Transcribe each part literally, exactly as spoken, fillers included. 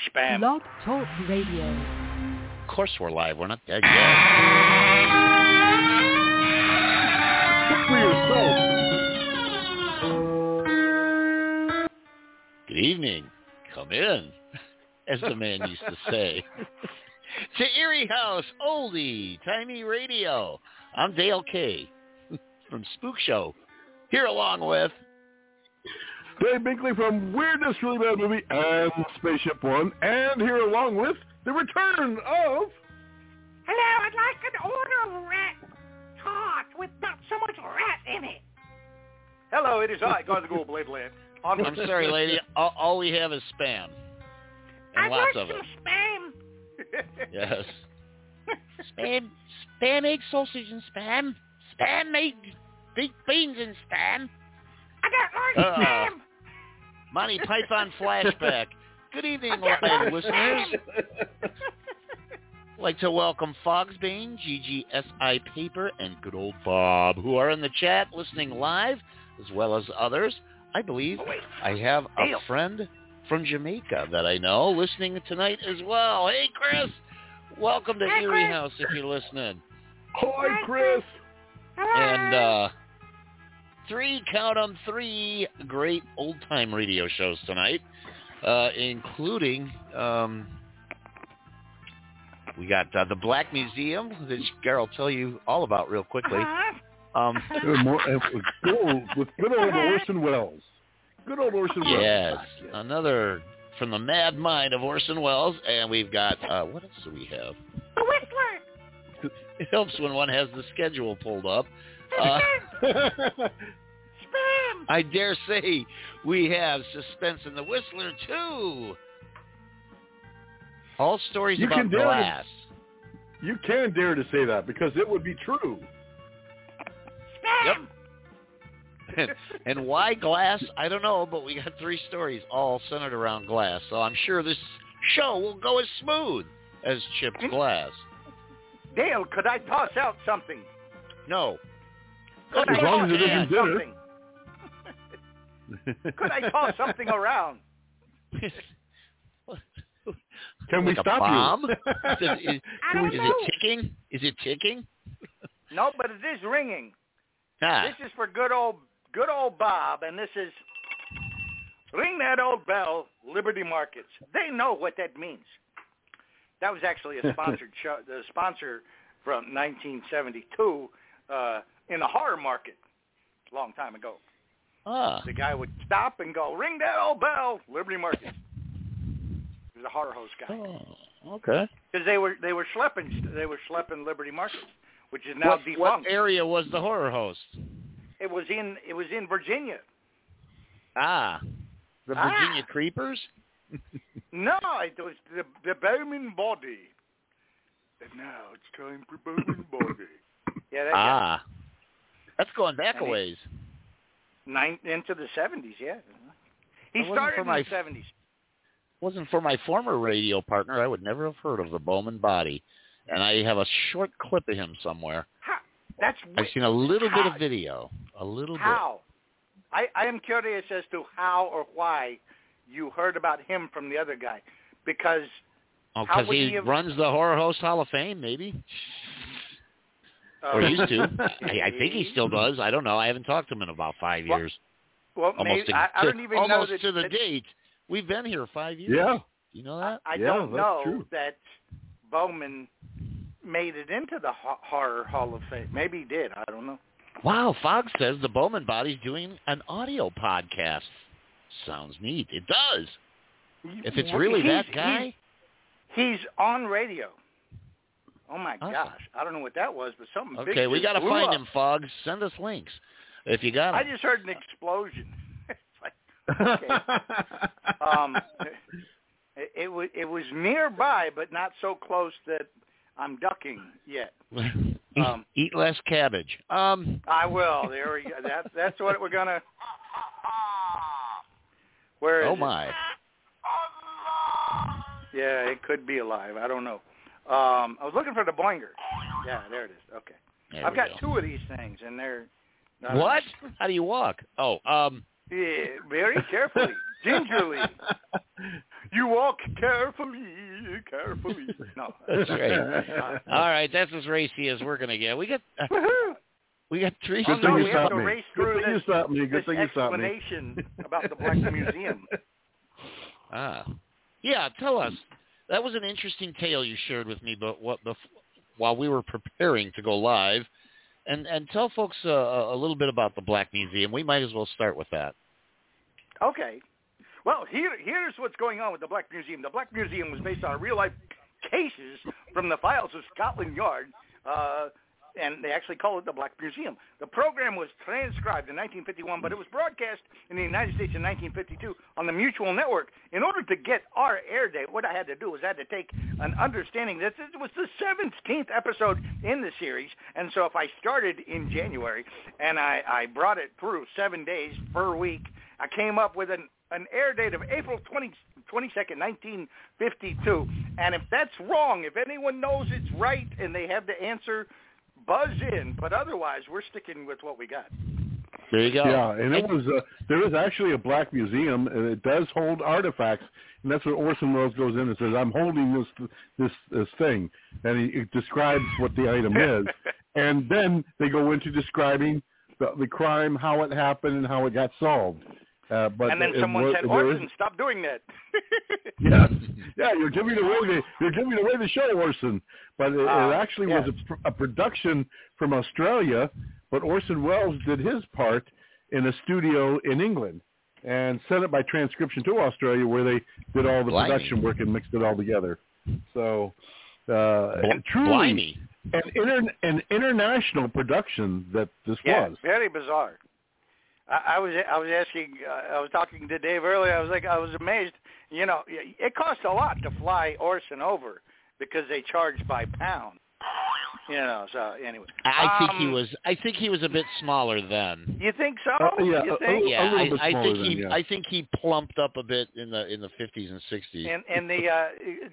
spam. Blog Talk Radio. Of course we're live. We're not dead yet. Speak for yourself. Good evening. Come in, as the man used to say. To Erie House, oldie, timey radio. I'm Dale K. from Spook Show. Here along with... Dave Binkley from Weirdest Really Bad Movie and Spaceship One. And here along with the return of... Hello, I'd like an order of rat tart with not so much rat in it. Hello, it is I, God the Ghoul, Blade Land. I'm sorry, lady. All, all we have is spam. And I'd lots like of some it. spam. Yes. Spam, spam egg sausage and spam. Spam egg, big beans and spam. I don't like Uh, spam. Monty Python flashback. Good evening, I don't live like listeners. spam. I'd like to welcome Fogsbane, G G S I Paper, and good old Bob, who are in the chat listening live, as well as others. I believe I have a Dale. friend from Jamaica that I know listening tonight as well. Hey, Chris. Welcome to Hey, Erie Chris. House if you're listening. Hi, Chris. And uh, three, count 'em, three great old-time radio shows tonight, uh, including... Um, we got uh, the Black Museum, that Gary will tell you all about real quickly. Uh-huh. Um, Good, more, uh, good old, with good old Orson Welles. Good old Orson Welles. yes, another from the mad mind of Orson Welles. And we've got, uh, what else do we have? The Whistler. It helps when one has the schedule pulled up. Uh, Spam. I dare say we have Suspense in the Whistler, too. All stories You about can dare to- glass. You can dare to say that because it would be true. Spam. Yep. And why glass? I don't know, but we got three stories all centered around glass. So I'm sure this show will go as smooth as chipped glass. Dale, could I toss out something? No. Could As I long as toss it isn't dinner. something? Could I toss something around? Can we Like a stop bomb? you? Is, it- is- I don't is know. it ticking? Is it ticking? No, but it is ringing. Ah, This is for good old, good old Bob, and this is ring that old bell, Liberty Markets. They know what that means. That was actually a sponsored show, the sponsor from nineteen seventy-two uh, in a horror market a long time ago. ah. The guy would stop and go, ring that old bell, Liberty Markets. He was a horror host guy. Oh, okay. Because they were they were schlepping they were schlepping Liberty Markets, which is now What, defunct. what area was the horror host? It was in it was in Virginia. Ah, the Ah. Virginia Creepers? No, it was the the Bowman Body. And now it's time for Bowman Body. Yeah, that guy. Ah. That's going back a And he- ways. Nine into the seventies. Yeah, he It wasn't started for in my- the seventies. Wasn't for my former radio partner, I would never have heard of the Bowman Body. And I have a short clip of him somewhere. How? That's I've seen a little bit how? of video. A little How? I, I am curious as to how or why you heard about him from the other guy, because bit. Oh, How because would he he have- runs the Horror Host Hall of Fame, maybe? uh, Or used to. I, I think he still does. I don't know. I haven't talked to him in about five Well, years. Well, Almost, maybe, I, I to, don't even almost know that, to the that- date. We've been here five years. Yeah. You know that? I Yeah, don't that's know true. that Bowman made it into the Ho- Horror Hall of Fame. Maybe he did. I don't know. Wow, Fogg says the Bowman Body's doing an audio podcast. Sounds neat. It does. If it's really He's- that guy. He's, he's on radio. Oh, my Awesome. gosh. I don't know what that was, but something big Okay, we just got to blew find up. him, Fogg. Send us links if you got I him. just heard an explosion. It's like, okay. um, it, it was it was nearby, but not so close that I'm ducking yet. eat, um, eat less cabbage. Um, I will. There we go. That, that's what we're gonna. Where is oh it? my! Yeah, it could be alive. I don't know. Um, I was looking for the boinger. Yeah, there it is. Okay. There I've we got go. two of these things, and they're. uh, What? How do you walk? Oh, um, Yeah, very carefully, gingerly. You walk carefully, carefully. No, that's right. All right, that's as racy as we're gonna get. We got uh, we got three. Good oh, no, thing you we have stopped to me. race Good through thing this, you stopped me. Good this thing you stopped me. explanation about the Black Museum. Ah, yeah. Tell us. That was an interesting tale you shared with me, but what bef- while we were preparing to go live, and and tell folks uh, a little bit about the Black Museum. We might as well start with that. Okay. Well, here here's what's going on with the Black Museum. The Black Museum was based on real-life cases from the files of Scotland Yard, uh, and they actually call it the Black Museum. The program was transcribed in nineteen fifty-one, but it was broadcast in the United States in nineteen fifty-two on the Mutual Network. In order to get our air date, what I had to do was I had to take an understanding that it was the seventeenth episode in the series, and so if I started in January and I, I brought it through seven days per week, I came up with an, an air date of April twenty-second, nineteen fifty-two. And if that's wrong, if anyone knows it's right and they have the answer, buzz in. But otherwise, we're sticking with what we got. There you go. Yeah, and it was uh, there is actually a Black Museum, and it does hold artifacts, and that's where Orson Welles goes in and says, "I'm holding this this this thing," and he, he describes what the item is, and then they go into describing the, the crime, how it happened, and how it got solved. Uh, but and then it, someone it, said, "Orson, is... stop doing that." yeah, yeah, you're giving away the you're giving away the show, Orson. But it, uh, it actually yes. was a, a production from Australia, but Orson Welles did his part in a studio in England and sent it by transcription to Australia, where they did all the Blimey. production work and mixed it all together. So, uh, Bl- truly, an, inter- an international production that this yeah, was. Very bizarre. I, I was I was asking uh, I was talking to Dave earlier. I was like I was amazed. You know, it costs a lot to fly Orson over because they charge by pound. You know, so anyway. I think um, he was. I think he was a bit smaller then. You think so? Uh, yeah, you a- think? a- Yeah, little I, bit I smaller think than, he. yeah. I think he plumped up a bit in the in the fifties and sixties. And and the uh,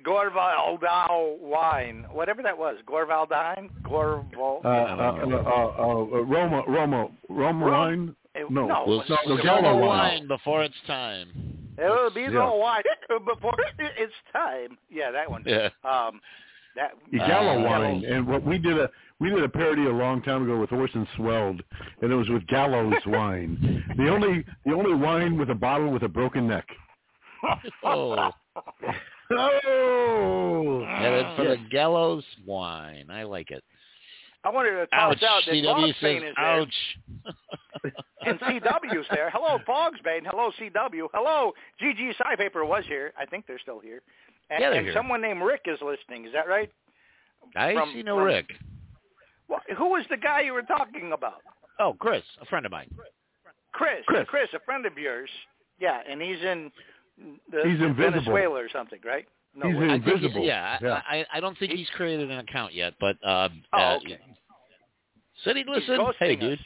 Gorvaldine wine, whatever that was, Gorvaldine, Gorval. Uh, uh, uh, uh, uh, Roma, Roma, Roma wine? It- No, no, We'll it's no, spill the the Gallo wine. wine. before it's time. It'll be Yeah. no wine before it's time. Yeah, that one. Yeah. Um, that The Uh, Gallo Gallo. wine, and what we did a we did a parody a long time ago with Orson Swelled, and it was with Gallo's wine. The only the only wine with a bottle with a broken neck. Oh, Oh, headed for yes. the gallows wine. I like it. I wanted to toss Ouch. out that C W Fogsbane says, is there. ouch. And C W's there. Hello, Fogsbane. Hello, C W. Hello, G G Sci-Paper was here. I think they're still here. And, Yeah, they're and here. someone named Rick is listening. Is that right? I From- see no from- Rick. Well, who was the guy you were talking about? Oh, Chris, a friend of mine. Chris. Chris. Chris, a friend of yours. Yeah, and he's in the, He's the invisible. Venezuela or something, right? No, He's wait. in- I think he's- Invisible. yeah, Yeah. I, I, I don't think he's created an account yet, but uh, Oh, uh, okay. said he'd He's listen. ghosting Hey, us. dude.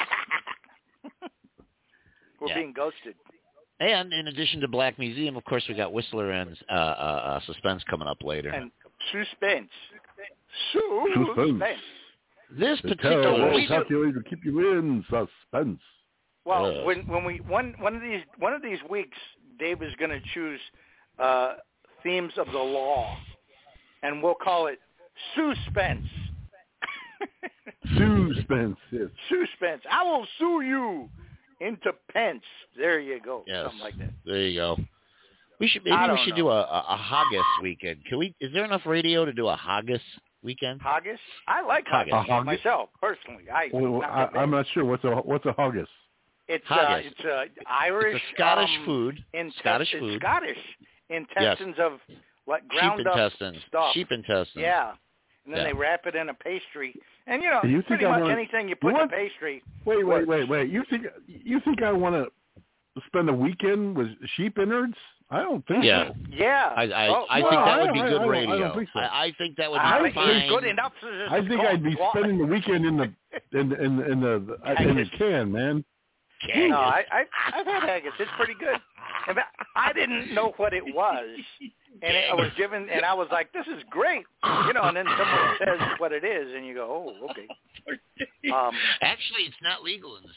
We're Yeah. being ghosted. And in addition to Black Museum, of course, we got Whistler and uh, uh, uh, Suspense coming up later. And suspense. Suspense. Suspense. This The particular terror we do- calculated to keep you in suspense. Well, Ugh. when when we one one of these one of these weeks, Dave is going to choose uh, themes of the law, and we'll call it suspense. Suspense, yes. Suspense. I will sue you into pence. There you go. Yes. Something like that. There you go. We should maybe I we don't should know. do a, a, a Haggis weekend. Can we? Is there enough radio to do a Haggis weekend? Haggis. I like Haggis. haggis A haggis? myself personally. I, Well, not I, that I'm big. not sure what's a what's a haggis. It's uh, Haggis. it's uh, Irish. It's a Scottish um, food. Intest- Scottish it's food. Scottish intestines of what ground Sheep up intestines. stuff. Sheep intestines. Yeah. And then Yeah. they wrap it in a pastry. And, you know, You think pretty I much wanna- anything you put in What? a pastry. Wait, works. wait, wait, wait. You think you think I want to spend a weekend with sheep innards? I don't think Yeah. so. Yeah. I I, Oh, I no, think that I- would be I- good I don't- I radio. don't think so. I, I think that would be I think fine. it's good enough. So it's I think called I'd be law. spending the weekend in the in the, in the, in the in the can, man. Haggis. No, I, I, I've had haggis. It's pretty good. In fact, I didn't know what it was, and it, I was given, and I was like, "This is great," you know. And then someone says what it is, and you go, "Oh, okay." Um, Actually, it's not legal in this country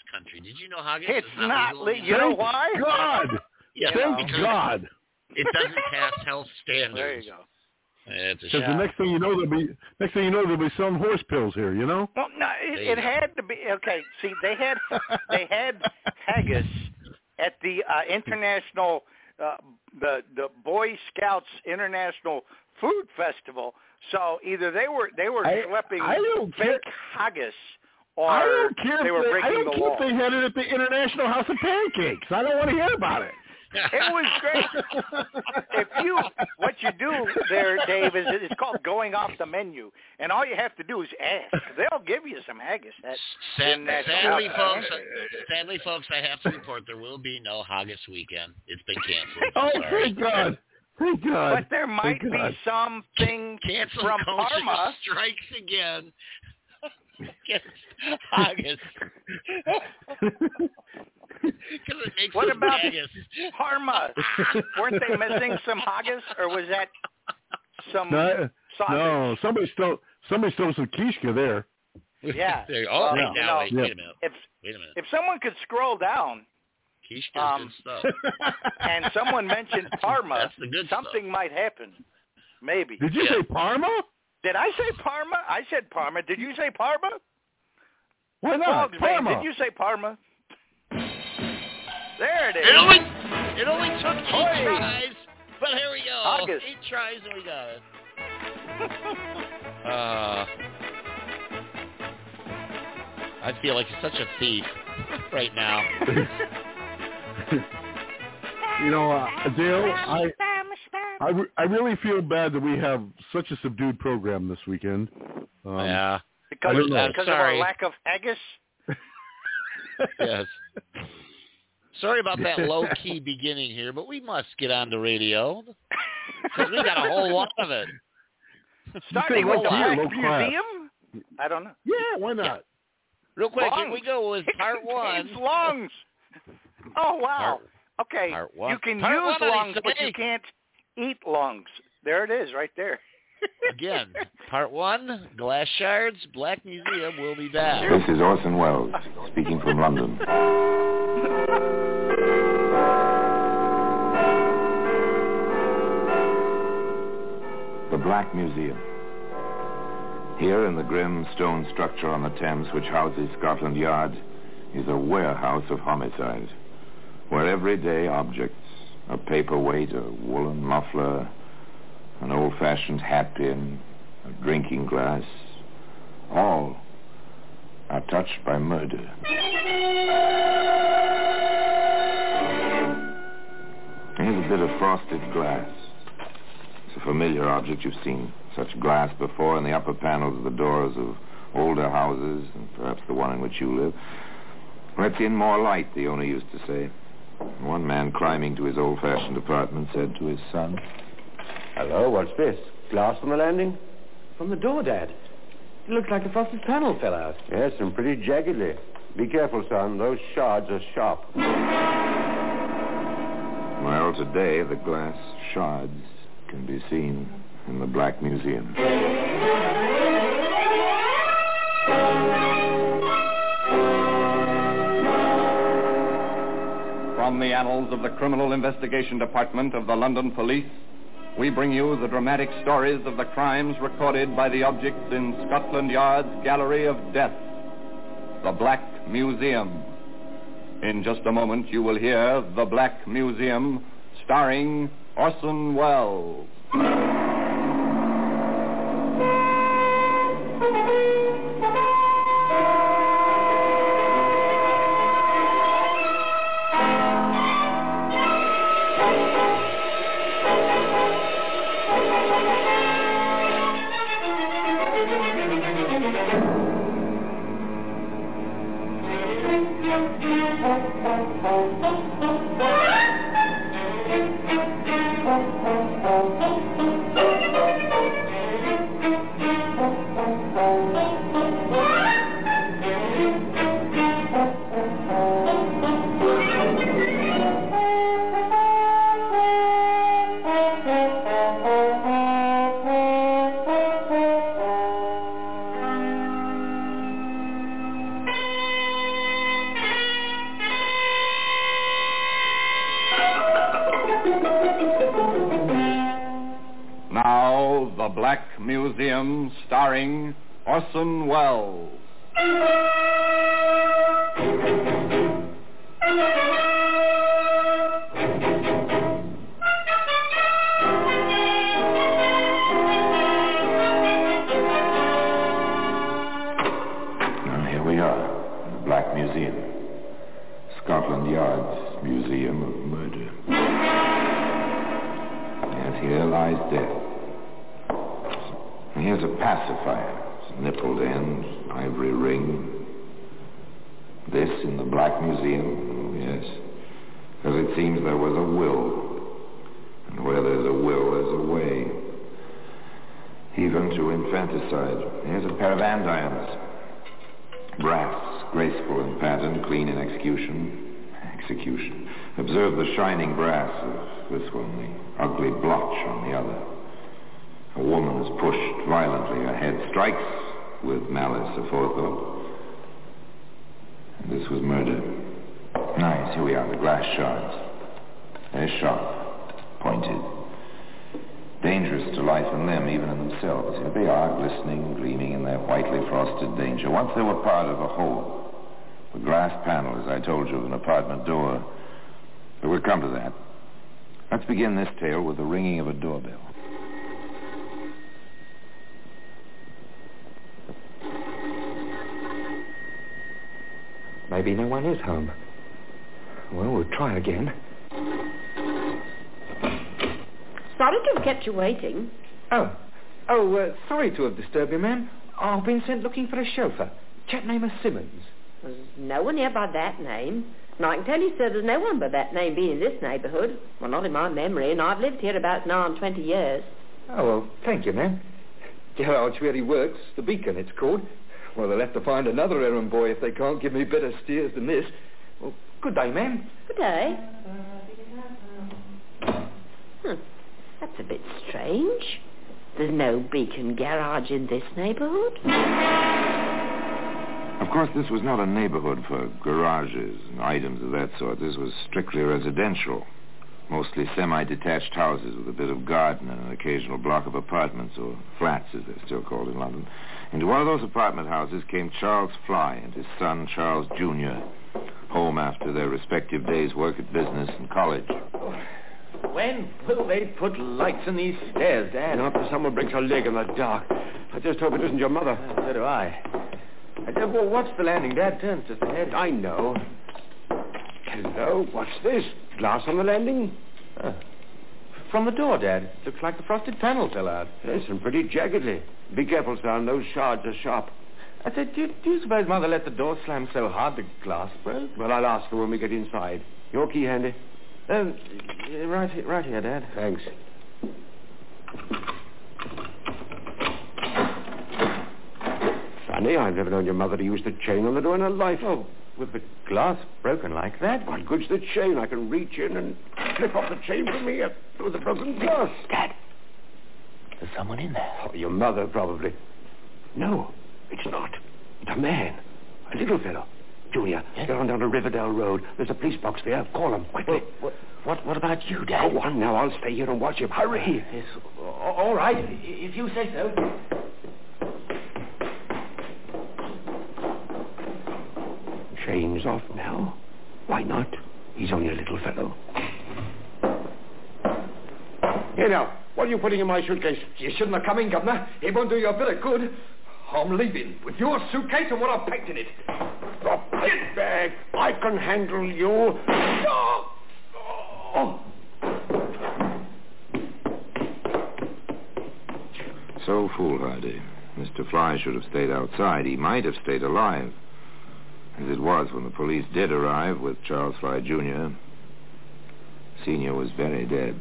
Did you know haggis It's is not, not. legal? Le- you know why? God. Yeah, Thank because God. it doesn't pass health standards. There you go. It's a Because shame. the next thing you know, there'll be next thing you know, they'll be selling horse pills here. You know. Well, no, There it, you it go. had to be okay. See, they had they had haggis at the uh, international uh, the the Boy Scouts International Food Festival. So either they were they were I- schlepping I don't fake care. haggis, or I don't care they if were they, I breaking don't the care law. if they had it at the International House of Pancakes. I don't want to hear about it. It was great. If you, what you do there, Dave, is it's called going off the menu, and all you have to do is ask. They'll give you some haggis. That, Sad, in that sadly, house. folks, sadly, folks, I have to report there will be no haggis weekend. It's been canceled. Oh, Sorry. thank God. Thank God. But there might Thank be God. something Cancel from culture Parma. strikes again. Against haggis. Because it makes What them about haggis. Parma? Weren't they missing some haggis, or was that some No, sausage? no, somebody stole somebody stole some quiche there. Yeah. There, oh, Well, wait, you now, know, wait, yeah. wait a minute. If Wait a minute. if someone could scroll down Quiche does um, good stuff. and someone mentioned Parma, That's the good something stuff. might happen. Maybe. Did you Yeah. say Parma? Did I say Parma? I said Parma. Did you say Parma? Why not? Dogs, man, Parma. did you say Parma? There it is. It only, it only took eight Hey. tries, but here we go. August. Eight tries and we got it. uh, I feel like such a thief right now. You know, uh, Dale, I Spam, spam. I, re- I really feel bad that we have such a subdued program this weekend. Um, yeah. Because, I don't know. because of our Sorry. lack of haggis? Yes. Sorry about that low-key beginning here, but we must get on the radio because we got a whole lot of it. Starting low with the key or Black low class? Museum? I don't know. Yeah, why not? Real quick, here Lungs. we go with part It one. contains lungs. Oh, wow. Part- okay, part one. you can Part use one, I lungs, but say. you can't eat lungs. There it is, right there. Again, part one, glass shards, Black Museum will be back. This is Orson Welles, speaking from London. The Black Museum. Here in the grim stone structure on the Thames which houses Scotland Yard is a warehouse of homicide, where everyday objects, a paperweight, a woolen muffler, an old-fashioned hat pin, a drinking glass, all are touched by murder. Here's a bit of frosted glass. It's a familiar object. You've seen such glass before in the upper panels of the doors of older houses, and perhaps the one in which you live. Let's in more light, the owner used to say. One man climbing to his old-fashioned apartment said to his son, Hello, what's this? Glass from the landing? From the door, Dad. It looks like the frosted panel fell out. Yes, and pretty jaggedly. Be careful, son. Those shards are sharp. well, today the glass shards can be seen in the Black Museum. From the annals of the Criminal Investigation Department of the London Police, we bring you the dramatic stories of the crimes recorded by the objects in Scotland Yard's Gallery of Death, the Black Museum. In just a moment, you will hear The Black Museum, starring Orson Welles. Thank you. now The Black Museum, starring Orson Welles. Now here we are, in the Black Museum. Scotland Yard's Museum of Murder. Yes, here lies death. And here's a pacifier. Nippled end, ivory ring. This in the Black Museum? Oh, yes. Because it seems there was a will. And where there's a will, there's a way. Even to infanticide. Here's a pair of andirons. Brass, graceful in pattern, clean in execution. Execution. Observe the shining brass of this one, the ugly blotch on the other. A woman is pushed violently. Her head strikes with malice aforethought. And this was murder. Nice. Here we are, the glass shards. They're sharp, pointed. Dangerous to life and limb, even in themselves. Here they are, glistening, gleaming in their whitely frosted danger. Once they were part of a whole. The glass panel, as I told you, of an apartment door. But we'll come to that. Let's begin this tale with the ringing of a doorbell. Maybe no one is home. Well, we'll try again. Sorry to have kept you waiting. Oh. Oh, uh, sorry to have disturbed you, ma'am. I've been sent looking for a chauffeur. Chap named Simmons. There's no one here by that name. And I can tell you, sir, there's no one by that name being in this neighbourhood. Well, not in my memory, and I've lived here about now on twenty years. Oh, well, thank you, ma'am. Garage really works. The Beacon, it's called. Well, they'll have to find another errand boy if they can't give me better steers than this. Well, good day, ma'am. Good day. Hmm. That's a bit strange. There's no Beacon garage in this neighbourhood. Of course, this was not a neighborhood for garages and items of that sort. This was strictly residential. Mostly semi-detached houses with a bit of garden and an occasional block of apartments, or flats as they're still called in London. Into one of those apartment houses came Charles Fly and his son, Charles Junior, home after their respective days' work at business and college. When will they put lights in these stairs, Dad? After someone breaks a leg in the dark. I just hope it isn't your mother. Uh, so do I. Uh, well, what's the landing? Dad turns just ahead. I know. Hello, what's this? Glass on the landing? Uh, from the door, Dad. Looks like the frosted panel fell out. Yes, and pretty jaggedly. Be careful, son. Those shards are sharp. I said, do, do you suppose Mother let the door slam so hard the glass broke? Well, I'll ask her when we get inside. Your key handy? Um, right, here, right here, Dad. Thanks. Funny, I've never known your mother to use the chain on the door in her life. Oh, with the glass broken like that? What good's the chain? I can reach in and flip off the chain from me through the broken glass. Dad, there's someone in there. Oh, your mother, probably. No, it's not. It's a man. A little fellow. Junior, yes? Get on down to Riverdale Road. There's a police box there. Call him, quickly. Well, what, what, what about you, Dad? Go on now. I'll stay here and watch him. Hurry. Yes, all right, if you say so. Chain's off now. Why not? He's only a little fellow. Here now, what are you putting in my suitcase? You shouldn't have come in, Governor. It won't do you a bit of good. I'm leaving with your suitcase and what I've packed in it. The pit bag. I can handle you. Oh. Oh. So foolhardy. Mister Fly should have stayed outside. He might have stayed alive. As it was, when the police did arrive with Charles Fry Junior, Senior was very dead.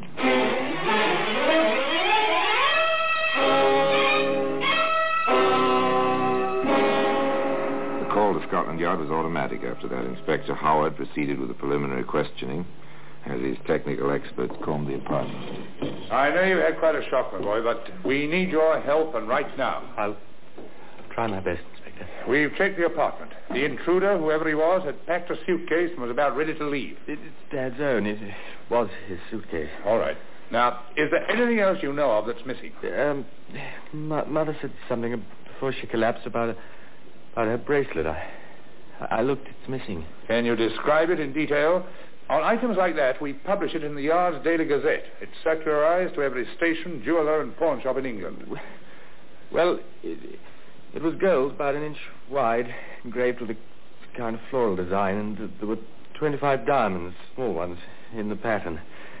The call to Scotland Yard was automatic after that. Inspector Howard proceeded with the preliminary questioning as his technical experts combed the apartment. I know you had quite a shock, my boy, but we need your help, and right now. I'll try my best, Inspector. We've checked the apartment. The intruder, whoever he was, had packed a suitcase and was about ready to leave. It, it's Dad's own. It was his suitcase. All right. Now, is there anything else you know of that's missing? Um, M- Mother said something before she collapsed about, a, about her bracelet. I, I looked, it's missing. Can you describe it in detail? On items like that, we publish it in the Yard's Daily Gazette. It's circularized to every station, jeweller, and pawn shop in England. Well, it, it was gold, about an inch wide, engraved with a kind of floral design, and there were twenty-five diamonds, small ones, in the pattern.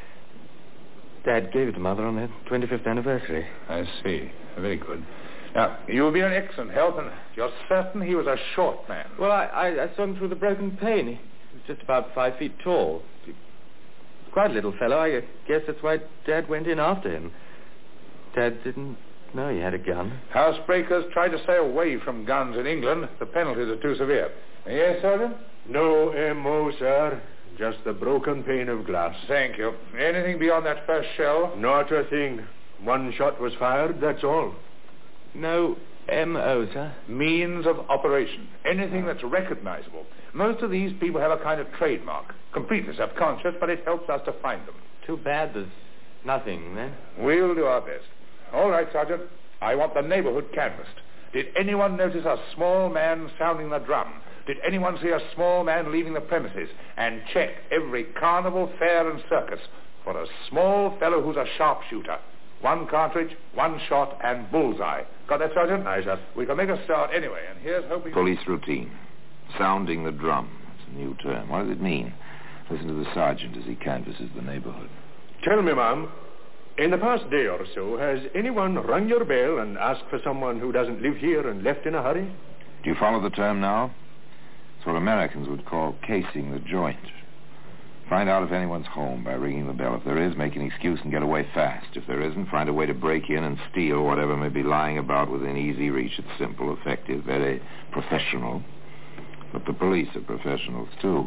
Dad gave it to Mother on their twenty-fifth anniversary. I see. Very good. Now, you've been an excellent help, and you're certain he was a short man. Well, I, I, I saw him through the broken pane. He was just about five feet tall. Quite a little fellow. I guess that's why Dad went in after him. Dad didn't know he had a gun. Housebreakers try to stay away from guns in England. The penalties are too severe. Yes, Sergeant? No M O, sir. Just a broken pane of glass. Thank you. Anything beyond that first shell? Not a thing. One shot was fired, that's all. No M O, sir? Means of operation. Anything that's recognizable. Most of these people have a kind of trademark. Completely subconscious, but it helps us to find them. Too bad there's nothing, then. We'll do our best. All right, Sergeant. I want the neighborhood canvassed. Did anyone notice a small man sounding the drum? Did anyone see a small man leaving the premises? And check every carnival, fair, and circus for a small fellow who's a sharpshooter. One cartridge, one shot, and bullseye. Got that, Sergeant? Aye, sir. We can make a start anyway, and here's hoping... Police routine. Sounding the drum. It's a new term. What does it mean? Listen to the sergeant as he canvasses the neighborhood. Tell me, ma'am, in the past day or so, has anyone rung your bell and asked for someone who doesn't live here and left in a hurry? Do you follow the term now? It's what Americans would call casing the joint. Find out if anyone's home by ringing the bell. If there is, make an excuse and get away fast. If there isn't, find a way to break in and steal whatever may be lying about within easy reach. It's simple, effective, very professional. But the police are professionals, too.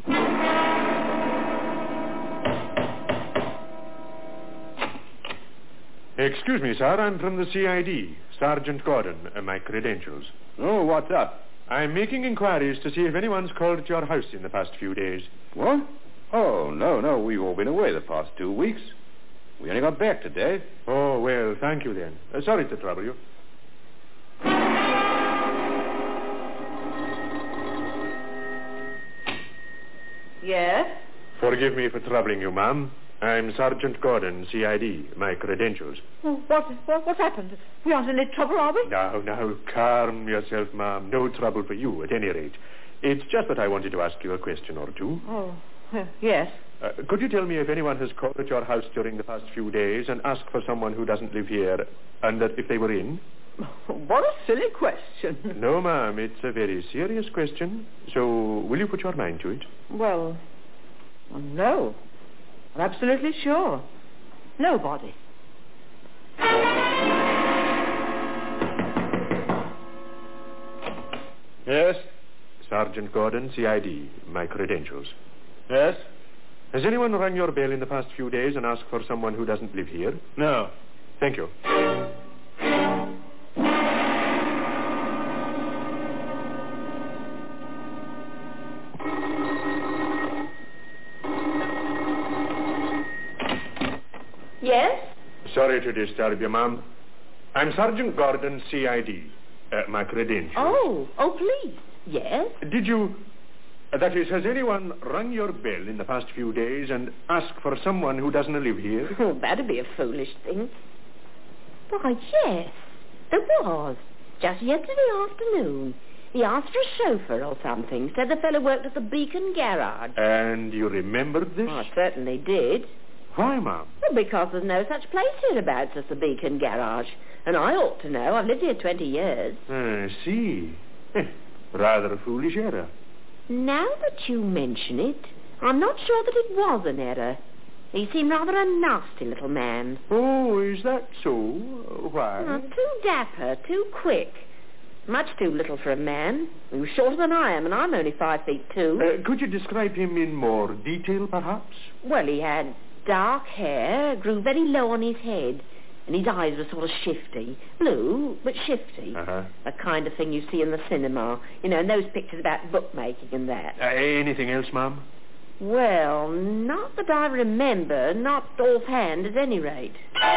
Excuse me, sir. I'm from the C I D. Sergeant Gordon. Uh, my credentials. Oh, what's up? I'm making inquiries to see if anyone's called at your house in the past few days. What? Oh, no, no. We've all been away the past two weeks. We only got back today. Oh, well, thank you then. Uh, sorry to trouble you. Yes? Forgive me for troubling you, ma'am. I'm Sergeant Gordon, C I D. My credentials. Oh, what, what, what's happened? We aren't in any trouble, are we? Now, now, calm yourself, ma'am. No trouble for you, at any rate. It's just that I wanted to ask you a question or two. Oh, uh, yes. Uh, could you tell me if anyone has called at your house during the past few days and asked for someone who doesn't live here, and that if they were in? What a silly question. No, ma'am, it's a very serious question. So, will you put your mind to it? Well, well no. I'm absolutely sure. Nobody. Yes? Sergeant Gordon, C I D. My credentials. Yes? Has anyone rung your bell in the past few days and asked for someone who doesn't live here? No. Thank you. Yes? Sorry to disturb you, ma'am. I'm Sergeant Gordon, C I D. Uh, my credentials. Oh, oh, please. Yes? Did you... Uh, that is, has anyone rung your bell in the past few days and asked for someone who doesn't live here? Oh, that'd be a foolish thing. Why, yes. There was. Just yesterday afternoon. He asked for a chauffeur or something. Said the fellow worked at the Beacon Garage. And you remembered this? Oh, I certainly did. Why, ma'am? Well, because there's no such place hereabouts as the Beacon Garage. And I ought to know. I've lived here twenty years. I see. Eh, rather a foolish error. Now that you mention it, I'm not sure that it was an error. He seemed rather a nasty little man. Oh, is that so? Why? Oh, too dapper, too quick. Much too little for a man. He was shorter than I am, and I'm only five feet two. Uh, could you describe him in more detail, perhaps? Well, he had dark hair, grew very low on his head, and his eyes were sort of shifty. Blue, but shifty. Uh-huh. The kind of thing you see in the cinema. You know, in those pictures about bookmaking and that. Uh, anything else, ma'am? Well, not that I remember, not offhand at any rate.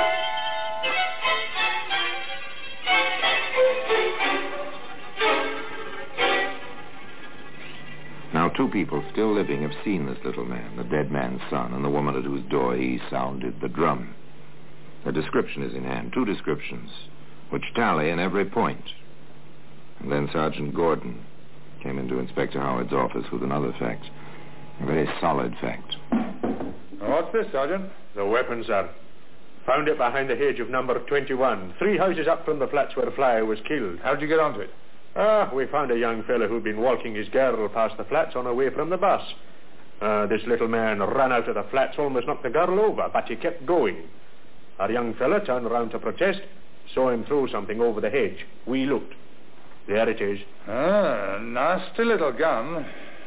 Now, two people still living have seen this little man, the dead man's son, and the woman at whose door he sounded the drum. A description is in hand, two descriptions, which tally in every point. And then Sergeant Gordon came into Inspector Howard's office with another fact, a very solid fact. What's this, Sergeant? The weapon, sir. Found it behind the hedge of number twenty-one, three houses up from the flats where Flyer was killed. How'd you get onto it? Ah, we found a young fellow who'd been walking his girl past the flats on her way from the bus. Uh, this little man ran out of the flats, almost knocked the girl over, but he kept going. Our young fellow turned around to protest, saw him throw something over the hedge. We looked. There it is. Ah, nasty little gun.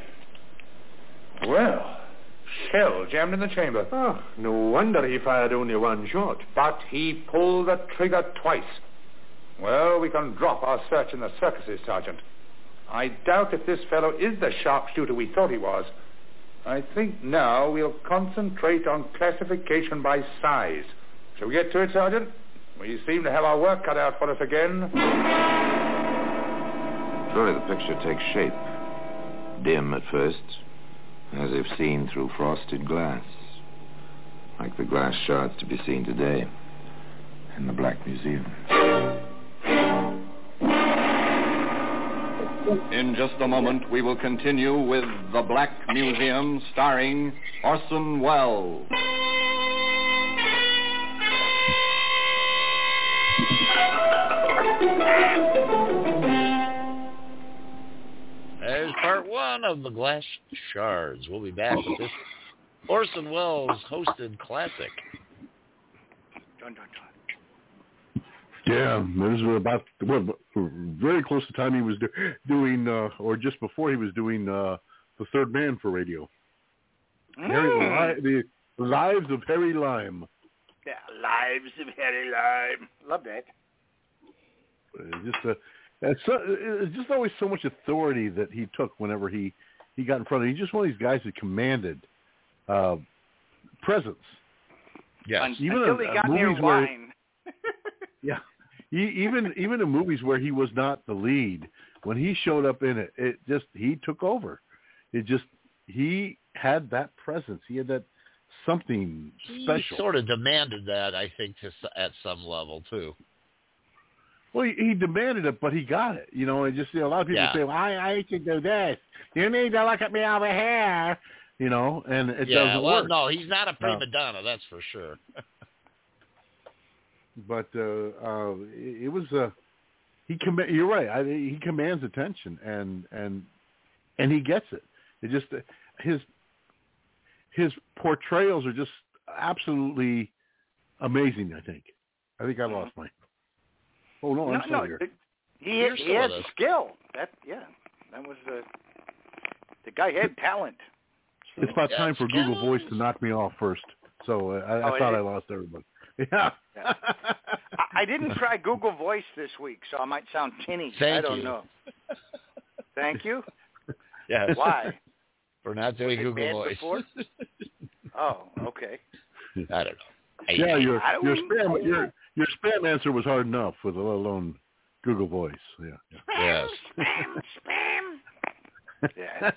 Well, shell jammed in the chamber. Oh, no wonder he fired only one shot. But he pulled the trigger twice. Well, we can drop our search in the circuses, Sergeant. I doubt if this fellow is the sharpshooter we thought he was. I think now we'll concentrate on classification by size. Shall we get to it, Sergeant? We seem to have our work cut out for us again. Surely the picture takes shape. Dim at first, as if seen through frosted glass. Like the glass shards to be seen today in the Black Museum. In just a moment, we will continue with The Black Museum, starring Orson Welles. There's part one of The Glass Shards. We'll be back with this Orson Welles hosted classic. Dun, dun, dun. Yeah, this was about well, very close to the time he was do, doing, uh, or just before he was doing uh, The Third Man for radio. Mm. Harry, the Lives of Harry Lime. Yeah, Lives of Harry Lime. Love that. Uh, just uh, it's, so, it's just always so much authority that he took whenever he, he got in front of him. He's just one of these guys that commanded uh, presence. Yes. Un- Even until in, he uh, got near movies where- wine. Yeah, he, even even in movies where he was not the lead, when he showed up in it, it just he took over. It just he had that presence. He had that something special. He sort of demanded that, I think, to, at some level too. Well, he, he demanded it, but he got it. You know, and just you know, a lot of people Yeah. say, "Well, I, I can do this. You need to look at me over here." You know, and it yeah, doesn't well, work. no, he's not a prima No. donna, that's for sure. But uh, uh, it, it was uh, he. Com- you're right. I, he commands attention, and and and he gets it. It just his his portrayals are just absolutely amazing. I think. I think I lost my. Oh no, I'm no, still no, here. he You're he still had with us. skill. That yeah, that was the the guy had talent. It's about Yeah, time for skills. Google Voice to knock me off first. So uh, I, I Oh, thought it- I lost everybody. Yeah. Yeah. I, I didn't try Google Voice this week, so I might sound tinny. Thank I don't you. know. Thank you. Yes. Why? For not doing Was it Google bad Voice. before? Oh, okay. I don't know. I- Yeah, your I don't your know. spam your your spam answer was hard enough with let alone Google Voice. Yeah. yeah. Yes. Spam, spam. Yeah.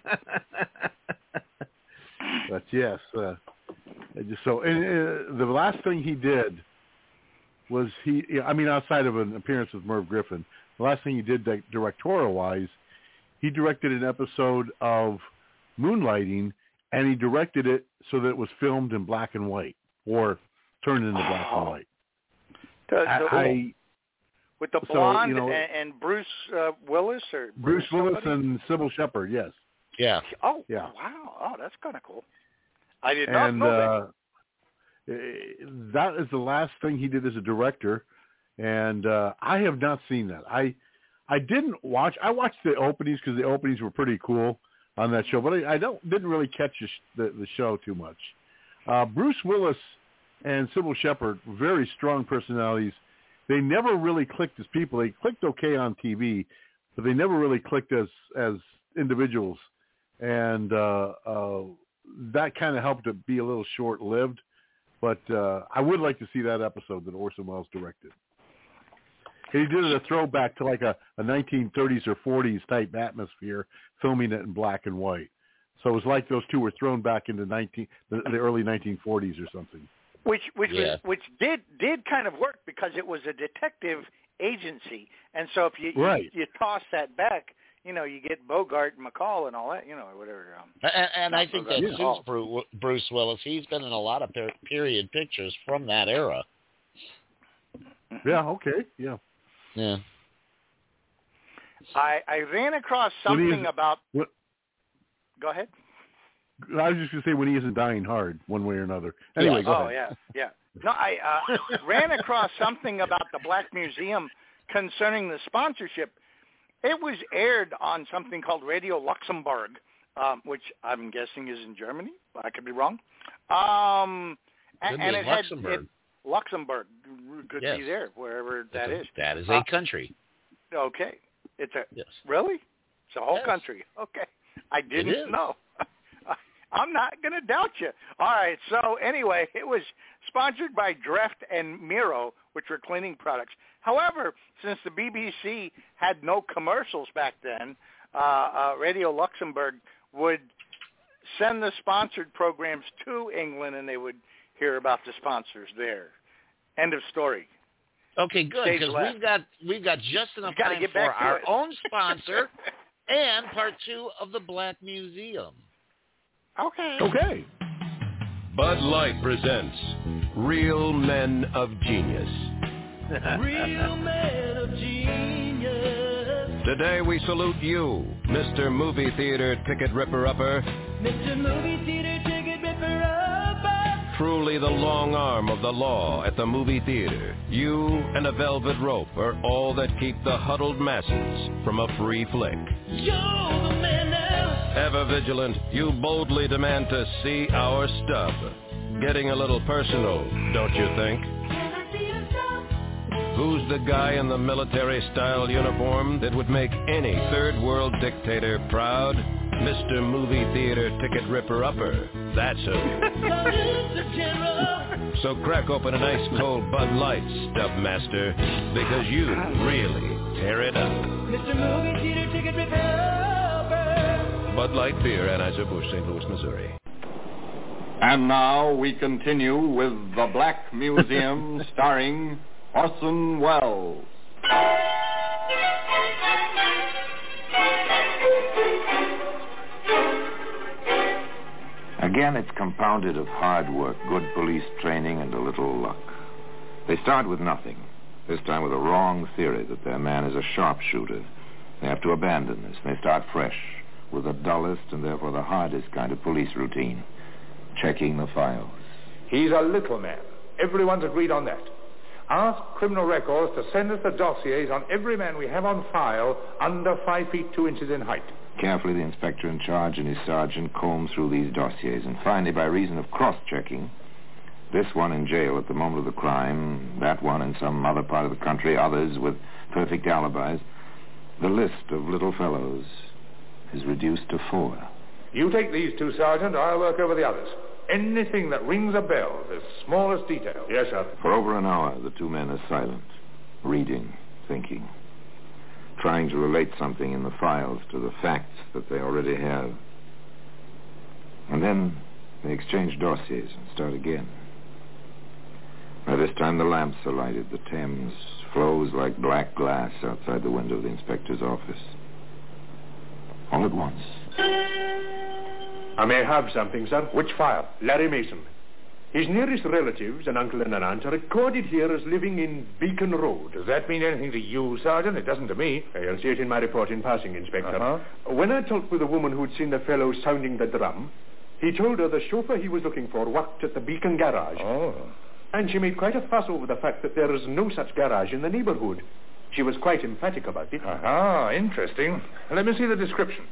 But yes, uh, I just so and uh, the last thing he did was he. I mean, outside of an appearance with Merv Griffin, the last thing he did di- directorial-wise, he directed an episode of Moonlighting, and he directed it so that it was filmed in black and white or turned into black and white. The, the, I, I with the so, blonde you know- and, and Bruce uh, Willis or Bruce Willis somebody? and Sybil Shepherd, yes. Yeah. Oh, Yeah. wow. Oh, that's kind of cool. I did not And know uh, eh, that is the last thing he did as a director, and uh, I have not seen that. I I didn't watch. I watched the openings because the openings were pretty cool on that show, but I, I don't didn't really catch the, sh- the, the show too much. Uh, Bruce Willis and Sybil Shepherd, very strong personalities. They never really clicked as people. They clicked okay on T V, but they never really clicked as as individuals. And uh, uh, that kind of helped it be a little short-lived. But uh, I would like to see that episode that Orson Welles directed. He did a throwback to like a, a nineteen thirties or forties type atmosphere, filming it in black and white. So it was like those two were thrown back into nineteen the, the early nineteen forties or something. Which which Yeah. was, which did did kind of work because it was a detective agency, and so if you Right. you, you toss that back, you know, you get Bogart and McCall and all that, you know, or whatever. Um, And, and I not think Bogart, that McCall. suits Bru- Bruce Willis. He's been in a lot of per- period pictures from that era. Yeah. Okay. Yeah. Yeah. I I ran across When he something is- about. What, Go ahead. I was just going to say when he isn't dying hard, one way or another. Anyway, Yeah. go oh ahead. yeah, yeah. No, I uh, ran across something about the Black Museum concerning the sponsorship. It was aired on something called Radio Luxembourg, um, which I'm guessing is in Germany. I could be wrong. Um, and, Could and be it Luxembourg. had it, Luxembourg could Yes. be there, wherever that That's a- is. That is Uh, a country. Okay, it's a Yes. really. It's a whole Yes. country. Okay, I didn't is. know. I'm not going to doubt you. All right, so anyway, it was sponsored by Dreft and Miro, which were cleaning products. However, since the B B C had no commercials back then, uh, uh, Radio Luxembourg would send the sponsored programs to England, and they would hear about the sponsors there. End of story. Okay, good, Stage because left. we've got we've got just enough gotta time get for back to our it. own sponsor and part two of the Black Museum. Okay. Okay. Bud Light presents Real Men of Genius. Real men of genius. Today we salute you, Mister Movie Theater Ticket Ripper-Upper, Mister Movie Theater Ticket Ripper-Upper. truly the long arm of the law at the movie theater. You and a velvet rope are all that keep the huddled masses from a free flick. You're the man now. Ever vigilant, you boldly demand to see our stub. Getting a little personal, don't you think? Who's the guy in the military-style uniform that would make any third-world dictator proud? Mister Movie Theater Ticket Ripper-Upper. That's who. So crack open an ice-cold Bud Light, Stub Master, because you really tear it up. Mister Movie Theater Ticket Ripper-Upper. Bud Light Beer, Anheuser-Busch, Saint Louis, Missouri. And now we continue with The Black Museum, starring Orson Welles. Again, it's compounded of hard work, good police training, and a little luck. They start with nothing, this time with a wrong theory that their man is a sharpshooter. They have to abandon this, and they start fresh with the dullest and therefore the hardest kind of police routine, checking the files. He's a little man. Everyone's agreed on that. Ask Criminal Records to send us the dossiers on every man we have on file under five feet two inches in height. Carefully, the inspector in charge and his sergeant comb through these dossiers, and finally, by reason of cross-checking, this one in jail at the moment of the crime, that one in some other part of the country, others with perfect alibis, the list of little fellows is reduced to four. You take these two, Sergeant, I'll work over the others. Anything that rings a bell, the smallest detail. Yes, sir. For over an hour, the two men are silent, reading, thinking, trying to relate something in the files to the facts that they already have. And then they exchange dossiers and start again. By this time, the lamps are lighted. The Thames flows like black glass outside the window of the inspector's office. All at once. I may have something, sir. Which file? Larry Mason. His nearest relatives, an uncle and an aunt, are recorded here as living in Beacon Road. Does that mean anything to you, Sergeant? It doesn't to me. You'll see it in my report in passing, Inspector. Uh-huh. When I talked with a woman who'd seen the fellow sounding the drum, he told her the chauffeur he was looking for worked at the Beacon garage. Oh. And she made quite a fuss over the fact that there is no such garage in the neighborhood. She was quite emphatic about it. Ah, interesting. Let me see the description.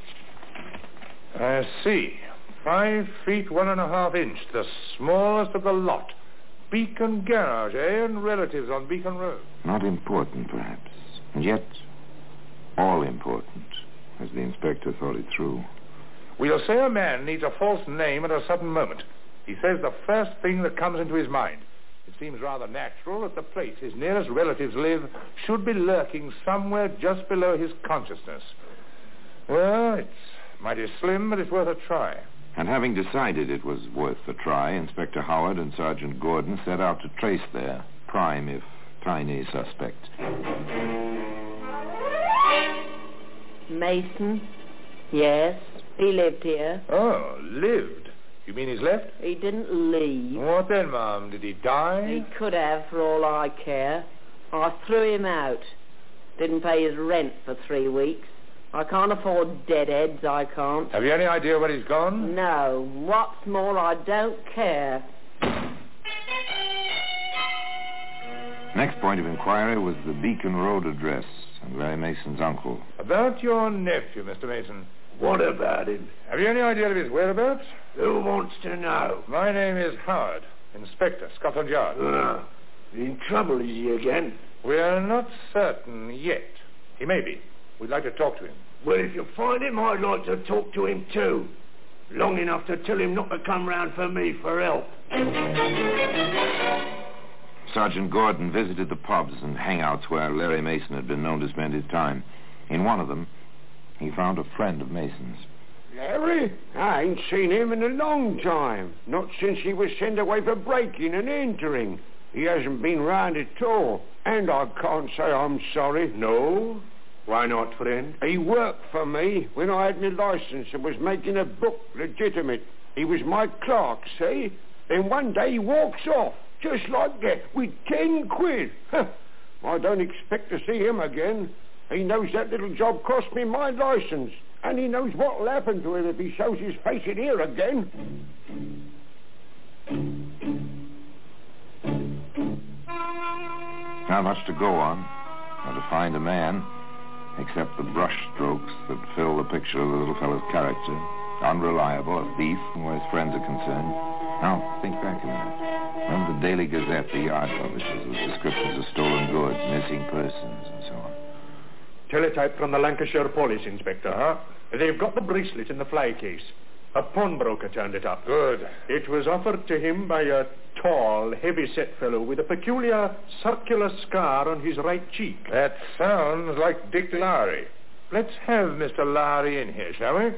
I see. Five feet, one and a half inch. The smallest of the lot. Beacon Garage, eh? And relatives on Beacon Road. Not important, perhaps, and yet all important, as the inspector thought it through. We'll say a man needs a false name at a sudden moment. He says the first thing that comes into his mind. It seems rather natural that the place his nearest relatives live should be lurking somewhere just below his consciousness. Well, it's mighty slim, but it's worth a try. And having decided it was worth a try, Inspector Howard and Sergeant Gordon set out to trace their prime, if tiny, suspect. Mason? Yes, he lived here. Oh, lived? You mean he's left? He didn't leave. What then, Mum? Did he die? He could have, for all I care. I threw him out. Didn't pay his rent for three weeks. I can't afford deadheads, I can't. Have you any idea where he's gone? No. What's more, I don't care. Next point of inquiry was the Beacon Road address and Larry Mason's uncle. About your nephew, Mister Mason. What about him? Have you any idea of his whereabouts? Who wants to know? My name is Howard, Inspector, Scotland Yard. Ah, in trouble is he again? We're not certain yet. He may be. We'd like to talk to him. Well, if you find him, I'd like to talk to him too. Long enough to tell him not to come round for me for help. Sergeant Gordon visited the pubs and hangouts where Larry Mason had been known to spend his time. In one of them, he found a friend of Mason's. Larry? I ain't seen him in a long time. Not since he was sent away for breaking and entering. He hasn't been round at all. And I can't say I'm sorry. No? Why not, friend? He worked for me when I had my license and was making a book legitimate. He was my clerk, see? Then one day he walks off, just like that, with ten quid. I don't expect to see him again. He knows that little job cost me my license. And he knows what'll happen to him if he shows his face in here again. Not much to go on, or to find a man, except the brush strokes that fill the picture of the little fellow's character. Unreliable, a thief, where his friends are concerned. Now, think back a minute. Remember the Daily Gazette, the yard publishers, with descriptions of stolen goods, missing persons, and so on. Teletype from the Lancashire Police, Inspector. Huh? They've got the bracelet in the fly case. A pawnbroker turned it up. Good. It was offered to him by a tall, heavy-set fellow with a peculiar circular scar on his right cheek. That sounds like Dick Lowry. Let's have Mister Lowry in here, shall we?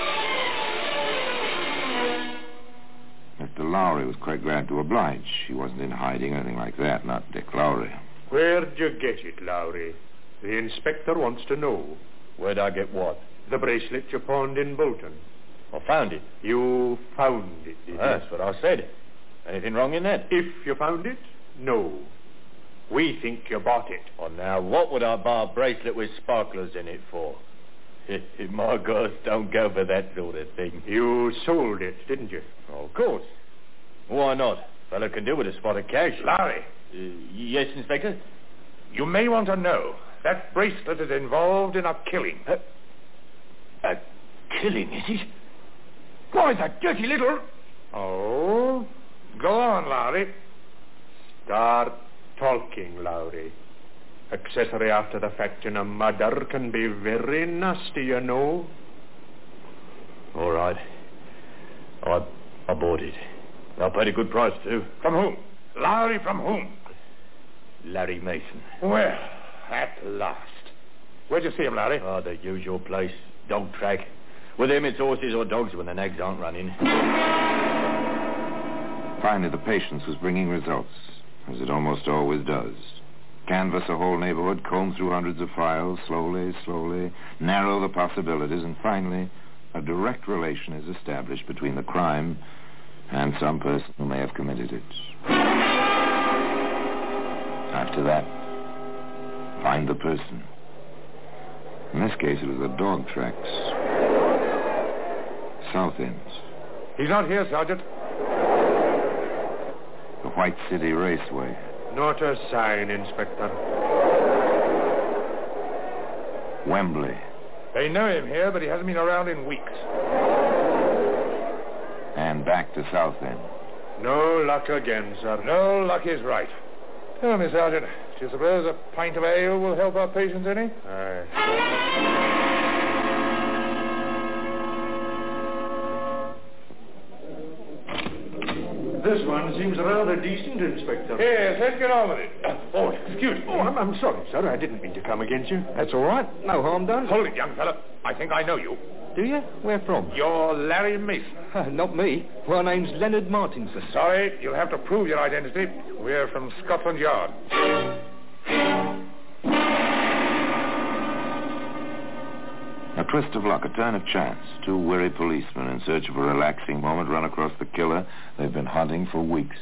Mister Lowry was quite glad to oblige. He wasn't in hiding or anything like that, not Dick Lowry. Where'd you get it, Lowry? The inspector wants to know. Where'd I get what? The bracelet you pawned in Bolton. I found it. You found it, did Well, you? that's what I said. Anything wrong in that? If you found it, no. We think you bought it. Well, now, what would I buy a bracelet with sparklers in it for? My ghost don't go for that sort of thing. You sold it, didn't you? Oh, of course. Why not? Fellow can do with a spot of cash. Lowry. Uh, yes, Inspector? You may want to know that bracelet is involved in a killing. Uh, a killing, is it? Why, that dirty little... Oh? Go on, Lowry. Start talking, Lowry. Accessory after the fact in a murder can be very nasty, you know. All right. I, I bought it. I paid a good price, too. From whom? Lowry from whom? Larry Mason. Well, at last. Where'd you see him, Larry? Oh, the usual place. Dog track. With him, it's horses or dogs when the nags aren't running. Finally, the patience was bringing results, as it almost always does. Canvass a whole neighborhood, comb through hundreds of files, slowly, slowly, narrow the possibilities, and finally, a direct relation is established between the crime and some person who may have committed it. After that, find the person. In this case, it was the dog tracks. South Ends. He's not here, Sergeant. The White City Raceway. Not a sign, Inspector. Wembley. They know him here, but he hasn't been around in weeks. And back to South End. No luck again, sir. No luck is right. Tell me, Sergeant, do you suppose a pint of ale will help our patients any? Aye. This one seems rather decent, Inspector. Yes, let's get on with it. Uh, oh, excuse me. Oh, I'm, I'm sorry, sir. I didn't mean to come against you. That's all right. No harm done. Hold it, young fella. I think I know you. Do you? Where from? You're Larry Mason. Not me. My name's Leonard Martinson. Sorry, you'll have to prove your identity. We're from Scotland Yard. A twist of luck, a turn of chance. Two weary policemen in search of a relaxing moment run across the killer they've been hunting for weeks.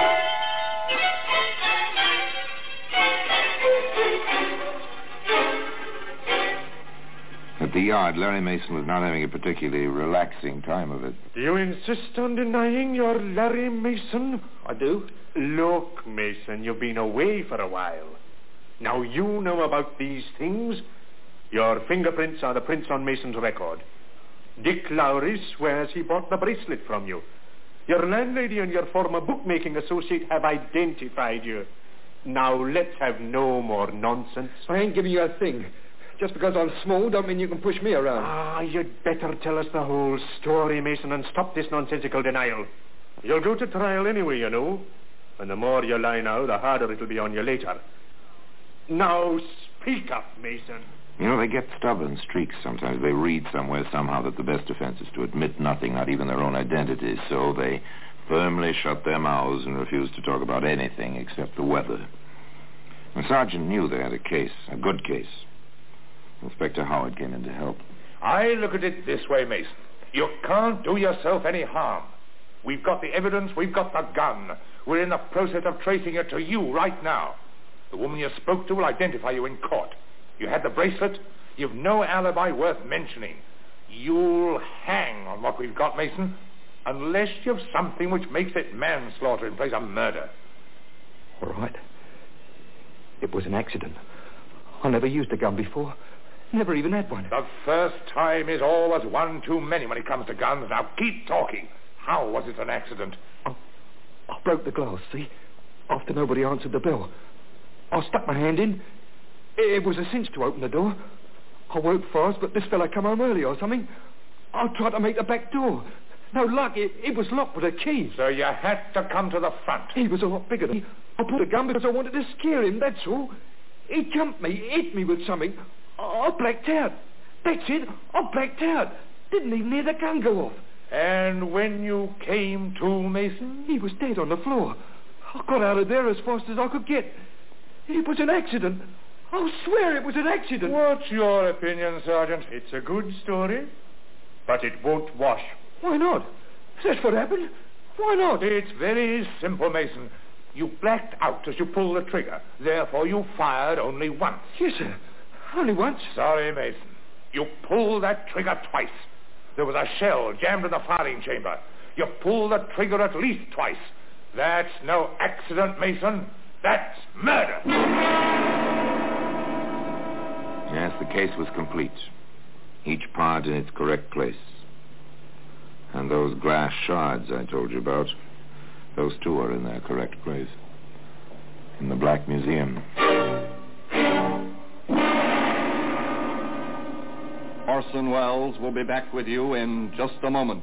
At the yard, Larry Mason was not having a particularly relaxing time of it. Do you insist on denying you're Larry Mason? I do. Look, Mason, you've been away for a while. Now you know about these things. Your fingerprints are the prints on Mason's record. Dick Lowry swears he bought the bracelet from you. Your landlady and your former bookmaking associate have identified you. Now let's have no more nonsense. I ain't giving you a thing. Just because I'm small don't mean you can push me around. Ah, you'd better tell us the whole story, Mason, and stop this nonsensical denial. You'll go to trial anyway, you know. And the more you lie now, the harder it'll be on you later. Now speak up, Mason. You know, they get stubborn streaks sometimes. They read somewhere somehow that the best defense is to admit nothing, not even their own identities. So they firmly shut their mouths and refuse to talk about anything except the weather. The sergeant knew they had a case, a good case. Inspector Howard came in to help. I look at it this way, Mason. You can't do yourself any harm. We've got the evidence, we've got the gun. We're in the process of tracing it to you right now. The woman you spoke to will identify you in court. You had the bracelet. You've no alibi worth mentioning. You'll hang on what we've got, Mason, unless you've something which makes it manslaughter in place of murder. All right. It was an accident. I never used a gun before. Never even had one. The first time is always one too many when it comes to guns. Now keep talking. How was it an accident? I, I broke the glass, see? After nobody answered the bell. I stuck my hand in. It was a cinch to open the door. I worked fast, but this fella come home early or something. I tried to make the back door. No luck. It, it was locked with a key. So you had to come to the front. He was a lot bigger than me. I pulled a gun because I wanted to scare him, that's all. He jumped me, hit me with something. I blacked out. That's it. I blacked out. Didn't even hear the gun go off. And when you came to, Mason? He was dead on the floor. I got out of there as fast as I could get. It was an accident. I'll swear it was an accident. What's your opinion, Sergeant? It's a good story, but it won't wash. Why not? That's what happened. Why not? It's very simple, Mason. You blacked out as you pulled the trigger. Therefore, you fired only once. Yes, sir. Only once. Sorry, Mason. You pulled that trigger twice. There was a shell jammed in the firing chamber. You pulled the trigger at least twice. That's no accident, Mason. That's murder. Yes, the case was complete. Each part in its correct place. And those glass shards I told you about, those too are in their correct place. In the Black Museum. Orson Welles will be back with you in just a moment.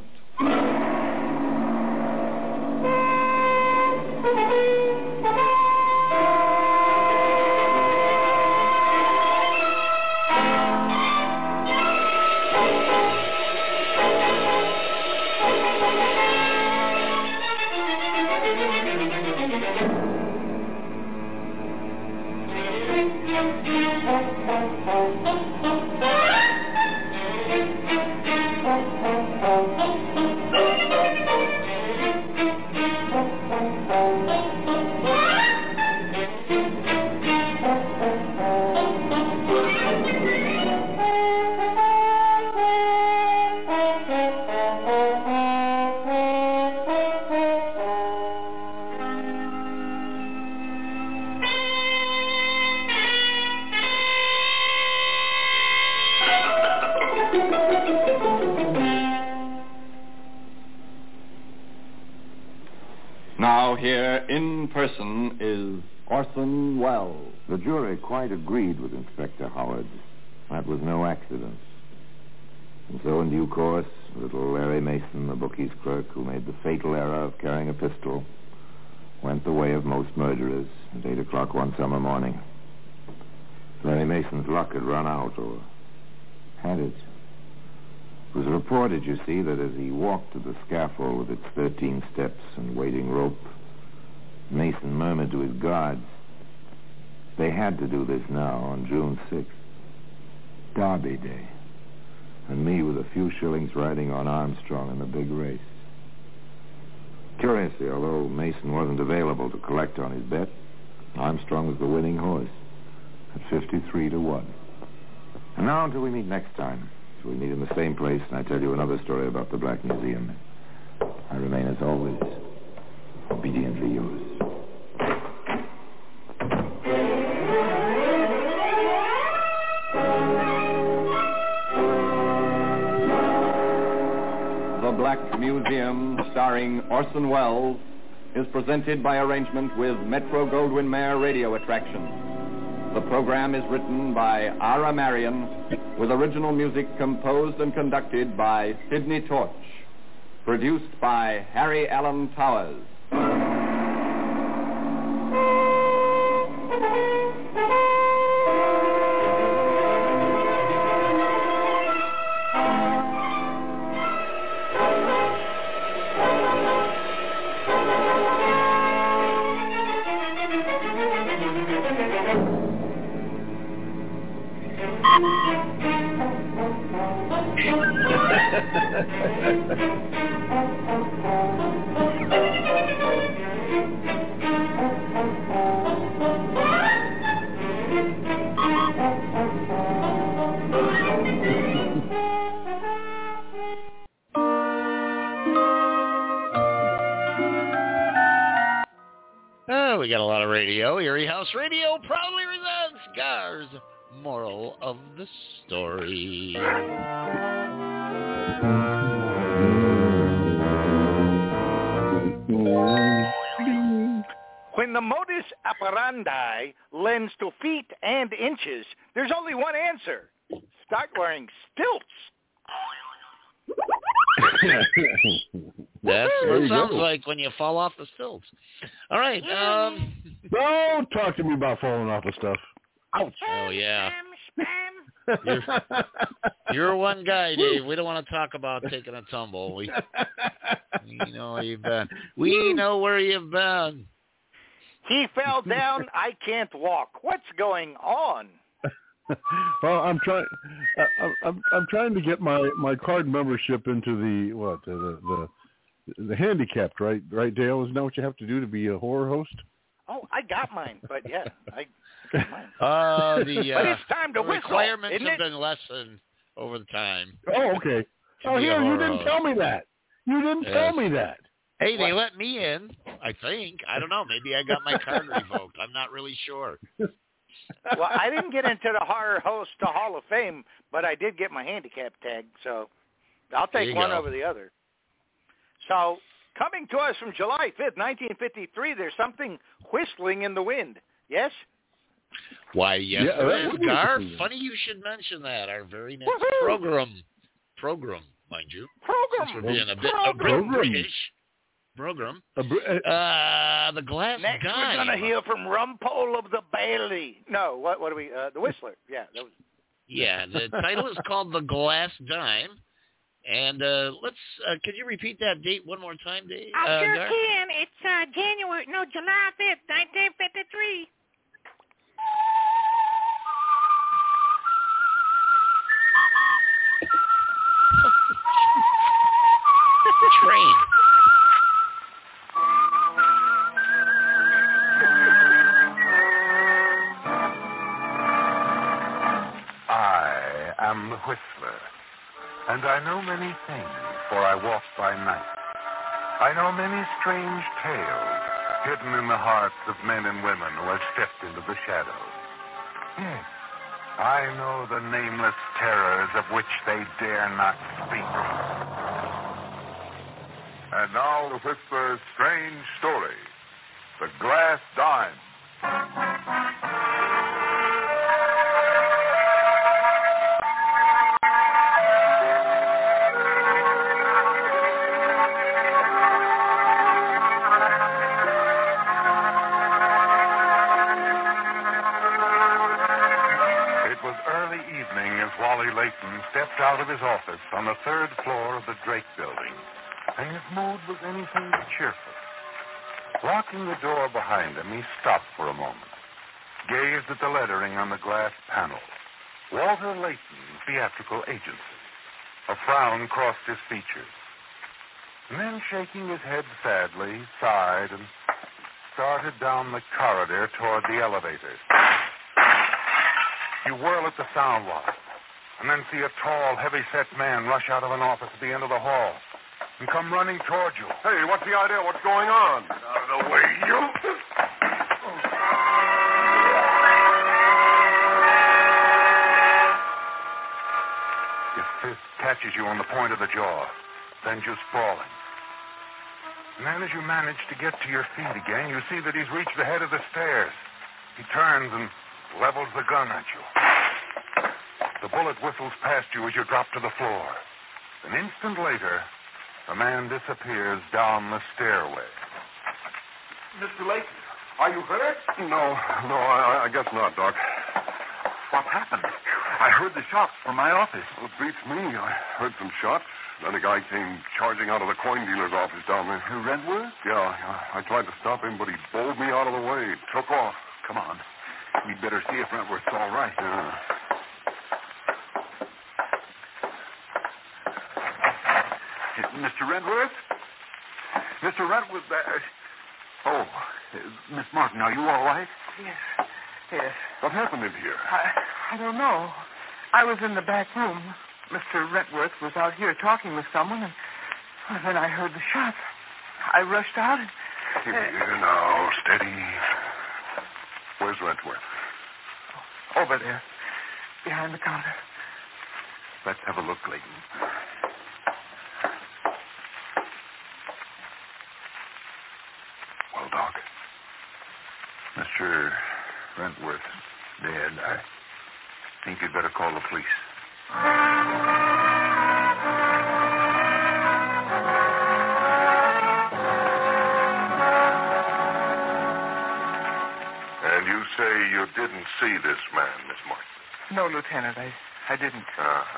Now here in person is Orson Welles. The jury quite agreed with Inspector Howard. That was no accident. And so in due course, little Larry Mason, the bookie's clerk who made the fatal error of carrying a pistol, went the way of most murderers at eight o'clock one summer morning. Larry Mason's luck had run out, or had it? It was reported, you see, that as he walked to the scaffold with its thirteen steps and waiting rope, Mason murmured to his guards, they had to do this now on June sixth, Derby Day, and me with a few shillings riding on Armstrong in the big race. Curiously, although Mason wasn't available to collect on his bet, Armstrong was the winning horse at fifty-three to one. And now until we meet next time, till we meet in the same place and I tell you another story about the Black Museum, I remain as always obediently yours. The Black Museum, starring Orson Welles, is presented by arrangement with Metro-Goldwyn-Mayer Radio Attractions. The program is written by Ara Marion, with original music composed and conducted by Sidney Torch. Produced by Harry Allen Towers. Oh, we got a lot of radio. Erie House Radio proudly presents Gar's Moral of the Story. When the modus operandi lends to feet and inches, there's only one answer. Start wearing stilts. That's what There it you sounds go. like when you fall off the stilts. All right. Um, Don't talk to me about falling off of stuff. Ouch. oh, yeah. You're, you're one guy, Dave. We don't want to talk about taking a tumble. We, we know where you've been. We know where you've been. He fell down. I can't walk. What's going on? Well, I'm trying. I'm, I'm I'm trying to get my, my card membership into the what the the the handicapped, right? Right, Dale? Isn't that what you have to do to be a horror host? Oh, I got mine, but yeah, I got mine. Uh, the, uh, but it's time to the whistle, requirements isn't have it? been lessened over the time. Oh, okay. To Oh, be a here, you horror didn't host. tell me that. You didn't Yes. tell me that. Hey, they What? let me in, I think. I don't know. Maybe I got my card revoked. I'm not really sure. Well, I didn't get into the horror host to Hall of Fame, but I did get my handicap tag, so I'll There take you one go. over the other. So, coming to us from July fifth, nineteen fifty-three, there's something whistling in the wind. Yes? Why, yes, Yeah, there that is, would be Gar. interesting. Funny you should mention that. Our very next Woohoo! program. Program, mind you. Program. Since we're being a bit, a bit Program. British. Program. A br- uh, Uh, the Glass Next, Dime. we're going to hear from Rumpole of the Bailey. No, what What do we, uh, the Whistler. Yeah, that was... Yeah, the title is called The Glass Dime. And uh, let's, uh, can you repeat that date one more time, Dave? I uh, sure Gar? can. It's uh, January, no, July fifth, nineteen fifty-three. Train. I am the Whistler, and I know many things, for I walk by night. I know many strange tales hidden in the hearts of men and women who have stepped into the shadows. Yes, I know the nameless terrors of which they dare not speak. And now the Whistler's strange story, The Glass Dime. Wally Layton stepped out of his office on the third floor of the Drake building, and his mood was anything but cheerful. Locking the door behind him, he stopped for a moment, gazed at the lettering on the glass panel. Walter Layton, Theatrical Agency. A frown crossed his features. And then, shaking his head sadly, sighed and started down the corridor toward the elevators. You whirl at the sound lock, and then see a tall, heavy-set man rush out of an office at the end of the hall and come running toward you. Hey, what's the idea? What's going on? Get out of the way, you! His fist catches you on the point of the jaw, sends you sprawling. And then as you manage to get to your feet again, you see that he's reached the head of the stairs. He turns and levels the gun at you. The bullet whistles past you as you drop to the floor. An instant later, the man disappears down the stairway. Mister Layton, are you hurt? No, no, I, I guess not, Doc. What happened? I heard the shots from my office. Well, it beats me. I heard some shots. Then a guy came charging out of the coin dealer's office down there. Redworth? Yeah, I tried to stop him, but he bowled me out of the way. Took off. Come on. We'd better see if Redworth's all right. Yeah. Mister Redworth? Mister Redworth, uh... oh, uh, Miss Martin, are you all right? Yes, yes. What happened in here? I, I don't know. I was in the back room. Mister Redworth was out here talking with someone, and well, then I heard the shots. I rushed out and... Uh, here now, steady. Where's Redworth? Over there, behind the counter. Let's have a look, Layton. Well, Doc? Mister Redworth's dead. I think you'd better call the police. And you say you didn't see this man, Miss Martin? No, Lieutenant, I, I didn't. Uh-huh.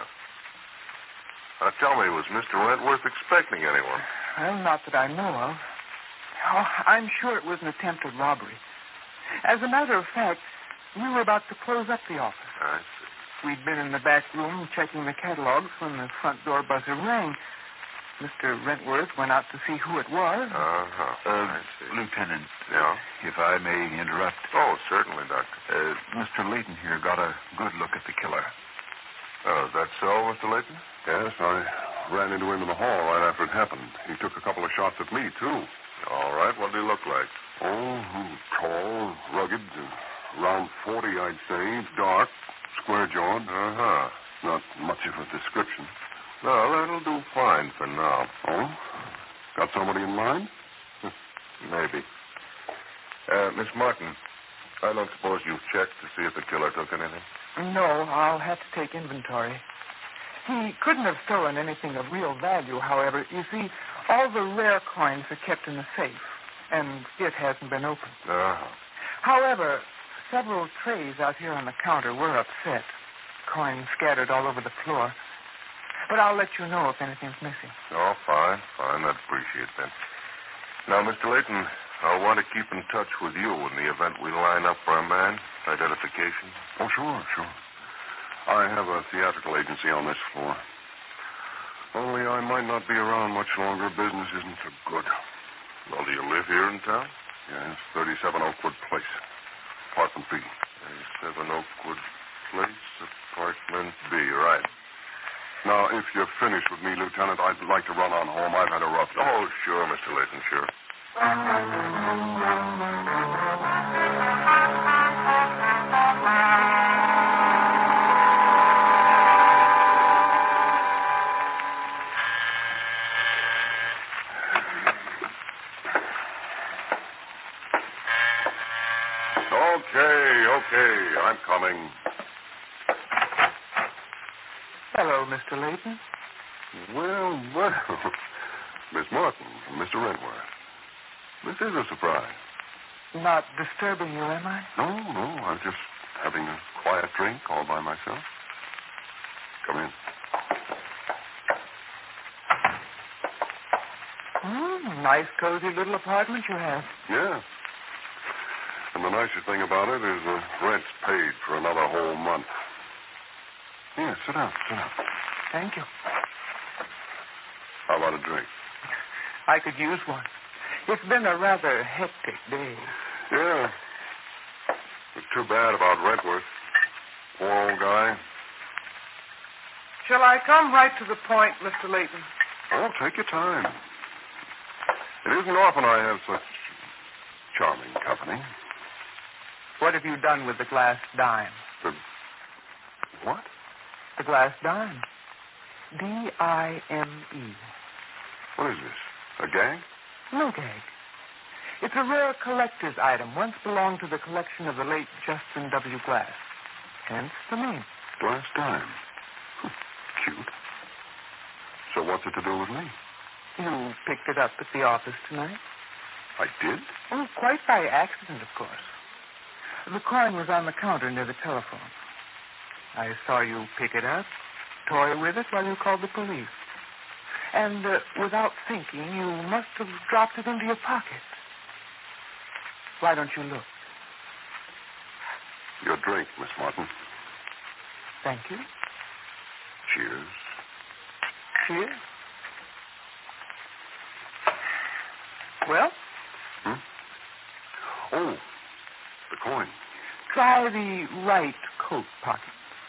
Now, tell me, was Mister Redworth expecting anyone? Well, not that I know of. Oh, I'm sure it was an attempted robbery. As a matter of fact, we were about to close up the office. I see. We'd been in the back room checking the catalogs when the front door buzzer rang. Mister Redworth went out to see who it was. Uh-huh. Uh, I see. Lieutenant, Yeah? if I may interrupt. Oh, certainly, Doctor. Uh, Mister Layton here got a good look at the killer. Oh, is that so, Mister Layton? Yes, I ran into him in the hall right after it happened. He took a couple of shots at me, too. All right, what did he look like? Oh, tall, rugged, around forty, I'd say, dark, square-jawed. Uh-huh. Not much of a description. No, that'll do fine for now. Oh? Got somebody in mind? Maybe. Uh, Miss Martin, I don't suppose you've checked to see if the killer took anything? No, I'll have to take inventory. He couldn't have stolen anything of real value, however. You see, all the rare coins are kept in the safe, and it hasn't been opened. Uh-huh. However, several trays out here on the counter were upset. Coins scattered all over the floor. But I'll let you know if anything's missing. Oh, fine, fine. I'd appreciate that. Now, Mister Layton, I'll want to keep in touch with you in the event we line up for a man. Identification. Oh, sure, sure. I have a theatrical agency on this floor. Only I might not be around much longer. Business isn't so good. Well, do you live here in town? Yes, thirty-seven Oakwood Place. Apartment B. thirty-seven Oakwood Place, Apartment B, right. Now, if you're finished with me, Lieutenant, I'd like to run on home. I've had a rough day. Oh, sure, Mister Layton, sure. Okay, okay, I'm coming. Hello, Mister Layton. Well, well. Miss Martin, Mister Redworth. This is a surprise. Not disturbing you, am I? No, no, I'm just having a quiet drink all by myself. Come in. Mm, nice, cozy little apartment you have. Yeah. And the nicer thing about it is the rent's paid for another whole month. Yeah, sit down, sit down. Thank you. How about a drink? I could use one. It's been a rather hectic day. Yeah. It's too bad about Rentworth. Poor old guy. Shall I come right to the point, Mister Layton? Oh, take your time. It isn't often I have such charming company. What have you done with the glass dime? The... what? The glass dime. D I M E. What is this? A gag? No gag. It's a rare collector's item, once belonged to the collection of the late Justin W. Glass. Hence the name. Glass dime. Hm, cute. So what's it to do with me? You picked it up at the office tonight? I did? Oh, quite by accident, of course. The coin was on the counter near the telephone. I saw you pick it up, toy with it while you called the police. And uh, without thinking, you must have dropped it into your pocket. Why don't you look? Your drink, Miss Martin. Thank you. Cheers. Cheers. Well? Hmm? Oh, the coin. Try the right coat pocket.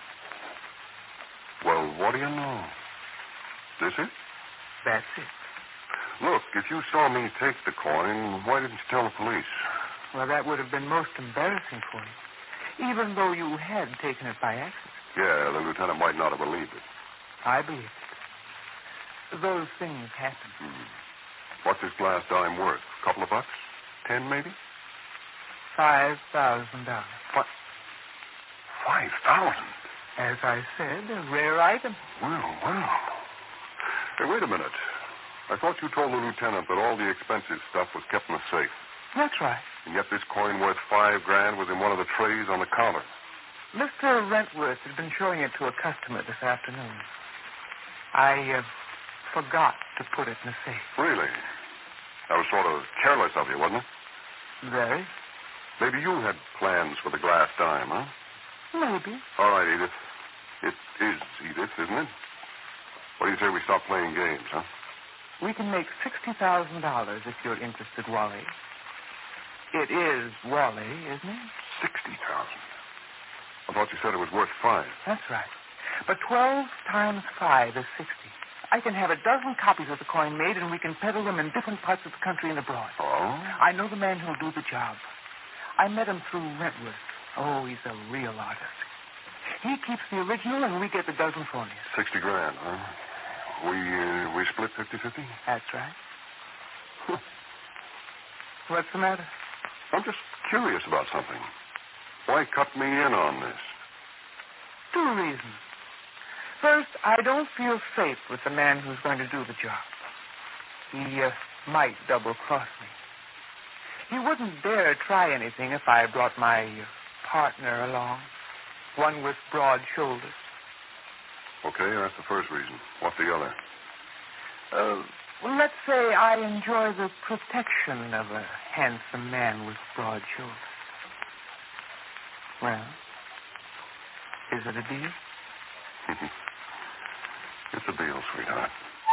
Well, what do you know? This it? That's it. Look, if you saw me take the coin, why didn't you tell the police? Well, that would have been most embarrassing for you, even though you had taken it by accident. Yeah, the lieutenant might not have believed it. I believe it. Those things happen. Hmm. What's this glass dime worth? A couple of bucks? Ten, maybe? Five thousand dollars. What? Five thousand? As I said, a rare item. Well, well. Hey, wait a minute. I thought you told the lieutenant that all the expensive stuff was kept in the safe. That's right. And yet this coin worth five grand was in one of the trays on the counter. Mister Rentworth had been showing it to a customer this afternoon. I uh, forgot to put it in the safe. Really? That was sort of careless of you, wasn't it? Very. Maybe you had plans for the glass dime, huh? Maybe. All right, Edith. It is Edith, isn't it? What do you say we stop playing games, huh? We can make sixty thousand dollars if you're interested, Wally. It is Wally, isn't it? Sixty thousand. I thought you said it was worth five. That's right. But twelve times five is sixty. I can have a dozen copies of the coin made, and we can peddle them in different parts of the country and abroad. Oh? I know the man who'll do the job. I met him through Rentworth. Oh, he's a real artist. He keeps the original, and we get the dozen phonies. Sixty grand, huh? We uh, we split fifty-fifty? That's right. What's the matter? I'm just curious about something. Why cut me in on this? Two reasons. First, I don't feel safe with the man who's going to do the job. He uh, might double-cross me. He wouldn't dare try anything if I brought my uh, partner along, one with broad shoulders. Okay, that's the first reason. What's the other? Uh, well, let's say I enjoy the protection of a handsome man with broad shoulders. Well, is it a deal? It's a deal, sweetheart.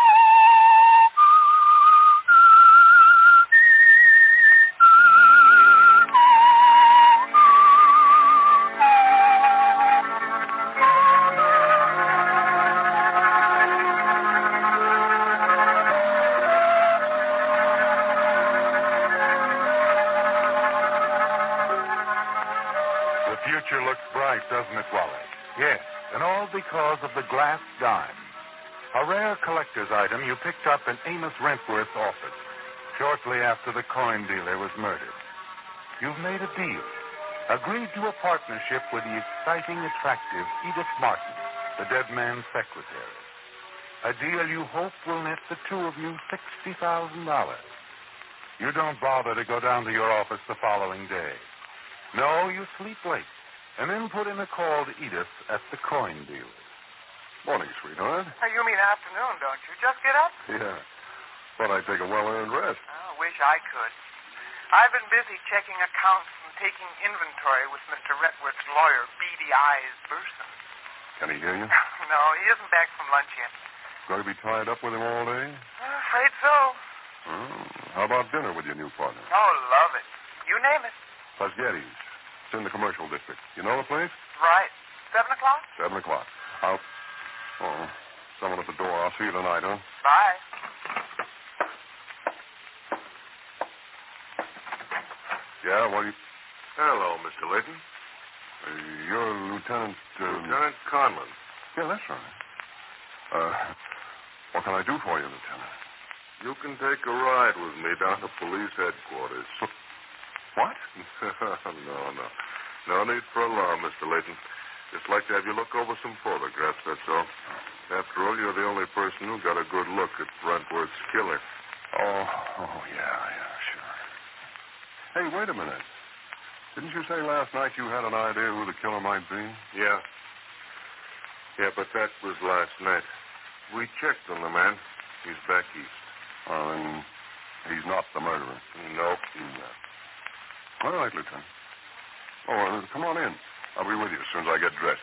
The future looks bright, doesn't it, Wally? Yes, and all because of the glass dime. A rare collector's item you picked up in Amos Rentworth's office shortly after the coin dealer was murdered. You've made a deal. Agreed to a partnership with the exciting, attractive Edith Martin, the dead man's secretary. A deal you hope will net the two of you sixty thousand dollars. You don't bother to go down to your office the following day. No, you sleep late and then put in a call to Edith at the coin dealer. Morning, sweetheart. Hey, you mean afternoon, don't you? Just get up? Yeah. Thought I'd take a well-earned rest. I wish I could. I've been busy checking accounts and taking inventory with Mister Retworth's lawyer, Beady Eyes Burson. Can he hear you? No, he isn't back from lunch yet. Going to be tied up with him all day? I'm afraid so. Oh, how about dinner with your new partner? Oh, love it. You name it. Pasgetti's. It's in the commercial district. You know the place? Right. Seven o'clock? Seven o'clock. I'll... Oh, someone at the door. I'll see you tonight, huh? Bye. Yeah, what do you... Hello, Mister Layton. Uh, you're Lieutenant... Uh... Lieutenant Conlon. Yeah, that's right. Uh, what can I do for you, Lieutenant? You can take a ride with me down to police headquarters. What? no, no. No need for alarm, Mister Layton. Just like to have you look over some photographs, that's all. After all, you're the only person who got a good look at Brentworth's killer. Oh, oh, yeah, yeah, sure. Hey, wait a minute. Didn't you say last night you had an idea who the killer might be? Yeah. Yeah, but that was last night. We checked on the man. He's back east. Well, then he's not the murderer. Nope. Yeah. All right, Lieutenant. Oh, uh, come on in. I'll be with you as soon as I get dressed.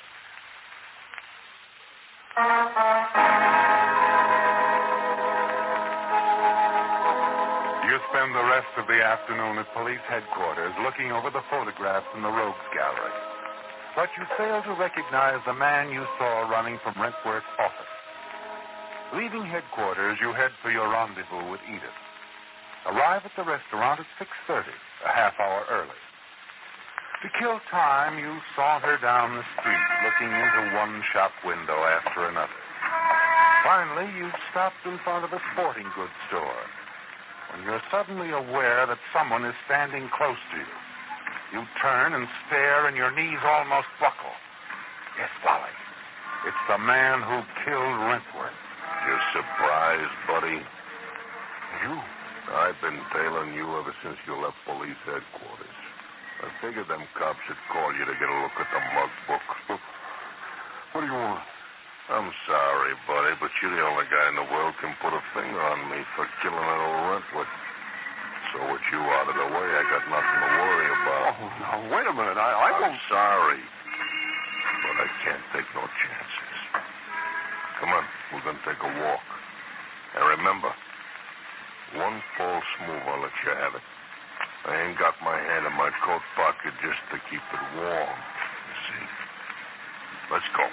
You spend the rest of the afternoon at police headquarters looking over the photographs in the rogues gallery. But you fail to recognize the man you saw running from Rentworth's office. Leaving headquarters, you head for your rendezvous with Edith. Arrive at the restaurant at six thirty, a half hour early. To kill time, you saunter down the street, looking into one shop window after another. Finally, you've stopped in front of a sporting goods store, when you're suddenly aware that someone is standing close to you. You turn and stare, and your knees almost buckle. Yes, Wally. It's the man who killed Rentworth. You're surprised, buddy? You? I've been tailing you ever since you left police headquarters. I figured them cops should call you to get a look at the mug book. What do you want? I'm sorry, buddy, but you're the only guy in the world can put a finger on me for killing that old Rentworth. So with you out of the way, I got nothing to worry about. Oh, now, wait a minute. I, I I'm won't... sorry, but I can't take no chances. Come on, we're going to take a walk. And remember, one false move, I'll let you have it. I ain't got my hand in my coat pocket just to keep it warm, you see. Let's go.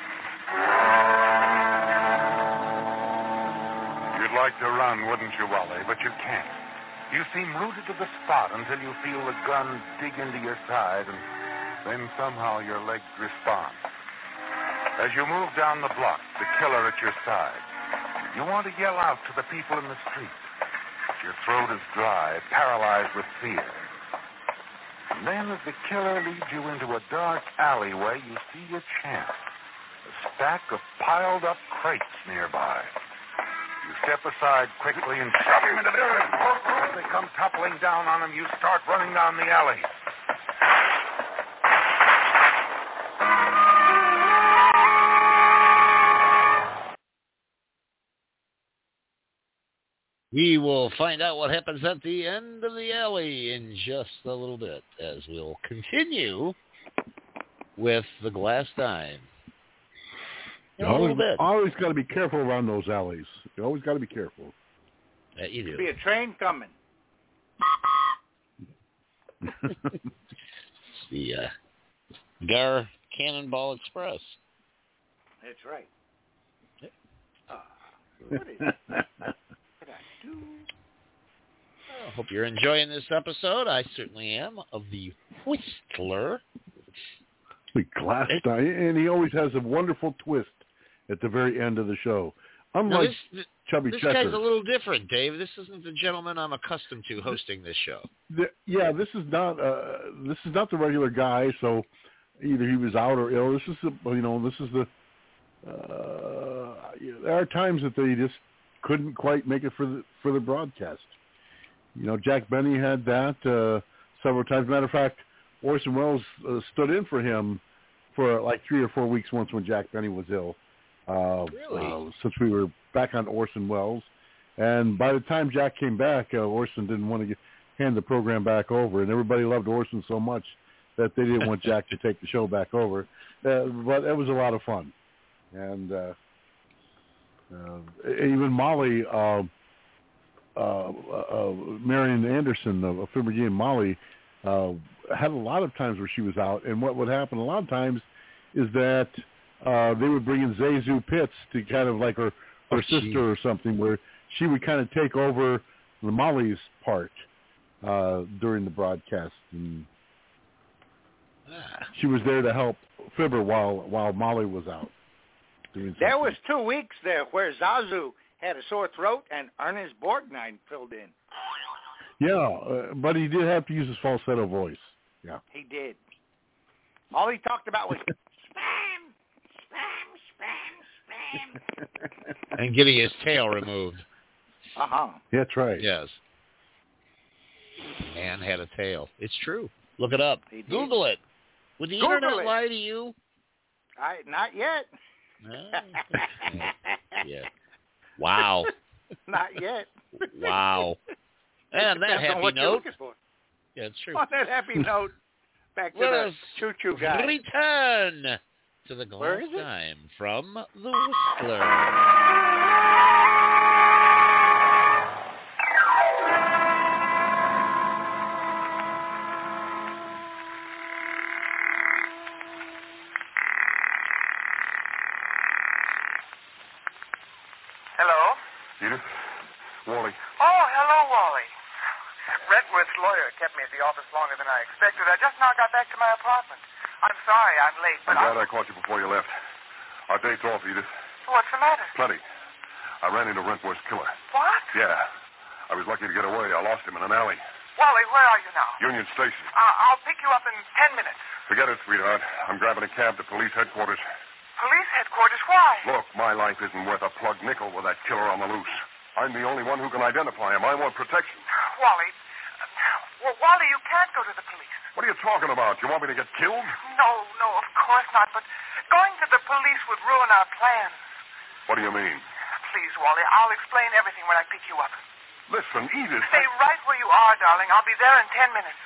You'd like to run, wouldn't you, Wally? But you can't. You seem rooted to the spot until you feel the gun dig into your side, and then somehow your legs respond. As you move down the block, the killer at your side, you want to yell out to the people in the street. Your throat is dry, paralyzed with fear. And then as the killer leads you into a dark alleyway, you see your chance. A stack of piled-up crates nearby. You step aside quickly and shove him into the earth. As they come toppling down on him, you start running down the alley. We will find out what happens at the end of the alley in just a little bit, as we'll continue with the Glass Dime. In a always, little bit. Always got to be careful around those alleys. You always got to be careful. That you do. Be a train coming. the uh, Gar Cannonball Express. That's right. Uh, what is it? I hope you're enjoying this episode. I certainly am, of the Whistler. The Glass Dime, and he always has a wonderful twist at the very end of the show. Unlike now this, Chubby this Checker. guy's a little different, Dave. This isn't the gentleman I'm accustomed to hosting this show. The, yeah, this is not uh, this is not the regular guy. So either he was out or ill. This is the you know this is the. Uh, there are times that they just couldn't quite make it for the for the broadcast. You know, Jack Benny had that uh, several times. Matter of fact, Orson Welles uh, stood in for him for like three or four weeks once when Jack Benny was ill. uh, Really? uh, since we were back on Orson Welles. And by the time Jack came back, uh, Orson didn't want to get, hand the program back over, and everybody loved Orson so much that they didn't want Jack to take the show back over. Uh, but it was a lot of fun. And uh, uh, even Molly, uh, uh, uh, Marian Anderson of, of Fibber and Molly, uh, had a lot of times where she was out. And what would happen a lot of times is that uh, they would bring in Zazu Pitts to kind of like her, her Oh, sister geez. or something, where she would kind of take over the Molly's part uh, during the broadcast. And she was there to help Fibber while while Molly was out. Doing There something. was two weeks there where Zazu had a sore throat and Ernest Borgnine filled in. Yeah, uh, but he did have to use his falsetto voice. Yeah. He did. All he talked about was And getting his tail removed. uh-huh. Yeah, that's right. Yes. Man had a tail. It's true. Look it up. He did. Google it. Would the Google internet it. lie to you? I, not yet. Yeah. Wow. Not yet. Wow. And that Depends on happy what you're note. looking for. Yeah, it's true. On that happy note, back to Let the us choo-choo guy. return to the Where glass is it? time from the Whistler. Hello? Edith? Wally? Oh, hello, Wally. Redworth's lawyer kept me at the office longer than I expected. I just now got back to my apartment. I'm sorry I'm late, I'm but glad I caught you before you left. Our date's off, Edith. What's the matter? Plenty. I ran into Rentworth's killer. What? Yeah. I was lucky to get away. I lost him in an alley. Wally, where are you now? Union Station. Uh, I'll pick you up in ten minutes. Forget it, sweetheart. I'm grabbing a cab to police headquarters. Police headquarters? Why? Look, my life isn't worth a plug nickel with that killer on the loose. I'm the only one who can identify him. I want protection. Wally, uh, well, Wally, you can't go to the police. What are you talking about? You want me to get killed? No, no, of course not, but going to the police would ruin our plans. What do you mean? Please, Wally, I'll explain everything when I pick you up. Listen, Edith. Stay right where you are, darling. I'll be there in ten minutes.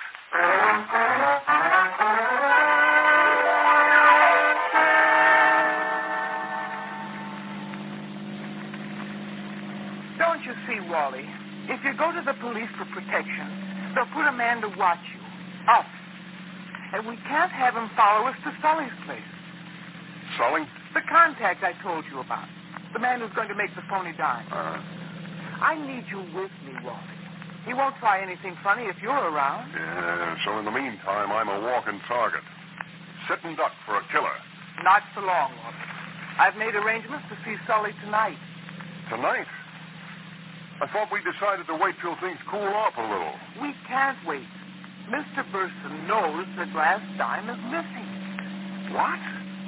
Don't you see, Wally? If you go to the police for protection, they'll put a man to watch you. Us. And we can't have him follow us to Sully's place. Sully? The contact I told you about. The man who's going to make the phony dime. Uh, I need you with me, Wally. He won't try anything funny if you're around. yeah, so in the meantime, I'm a walking target. Sitting duck for a killer. Not for long, Wally. I've made arrangements to see Sully tonight. Tonight? I thought we decided to wait till things cool off a little. We can't wait. Mister Burson knows the glass dime is missing. What?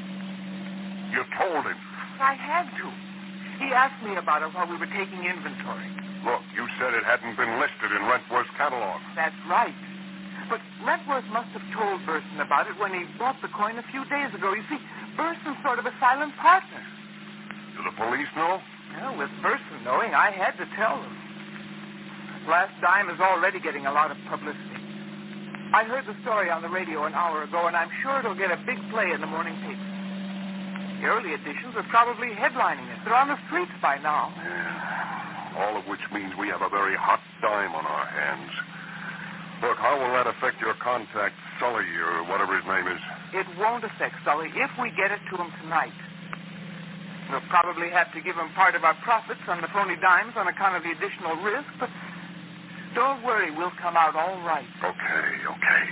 You told him. I had to. He asked me about it while we were taking inventory. Look, you said it hadn't been listed in Rentworth's catalog. That's right. But Rentworth must have told Burson about it when he bought the coin a few days ago. You see, Burson's sort of a silent partner. Do the police know? Well, with Burson knowing, I had to tell them. Glass dime is already getting a lot of publicity. I heard the story on the radio an hour ago, and I'm sure it'll get a big play in the morning paper. The early editions are probably headlining it. They're on the streets by now. Yeah. All of which means we have a very hot dime on our hands. Look, how will that affect your contact, Sully, or whatever his name is? It won't affect Sully if we get it to him tonight. We'll probably have to give him part of our profits on the phony dimes on account of the additional risk, but don't worry, we'll come out all right. Okay, okay.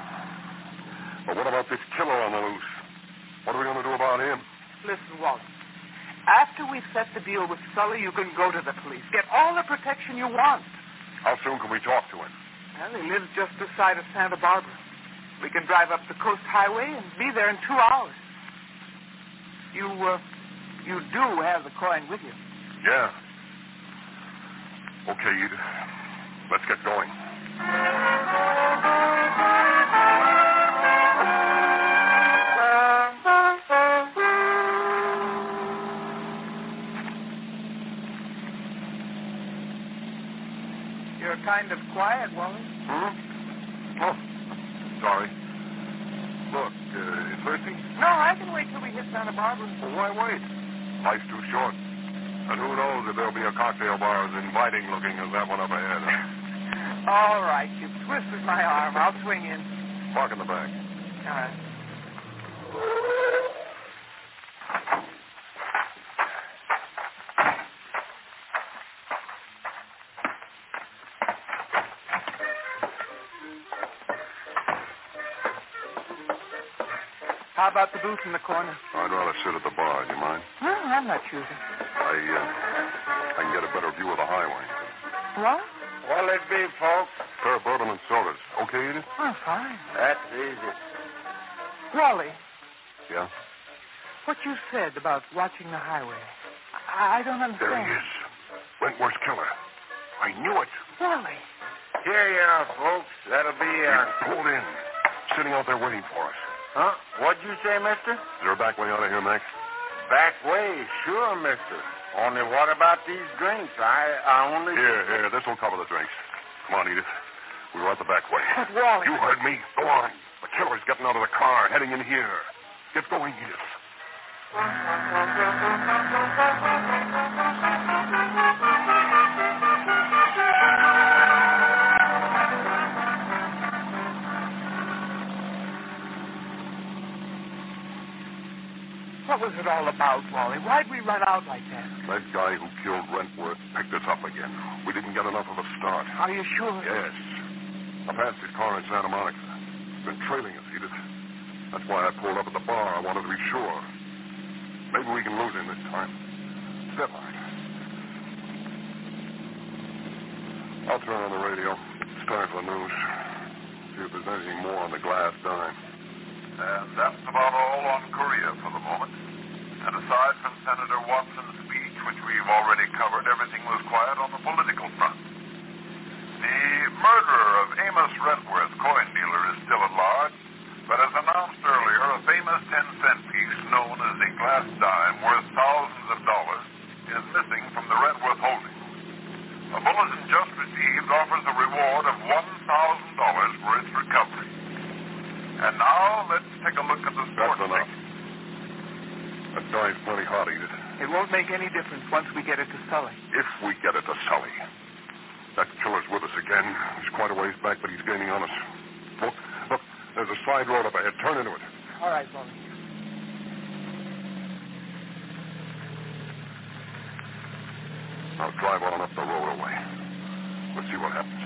But what about this killer on the loose? What are we going to do about him? Listen, Walt. After we've set the deal with Sully, you can go to the police. Get all the protection you want. How soon can we talk to him? Well, he lives just this side of Santa Barbara. We can drive up the coast highway and be there in two hours. You, uh, you do have the coin with you. Yeah. Okay, Edith. Let's get going. You're kind of quiet, Wally. Huh? Oh, sorry. Look, uh, thirsty? No, I can wait till we hit Santa Barbara. Well, why wait? Life's too short. And who knows if there'll be a cocktail bar as inviting looking as that one up ahead. All right, you've twisted my arm. I'll swing in. Park in the back. All right. How about the booth in the corner? I'd rather sit at the bar. Do you mind? No, I'm not choosing. I, uh, I can get a better view of the highway. What? What'll it be, folks? Pair of bourbon and sodas. Okay, Edith? Oh, fine. That's easy. Wally, Yeah? what you said about watching the highway, I, I don't understand. There he is. Wentworth's killer. I knew it. Wally. Here you are, folks. That'll be, uh... He's pulled in. Sitting out there waiting for us. Huh? What'd you say, mister? Is there a back way out of here, Max? Back way, sure, mister. Only what about these drinks? I, I only... Here, here. This will cover the drinks. Come on, Edith. We were out the back way. But, Wally... You heard me. Go on. The killer's getting out of the car, heading in here. Get going, Edith. What was it all about, Wally? Why'd we run out like that? That guy who killed Wentworth picked us up again. We didn't get enough of a start. Are you sure? Yes. I passed his car in Santa Monica. He's been trailing us, Edith. That's why I pulled up at the bar. I wanted to be sure. Maybe we can lose him this time. Step on it. I'll turn on the radio. It's time for the news. See if there's anything more on the glass dime. And that's about all on Korea for the moment. And aside from Senator Watson's speech, which we've already covered, everything was quiet on the political front. The murderer of Amos Wentworth, coin dealer, is still at large, but as announced earlier, a famous ten-cent piece known as a glass dime worth thousands of dollars is missing from the Wentworth holdings. A bulletin just received offers a reward of one thousand dollars for its recovery. And now, let's take a look at the sports. That's enough. That dime's plenty hot, Edith. It won't make any difference once we get it to Sully. If we get it to Sully. That killer's with us again. He's quite a ways back, but he's gaining on us. Look, look, there's a side road up ahead. Turn into it. All right, Wally. Now drive on up the road away. Let's see what happens.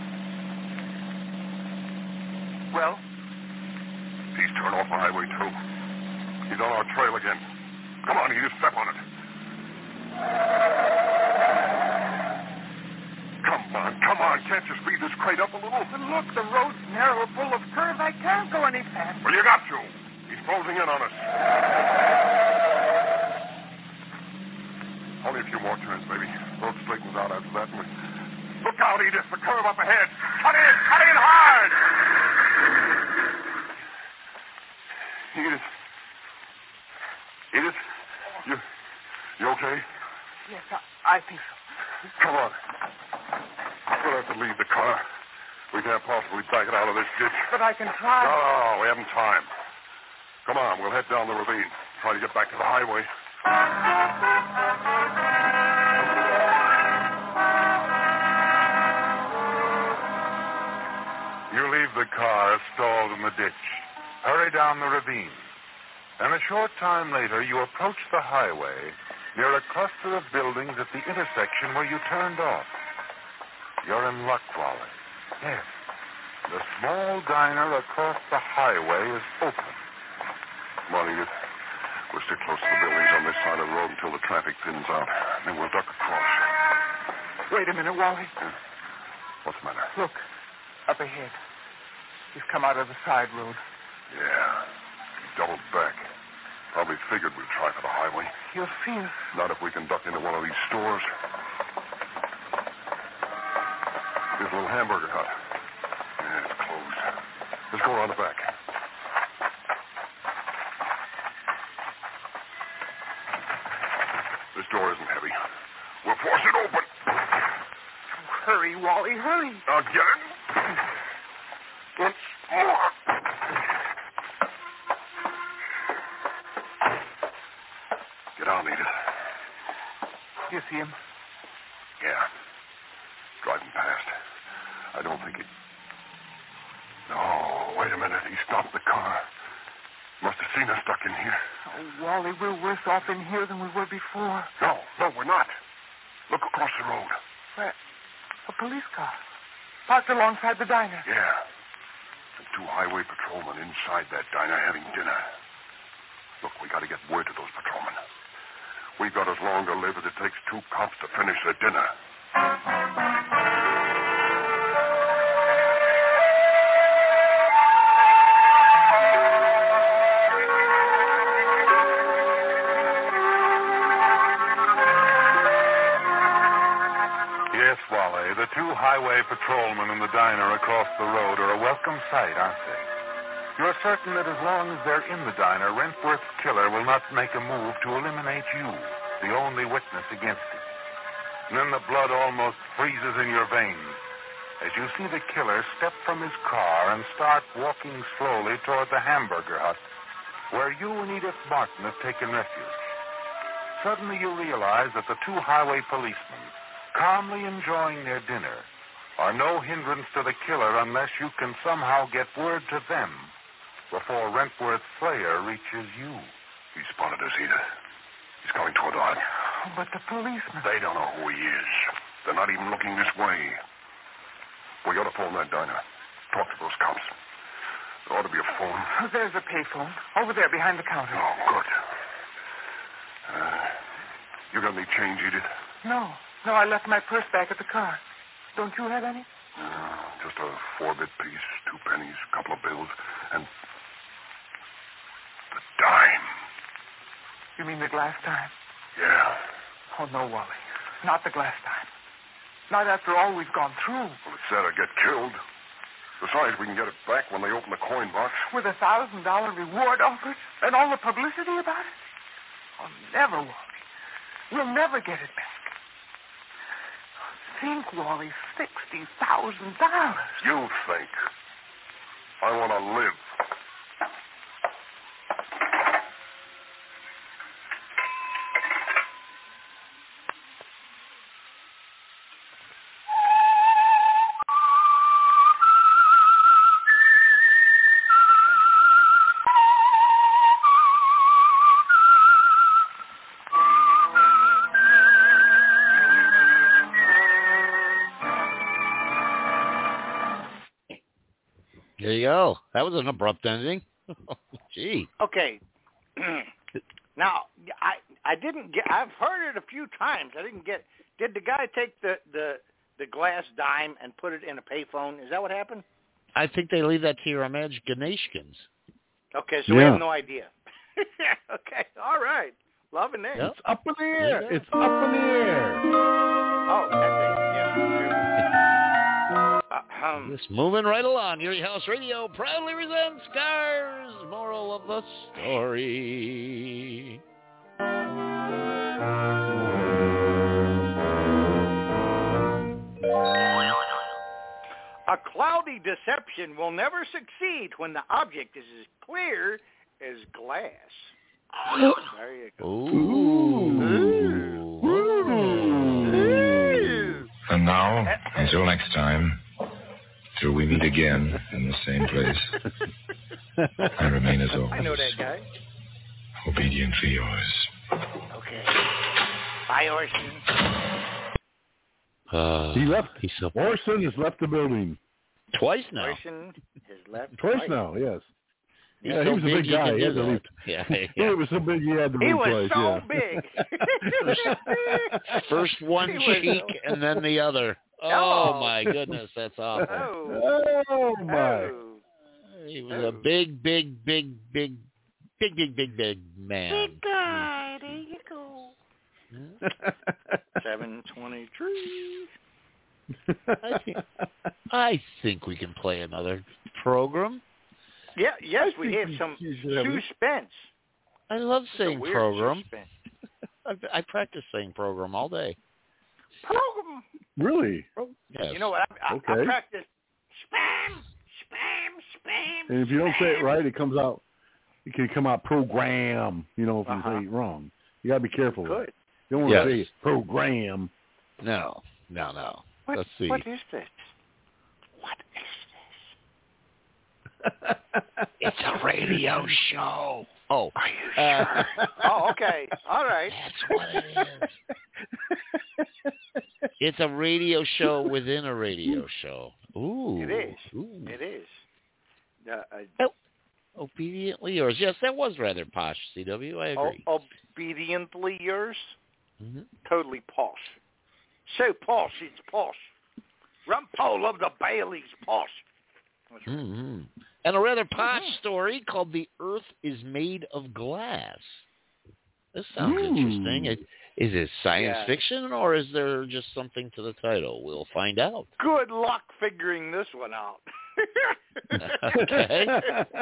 Well? He's turned off the highway, too. He's on our trail again. Come on, Edith, step on it. Come on, come on. Can't you speed this crate up a little? But look, the road's narrow, full of curves. I can't go any faster. Well, you got to. He's closing in on us. Only a few more turns, baby. Road straightens out after that. And we... Look out, Edith. The curve up ahead. Cut in. Cut in hard. Edith. Edith, you, you okay? Yes, I, I think so. Come on. We'll have to leave the car. We can't possibly back it out of this ditch. But I can try. No, no, no, we haven't time. Come on, we'll head down the ravine. Try to get back to the highway. You leave the car stalled in the ditch. Hurry down the ravine. And a short time later, you approach the highway near a cluster of buildings at the intersection where you turned off. You're in luck, Wally. Yes. The small diner across the highway is open. Come on, Edith. We'll stick close to the buildings on this side of the road until the traffic thins out. Then we'll duck across. Wait a minute, Wally. Yeah. What's the matter? Look, up ahead. He's come out of the side road. Yeah. He doubled back. Probably figured we'd try for the highway. You'll see us. Not if we can duck into one of these stores. Here's a little hamburger hut. Yeah, it's closed. Let's go around the back. This door isn't heavy. We'll force it open. Hurry, Wally, hurry. I'll get it. Once more. Get on, Edith. You see him? Yeah. Driving past. I don't think he... No, wait a minute. He stopped the car. Must have seen us stuck in here. Oh, Wally, we're worse off in here than we were before. No, no, we're not. Look across the road. Where? A police car. Parked alongside the diner. Yeah. And two highway patrolmen inside that diner having dinner. Look, we got to get word to those patrolmen. We've got as long to live as it takes two cops to finish their dinner. Yes, Wally, the two highway patrolmen in the diner across the road are a welcome sight, aren't they? You're certain that as long as they're in the diner, Rentworth's killer will not make a move to eliminate you, the only witness against it. And then the blood almost freezes in your veins as you see the killer step from his car and start walking slowly toward the hamburger hut where you and Edith Martin have taken refuge. Suddenly you realize that the two highway policemen, calmly enjoying their dinner, are no hindrance to the killer unless you can somehow get word to them before Rentworth's slayer reaches you. He spotted us, Edith. He's coming toward the hut. Oh, but the policemen... They don't know who he is. They're not even looking this way. We ought to phone that diner. Talk to those cops. There ought to be a phone. Oh, there's a payphone. Over there behind the counter. Oh, good. Uh, you got any change, Edith? No. No, I left my purse back at the car. Don't you have any? Uh, just a four-bit piece, two pennies, a couple of bills, and the dime. You mean the glass dime? Yeah. Oh, no, Wally. Not the glass dime. Not after all we've gone through. Well, it's said I'd get killed. Besides, we can get it back when they open the coin box. With a thousand dollar reward offered? And all the publicity about it? Oh, never, Wally. We'll never get it back. Think, Wally, sixty thousand dollars. You think. I want to live. There you go. That was an abrupt ending. Gee. Okay. Now, I I didn't get. I've heard it a few times. I didn't get. Did the guy take the the the glass dime and put it in a payphone? Is that what happened? I think they leave that to your imaginations. Okay, so Yeah. we have no idea. Okay, all right. Loving it. It's up in the air. It's up in the air. Oh, that's it. Yeah, sure. Uh, um, Just moving right along. Erie House Radio proudly presents Scars. Moral of the story. A cloudy deception will never succeed when the object is as clear as glass. There you go. Ooh. Ooh. And now, until next time, till we meet again in the same place, I remain as always, I know that guy. obediently yours. Okay. Bye, Orson. Uh, He left. He's so Orson has left the building. twice now. Orson has left. Twice now, yes. He's Yeah, so he was a big big he guy. can He do had to that. leave. Yeah, He yeah. was so big he had to He leave was twice. so yeah. big. First one He was cheek so- and then the other. Oh, my goodness, that's awful. Oh. Oh my! Oh. He was a big, big, big, big, big, big, big, big man. Big guy. There you go. Seven twenty-three. I think, I think we can play another program. Yeah. Yes, we think have we some should have- suspense. I love It's a saying weird program. suspense. I, I practice saying program all day. Program. Really? Yes. You know what? I, I, Okay. I practice. Spam, spam, spam. And if you don't say it right, it comes out. It can come out program. You know, if you Uh-huh. say it wrong, you got to be careful. With Good. it. You don't want Yes. to say program. No, no, no. What, Let's see. What is this? What is It's a radio show. Oh. Are you Uh, sure? Oh, okay. All right. That's what it is. It's a radio show within a radio show. Ooh. It is. Ooh. It is. Uh, uh, Oh, obediently yours. Yes, that was rather posh, C W. I agree. o- obediently yours? Mhm. Totally posh. So posh, it's posh. Rumpole of the Bailey's posh. Mm-hmm. And a rather posh story called "The Earth Is Made of Glass." This sounds Ooh. interesting. It, is it science Yeah. fiction, or is there just something to the title? We'll find out. Good luck figuring this one out. Okay.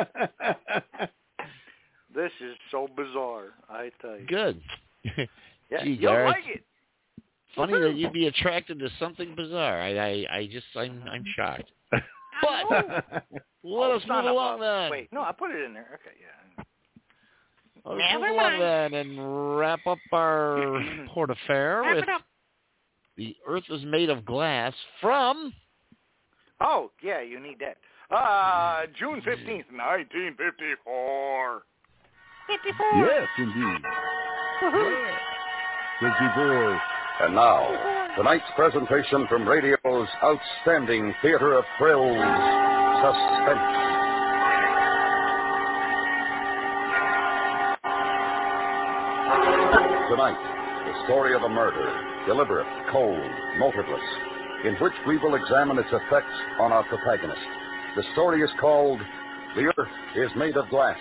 This is so bizarre, I tell you. Good. Yeah, Gee, you'll Gareth. like it. Funny that you'd be attracted to something bizarre. I, I, I just, I'm, I'm shocked. But let Oh, us it's not move a- along then. Wait, no, I put it in there. Okay, yeah. Let's Never move along mind. then and wrap up our port affair Wrap with it up. "The Earth is Made of Glass" from Oh, yeah, you need that. Uh, June fifteenth, nineteen fifty-four. fifty-four. Yes, indeed. fifty-four. And now, tonight's presentation from radio's outstanding theater of thrills, Suspense. Tonight, the story of a murder, deliberate, cold, motiveless, in which we will examine its effects on our protagonist. The story is called "The Earth is Made of Glass."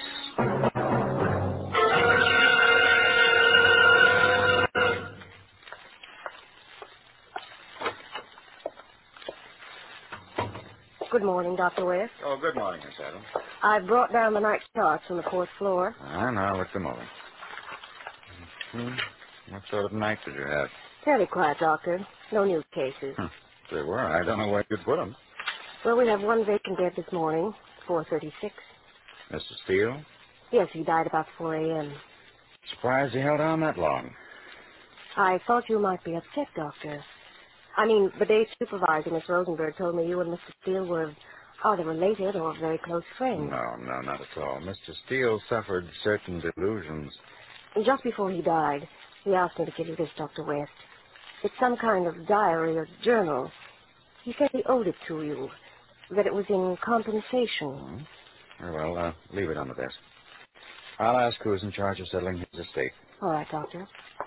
Good morning, Doctor West. Oh, good morning, Miss Adams. I've brought down the night charts from the fourth floor. Ah, now, look them over. Hmm. What sort of night did you have? Fairly quiet, Doctor. No new cases. Hmm. If there were, I don't know where you'd put them. Well, we have one vacant bed this morning, four thirty-six. Mister Steele? Yes, he died about four a.m. Surprised he held on that long. I thought you might be upset, Doctor. I mean, the day supervisor, Miss Rosenberg, told me you and Mister Steele were either related or very close friends. No, no, not at all. Mister Steele suffered certain delusions. Just before he died, he asked me to give you this, Doctor West. It's some kind of diary or journal. He said he owed it to you, that it was in compensation. Very well, uh, leave it on the desk. I'll ask who's in charge of settling his estate. All right, Doctor.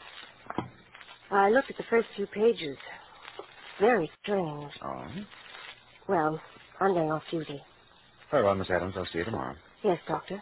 I looked at the first few pages. Very strange. Oh? Well, I'm going off duty. Very well, Miss Adams. I'll see you tomorrow. Yes, Doctor.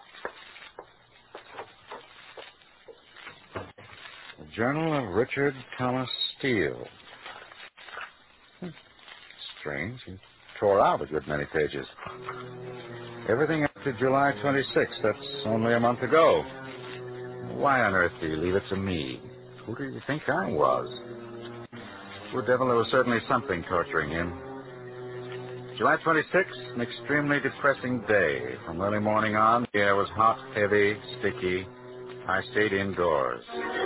The Journal of Richard Thomas Steele. Hmm. Strange. He tore out a good many pages. Everything up to July twenty-sixth. That's only a month ago. Why on earth do you leave it to me? Who do you think I was? Poor devil, there was certainly something torturing him. July twenty-sixth, an extremely depressing day. From early morning on, the air was hot, heavy, sticky. I stayed indoors.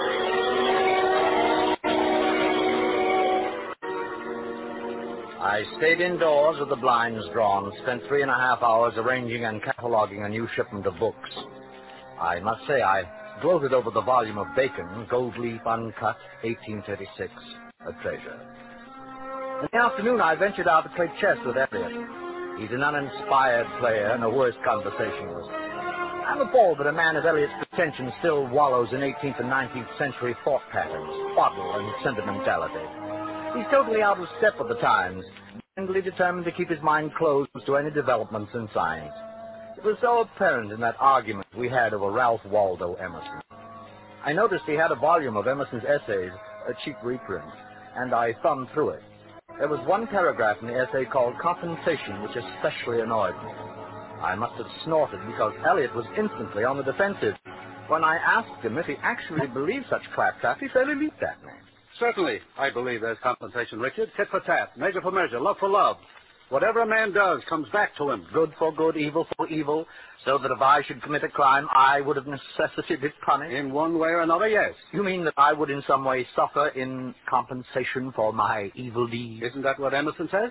I stayed indoors with the blinds drawn, spent three and a half hours arranging and cataloging a new shipment of books. I must say I gloated over the volume of Bacon, Gold Leaf Uncut, eighteen thirty-six, a treasure. In the afternoon, I ventured out to play chess with Elliot. He's an uninspired player and a worse conversationalist. I'm appalled that a man of Elliot's pretensions still wallows in eighteenth and nineteenth century thought patterns, twaddle, and sentimentality. He's totally out of step with the times, blindly determined to keep his mind closed to any developments in science. It was so apparent in that argument we had over Ralph Waldo Emerson. I noticed he had a volume of Emerson's essays, a cheap reprint, and I thumbed through it. There was one paragraph in the essay called Compensation, which especially annoyed me. I must have snorted because Eliot was instantly on the defensive. When I asked him if he actually believed such claptrap, he fairly leaped at me. Certainly, I believe there's compensation, Richard. Tit for tat, measure for measure, love for love. Whatever a man does comes back to him. Good for good, evil for evil, so that if I should commit a crime, I would of necessity be punished. In one way or another, yes. You mean that I would in some way suffer in compensation for my evil deeds? Isn't that what Emerson says?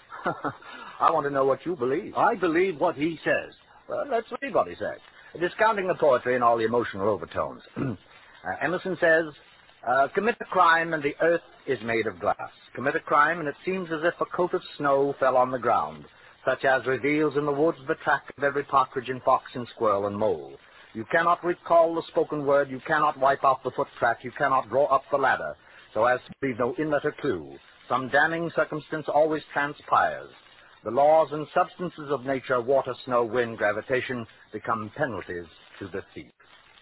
I want to know what you believe. I believe what he says. Well, let's read what he says. Discounting the poetry and all the emotional overtones. uh, Emerson says, uh, commit a crime and the earth is made of glass. Commit a crime and it seems as if a coat of snow fell on the ground, such as reveals in the woods the track of every partridge and fox and squirrel and mole. You cannot recall the spoken word, you cannot wipe off the foot track, you cannot draw up the ladder, so as to leave no inlet or clue. Some damning circumstance always transpires. The laws and substances of nature, water, snow, wind, gravitation, become penalties to the thief.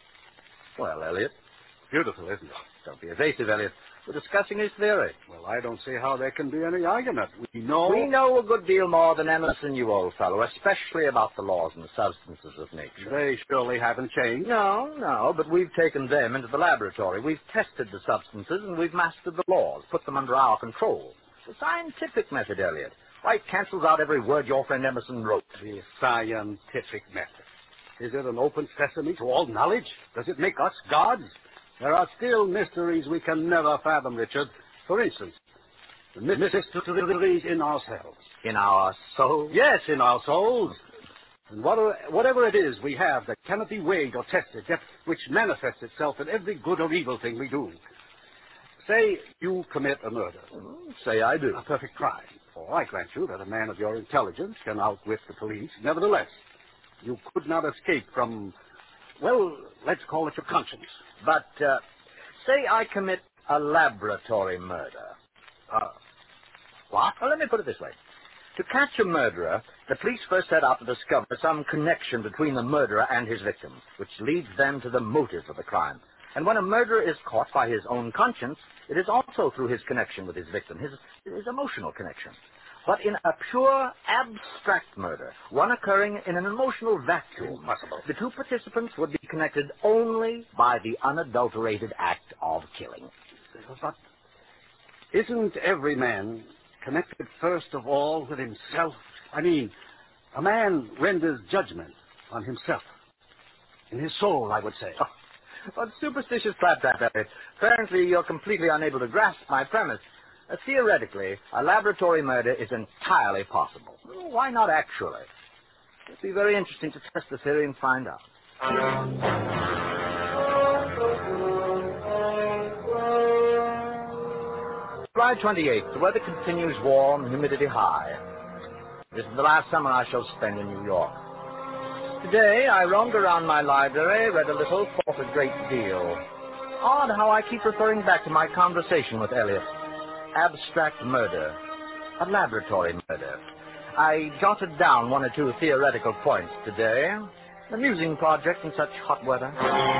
Well, Eliot. Beautiful, isn't it? Don't be evasive, Eliot. We're discussing his theory. Well, I don't see how there can be any argument. We know... We know a good deal more than Emerson, you old fellow, especially about the laws and substances of nature. They surely haven't changed. No, no, but we've taken them into the laboratory. We've tested the substances and we've mastered the laws, put them under our control. The scientific method, Eliot. Why, it cancels out every word your friend Emerson wrote. The scientific method. Is it an open sesame to all knowledge? Does it make us gods? There are still mysteries we can never fathom, Richard. For instance, the mysteries in ourselves. In our souls? Yes, in our souls. And whatever it is we have that cannot be weighed or tested, yet which manifests itself in every good or evil thing we do. Say you commit a murder. Say I do. A perfect crime. Oh, I grant you that a man of your intelligence can outwit the police. Nevertheless, you could not escape from, well, let's call it your conscience. But, uh, say I commit a laboratory murder. Uh, what? Well, let me put it this way. To catch a murderer, the police first set out to discover some connection between the murderer and his victim, which leads them to the motive of the crime. And when a murderer is caught by his own conscience, it is also through his connection with his victim, his, his emotional connection. But in a pure, abstract murder, one occurring in an emotional vacuum, Impossible. the two participants would be connected only by the unadulterated act of killing. But isn't every man connected first of all with himself? I mean, a man renders judgment on himself. In his soul, I would say. Oh, what superstitious claptrap, Eliot. Apparently you're completely unable to grasp my premise. Uh, theoretically, a laboratory murder is entirely possible. Well, why not actually? It'd be very interesting to test the theory and find out. July twenty-eighth. The weather continues warm, humidity high. This is the last summer I shall spend in New York. Today, I roamed around my library, read a little, thought a great deal. Odd how I keep referring back to my conversation with Eliot. Abstract murder. A laboratory murder. I jotted down one or two theoretical points today. An amusing project in such hot weather.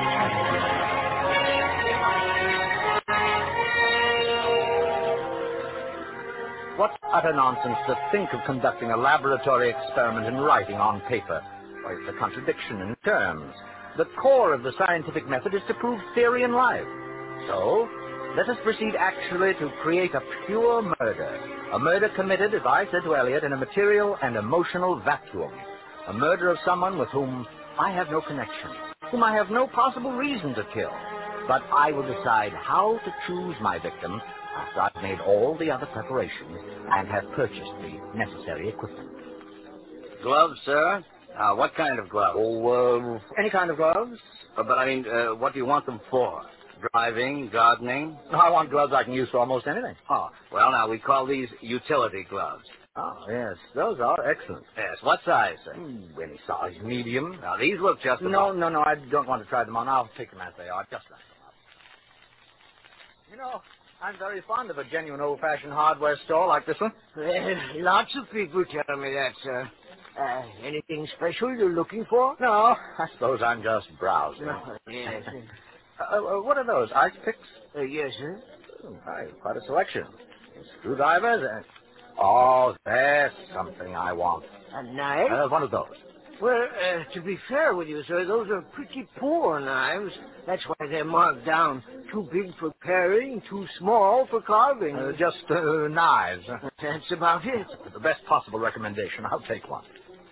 What utter nonsense to think of conducting a laboratory experiment in writing on paper. Why, it's a contradiction in terms. The core of the scientific method is to prove theory in life. So, let us proceed actually to create a pure murder. A murder committed, as I said to Eliot, in a material and emotional vacuum. A murder of someone with whom I have no connection, whom I have no possible reason to kill. But I will decide how to choose my victim after I've made all the other preparations and have purchased the necessary equipment. Gloves, sir? Uh, what kind of gloves? Oh, uh, any kind of gloves. Uh, but, I mean, uh, what do you want them for? Driving, gardening? I want gloves I can use for almost anything. Oh, well, now, we call these utility gloves. Oh, yes, those are excellent. Yes, what size, sir? Mm, any size, medium. Now, these look just about... No, no, no, I don't want to try them on. I'll take them as they are, just like them up. You know, I'm very fond of a genuine old-fashioned hardware store like this one. Well, lots of people tell me that, sir. Uh, anything special you're looking for? No, I suppose I'm just browsing. No, yes. uh, uh, what are those, ice picks? Uh, yes, sir. Oh, my, quite a selection. Screwdrivers and... Oh, there's something I want. A knife? Uh, one of those. Well, uh, to be fair with you, sir, those are pretty poor knives. That's why they're marked down Too big for paring, too small for carving. Uh, just uh, knives. That's about it. The best possible recommendation. I'll take one.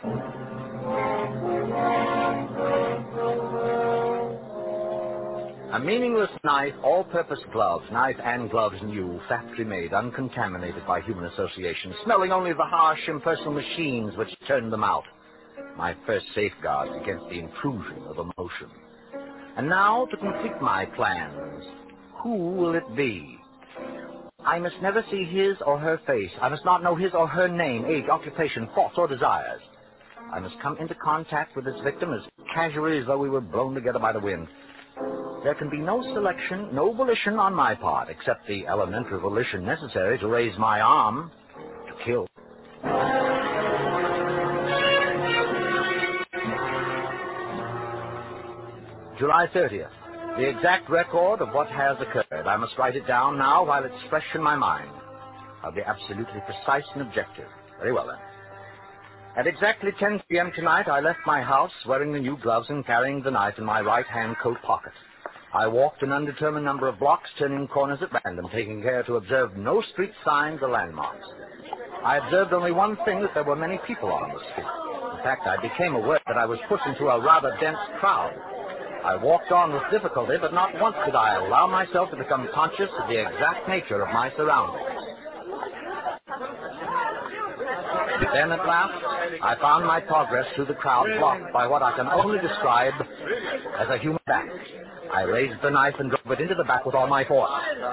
A meaningless knife, all-purpose gloves, knife and gloves new, factory-made, uncontaminated by human association, smelling only of the harsh, impersonal machines which turned them out. My first safeguard against the intrusion of emotion. And now, to complete my plans, who will it be? I must never see his or her face. I must not know his or her name, age, occupation, thoughts, or desires. I must come into contact with this victim as casually as though we were blown together by the wind. There can be no selection, no volition on my part, except the elementary volition necessary to raise my arm to kill. July thirtieth. The exact record of what has occurred. I must write it down now while it's fresh in my mind. I'll be absolutely precise and objective. Very well, then. At exactly ten p.m. tonight, I left my house wearing the new gloves and carrying the knife in my right-hand coat pocket. I walked an undetermined number of blocks, turning corners at random, taking care to observe no street signs or landmarks. I observed only one thing, that there were many people on the street. In fact, I became aware that I was pushed into a rather dense crowd. I walked on with difficulty, but not once did I allow myself to become conscious of the exact nature of my surroundings. Then, at last, I found my progress through the crowd blocked by what I can only describe as a human back. I raised the knife and drove it into the back with all my force.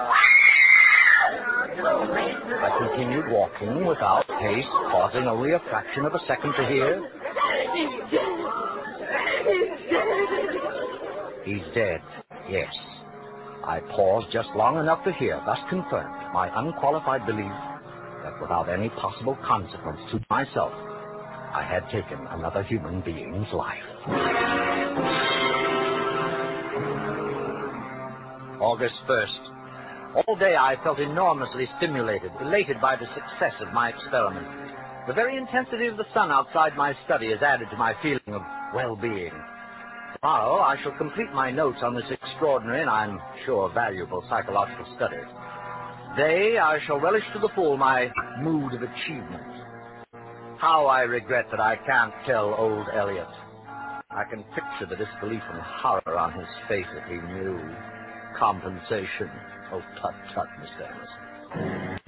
I continued walking without haste, pausing only a fraction of a second to hear. He's dead, yes. I paused just long enough to hear, thus confirmed my unqualified belief that without any possible consequence to myself, I had taken another human being's life. August first. All day I felt enormously stimulated, elated by the success of my experiment. The very intensity of the sun outside my study has added to my feeling of well-being. Tomorrow I shall complete my notes on this extraordinary and I'm sure valuable psychological study. Today I shall relish to the full my mood of achievement. How I regret that I can't tell old Elliot. I can picture the disbelief and horror on his face if he knew. Compensation. Oh, tut, tut, Mister Emerson.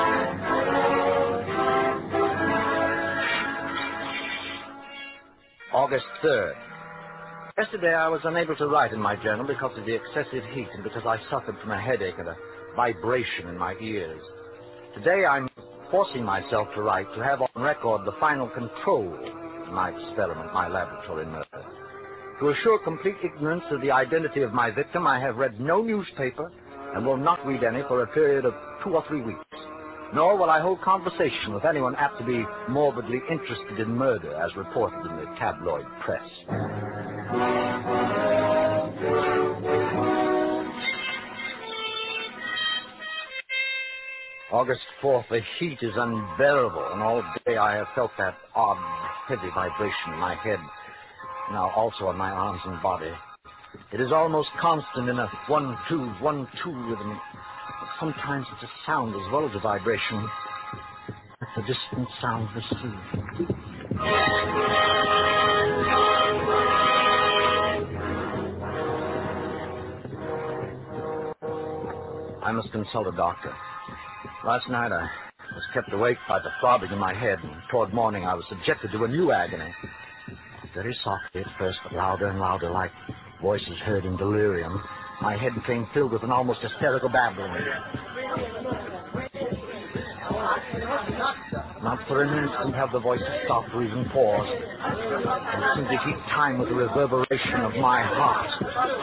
August third. Yesterday I was unable to write in my journal because of the excessive heat and because I suffered from a headache and a vibration in my ears. Today I'm forcing myself to write to have on record the final control of my experiment, my laboratory murder. To assure complete ignorance of the identity of my victim, I have read no newspaper and will not read any for a period of two or three weeks. Nor will I hold conversation with anyone apt to be morbidly interested in murder as reported in the tabloid press. August fourth, the heat is unbearable, and all day I have felt that odd, heavy vibration in my head, now also on my arms and body. It is almost constant in a one-two, one-two rhythm. Sometimes it's a sound as well as a vibration. It's a distant sound of the sea. I must consult a doctor. Last night I was kept awake by the throbbing in my head, and toward morning I was subjected to a new agony. Very softly at first, but louder and louder, like voices heard in delirium. My head became filled with an almost hysterical babbling. Not for an instant have the voices stopped or even paused, and seemed to keep time with the reverberation of my heart.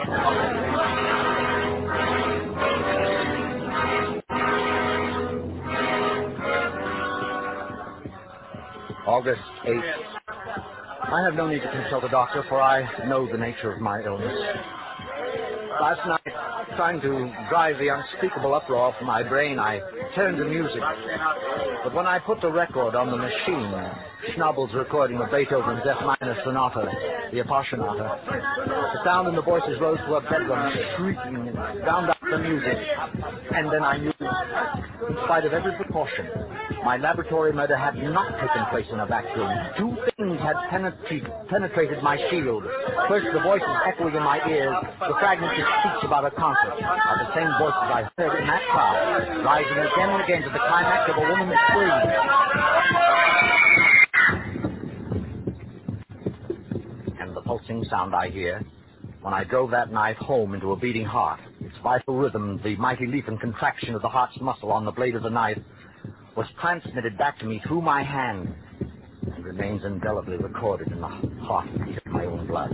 August eighth. I have no need to consult a doctor, for I know the nature of my illness. Last night, trying to drive the unspeakable uproar from my brain, I turned to music. But when I put the record on the machine, Schnabel's recording of Beethoven's F minor sonata, the Appassionata, the sound in the voices rose to a bedlam, shrieking and drowned out the music. And then I knew, in spite of every precaution, my laboratory murder had not taken place in a vacuum. Two things had penetrated, penetrated my shield. First, the voices echoing in my ears, the fragments of speech about a concert, are the same voices I heard in that crowd, rising again and again to the climax of a woman's scream. And the pulsing sound I hear when I drove that knife home into a beating heart, its vital rhythm, the mighty leap and contraction of the heart's muscle on the blade of the knife, was transmitted back to me through my hand and remains indelibly recorded in the heartbeat of my own blood.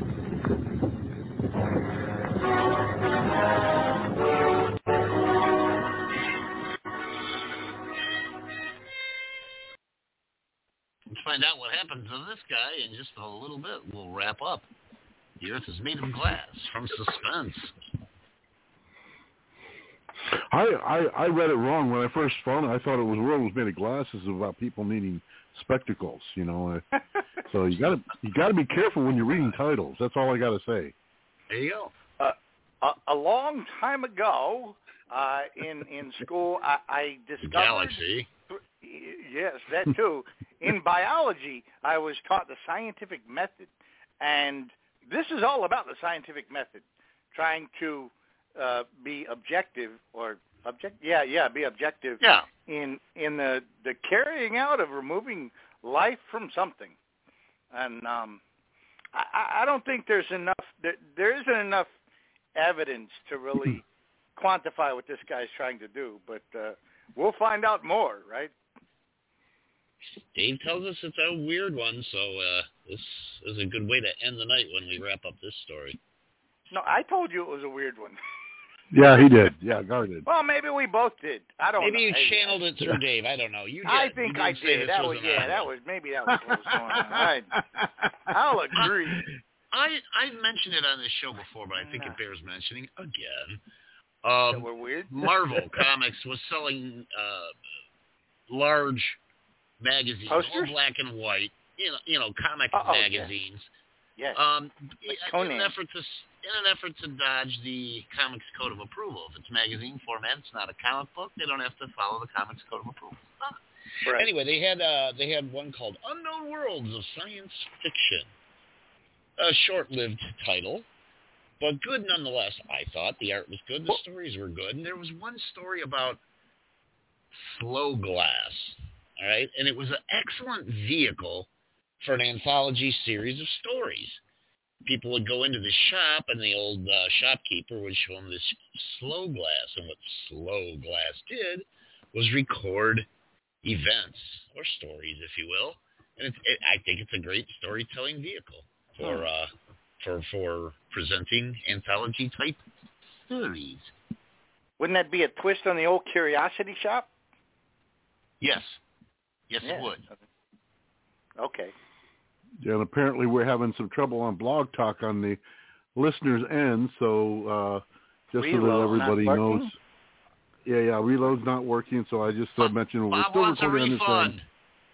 Let's find out what happens to this guy in just a little bit. We'll wrap up. The Earth is made of glass from Suspense. I, I I read it wrong when I first found it. I thought it was World Was Made of Glass is about people needing spectacles, you know. So you got to you got to be careful when you're reading titles. That's all I got to say. There you go. Uh, a, a long time ago, uh, in in school, I, I discovered Galaxy. Yes, that too. In biology, I was taught the scientific method, and this is all about the scientific method, trying to uh, be objective or object. Yeah, yeah, be objective. Yeah. In in the the carrying out of removing life from something, and um, I, I don't think there's enough. There, there isn't enough evidence to really quantify what this guy's trying to do, but uh, we'll find out more, right? Dave tells us it's a weird one, so uh, this is a good way to end the night when we wrap up this story. No, I told you it was a weird one. Yeah, he did. Yeah, Gar did. Well, maybe we both did. I don't maybe know. you Maybe channeled it through Dave. I don't know. You did. I think you I did. Say did. That was, yeah, that was, maybe that was what was going on. Right. I'll agree. I, I've mentioned it on this show before, but I think it bears mentioning again. Um, that we're weird? Marvel Comics was selling uh, large magazines, Posters? all black and white, you know, you know, comic Uh-oh, magazines. Yes. Um, like in an effort to in an effort to dodge the Comics Code of Approval. If it's magazine format, it's not a comic book. They don't have to follow the Comics Code of Approval. Ah. Right. Anyway, they had uh, they had one called Unknown Worlds of Science Fiction. A short-lived title, but good nonetheless. I thought the art was good, the stories were good, and there was one story about slow glass. All right, and it was an excellent vehicle for an anthology series of stories. People would go into the shop, and the old uh, shopkeeper would show them this slow glass, and what slow glass did was record events or stories, if you will. And it's, it, I think it's a great storytelling vehicle for uh, for for presenting anthology type stories. Wouldn't that be a twist on the old Curiosity Shop? Yes. Yes, yeah. it would. Okay. Yeah, and apparently we're having some trouble on Blog Talk on the listeners' end, so uh, just Reload, so that everybody not knows. working? Yeah, yeah, Reload's not working, so I just uh, mentioned we're Bob still wants a recording on refund.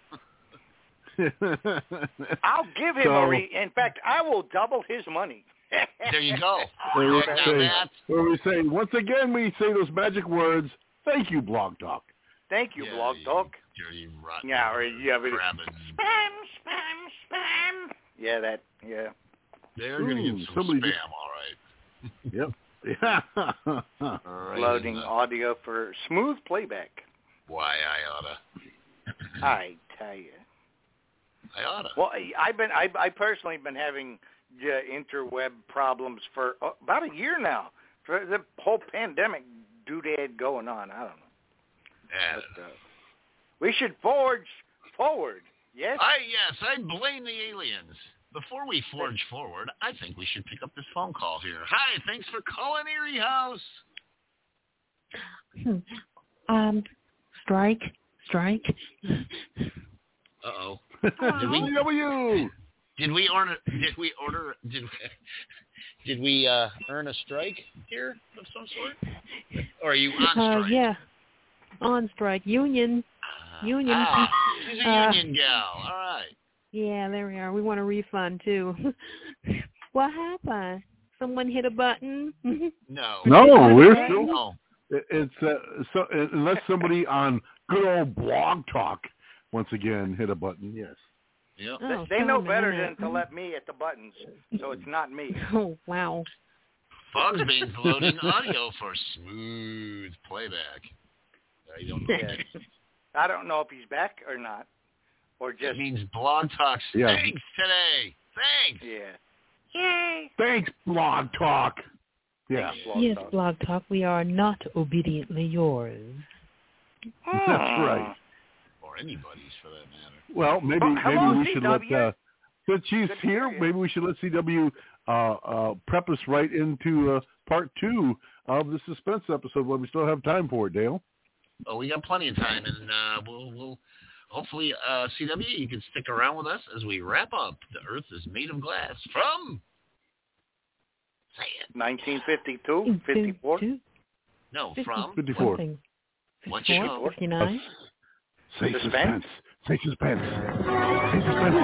this end. I'll give him So- a re- in fact, I will double his money. There you go. Where we, Now say, that- where we say, once again, we say those magic words, thank you, Blog Talk. Thank you, Yeah, Blog you Talk. dirty, rotten Yeah, or, yeah, but rabbits. Spam, spam, spam. yeah, that, yeah. They're going to Ooh, get some somebody spam, just- all right. Yep. Yeah. All right. Loading and, uh, audio for smooth playback. Why I oughta. I tell you. I oughta. Well, I- I've been, I, I personally been having uh, interweb problems for uh, about a year now. For the whole pandemic doodad going on. I don't know. Yeah. But, uh, we should forge forward. Yes. I yes, I blame the aliens. Before we forge forward, I think we should pick up this phone call here. Hi, thanks for calling Erie House. Um, strike, strike. Uh oh. Did we, w. Did we order? Did we order? Did did we uh, earn a strike here of some sort? Or are you on Uh, strike? yeah, on strike. Union, union. Ah, she's a Uh, union gal. All right. Yeah, there we are. We want a refund too. What happened? someone hit a button? No. No, we're Okay. still. No. it- It's uh, so unless somebody on good old Blog Talk once again hit a button. Yes. Yep. Oh, They know darn better it. than to let me hit the buttons, so it's not me. Oh, wow. Fogsbane's loading audio for smooth playback. I don't know. Yeah. I don't know if he's back or not, or It just means Blog Talk Yeah. stinks today. Thanks. yeah. Yay! Thanks, Blog Talk. Yeah. Yes, Blog Talk, we are not obediently yours. That's right. Or anybody's for that matter. Well, maybe Oh, hello, maybe we should let C W. uh, since she's Good to here, hear you. maybe we should let C W uh, uh, prep us right into uh, part two of the suspense episode when we still have time for it, Dale. Oh, we got plenty of time, and uh, we'll, we'll hopefully, uh, C W, you can stick around with us as we wrap up The Earth is Made of Glass from, say it, nineteen fifty-two, fifty-four. no, fifty from, fifty-four. Something. what Four, show? fifty-nine. Say Suspense? suspense. Say suspense. Say suspense.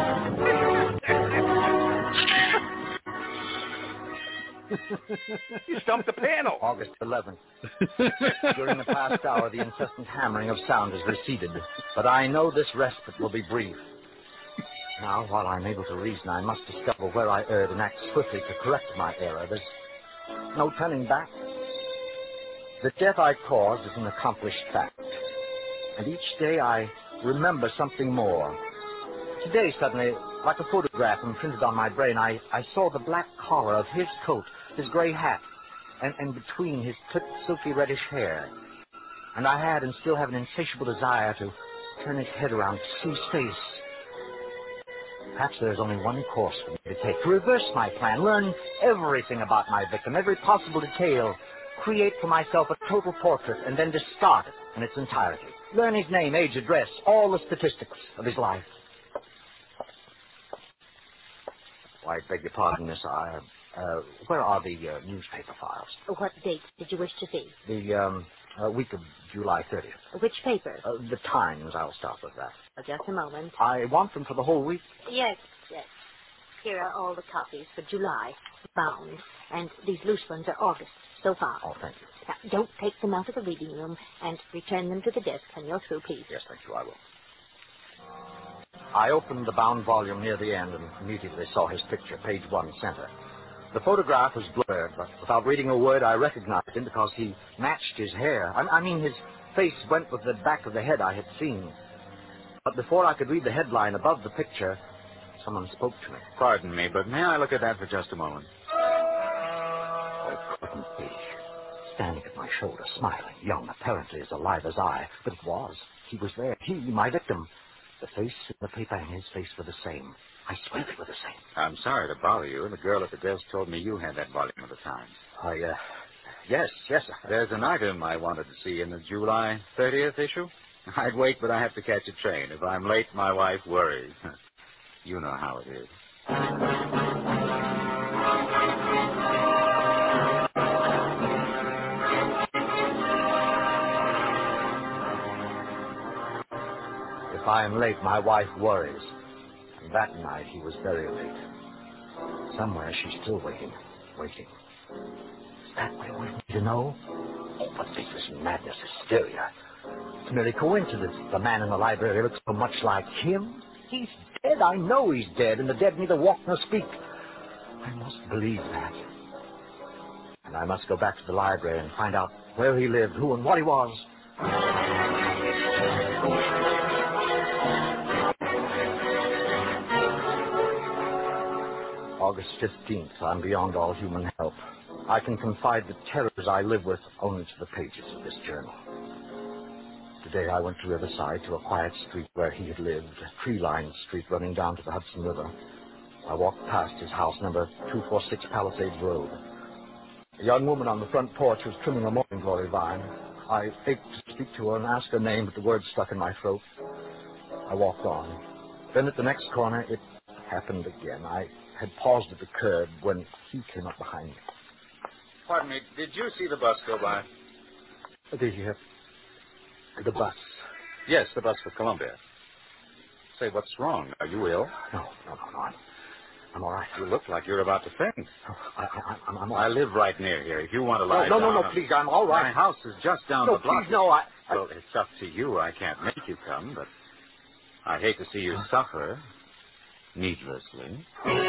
You stumped the panel. August eleventh. During the past hour, the incessant hammering of sound has receded, but I know this respite will be brief. Now, while I'm able to reason, I must discover where I erred and act swiftly to correct my error. There's no turning back. The death I caused is an accomplished fact, and each day I remember something more. Today, suddenly, like a photograph imprinted on my brain, I, I saw the black collar of his coat, his gray hat, and, and between his clipped, silky reddish hair. And I had and still have an insatiable desire to turn his head around to see his face. Perhaps there's only one course for me to take, to reverse my plan, learn everything about my victim, every possible detail, create for myself a total portrait, and then discard it in its entirety. Learn his name, age, address, all the statistics of his life. Oh, I beg your pardon, Miss. I, uh, where are the uh, newspaper files? What date did you wish to see? The um, uh, week of July thirtieth. Which paper? Uh, the Times, I'll start with that. Oh, just a moment. I want them for the whole week. Yes, yes. Here are all the copies for July, bound, and these loose ones are August, so far. Oh, thank you. Now, don't take them out of the reading room and return them to the desk when you're through, please. Yes, thank you, I will. I opened the bound volume near the end and immediately saw his picture, page one, center. The photograph was blurred, but without reading a word, I recognized him because he matched his hair. I, I mean, his face went with the back of the head I had seen. But before I could read the headline above the picture, someone spoke to me. Pardon me, but may I look at that for just a moment? I couldn't be. Standing at my shoulder, smiling, young, apparently as alive as I. But it was. He was there. He, my victim. The face in the paper and his face were the same. I swear they were the same. I'm sorry to bother you. The girl at the desk told me you had that volume of the Times. I, uh, yes, yes. There's an item I wanted to see in the July thirtieth issue. I'd wait, but I have to catch a train. If I'm late, my wife worries. You know how it is. If I am late, my wife worries. And that night, he was very late. Somewhere, she's still waiting, waiting. Is that what he wanted me to know? Oh, but this is madness, hysteria. It's merely coincidence. The man in the library looks so much like him. He's dead. I know he's dead, and the dead neither walk nor speak. I must believe that. And I must go back to the library and find out where he lived, who and what he was. August fifteenth, I'm beyond all human help. I can confide the terrors I live with only to the pages of this journal. Today I went to Riverside to a quiet street where he had lived, a tree-lined street running down to the Hudson River. I walked past his house, number two forty-six Palisades Road. A young woman on the front porch was trimming a morning glory vine. I ached to speak to her and ask her name, but the words stuck in my throat. I walked on. Then at the next corner, it happened again. I had paused at the curb when he came up behind me. Pardon me, did you see the bus go by? The, uh, the bus. Yes, the bus for Columbia. Say, what's wrong? Are you ill? No, no, no, no. I'm, I'm all right. You look like you're about to faint. I, I, I'm, I'm all I right. live right near here. If you want to lie No, no, down... no, no, please, I'm all right. My house is just down No, the block. please, no, I... I... Well, it's up to you. I can't make you come, but I hate to see you suffer needlessly.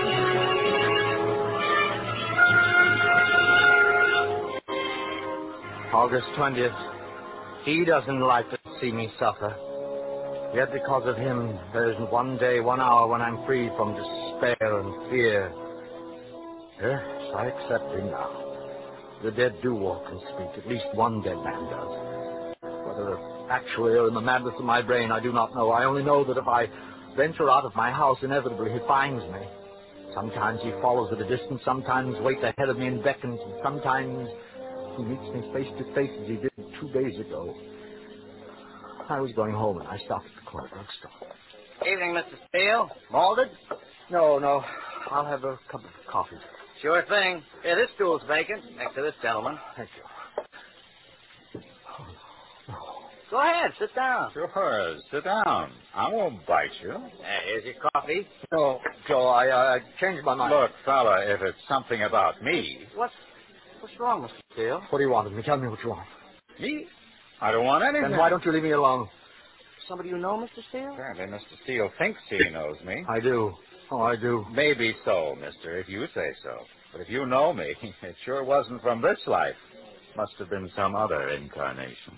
August twentieth. He doesn't like to see me suffer. Yet because of him, there isn't one day, one hour when I'm free from despair and fear. Yes, I accept him now. The dead do walk and speak. At least one dead man does. Whether actually or in the madness of my brain, I do not know. I only know that if I venture out of my house, inevitably he finds me. Sometimes he follows at a distance, sometimes waits ahead of me and beckons, and sometimes he meets me face to face as he did two days ago. I was going home and I stopped at the corner drugstore. Evening, Mister Steele. Malted? No, no. I'll have a cup of coffee. Sure thing. Here, this stool's vacant next to this gentleman. Thank you. Go ahead, sit down. Sure, sit down. I won't bite you. Uh, here's your coffee. No, Joe, I, uh, changed my mind. Look, fella, if it's something about me... What's, what's wrong, Mister Steele? What do you want of me? Tell me what you want. Me? I don't want anything. Then why don't you leave me alone? Somebody you know, Mister Steele? Apparently Mister Steele thinks he knows me. I do. Oh, I do. Maybe so, mister, if you say so. But if you know me, it sure wasn't from this life. Must have been some other incarnation.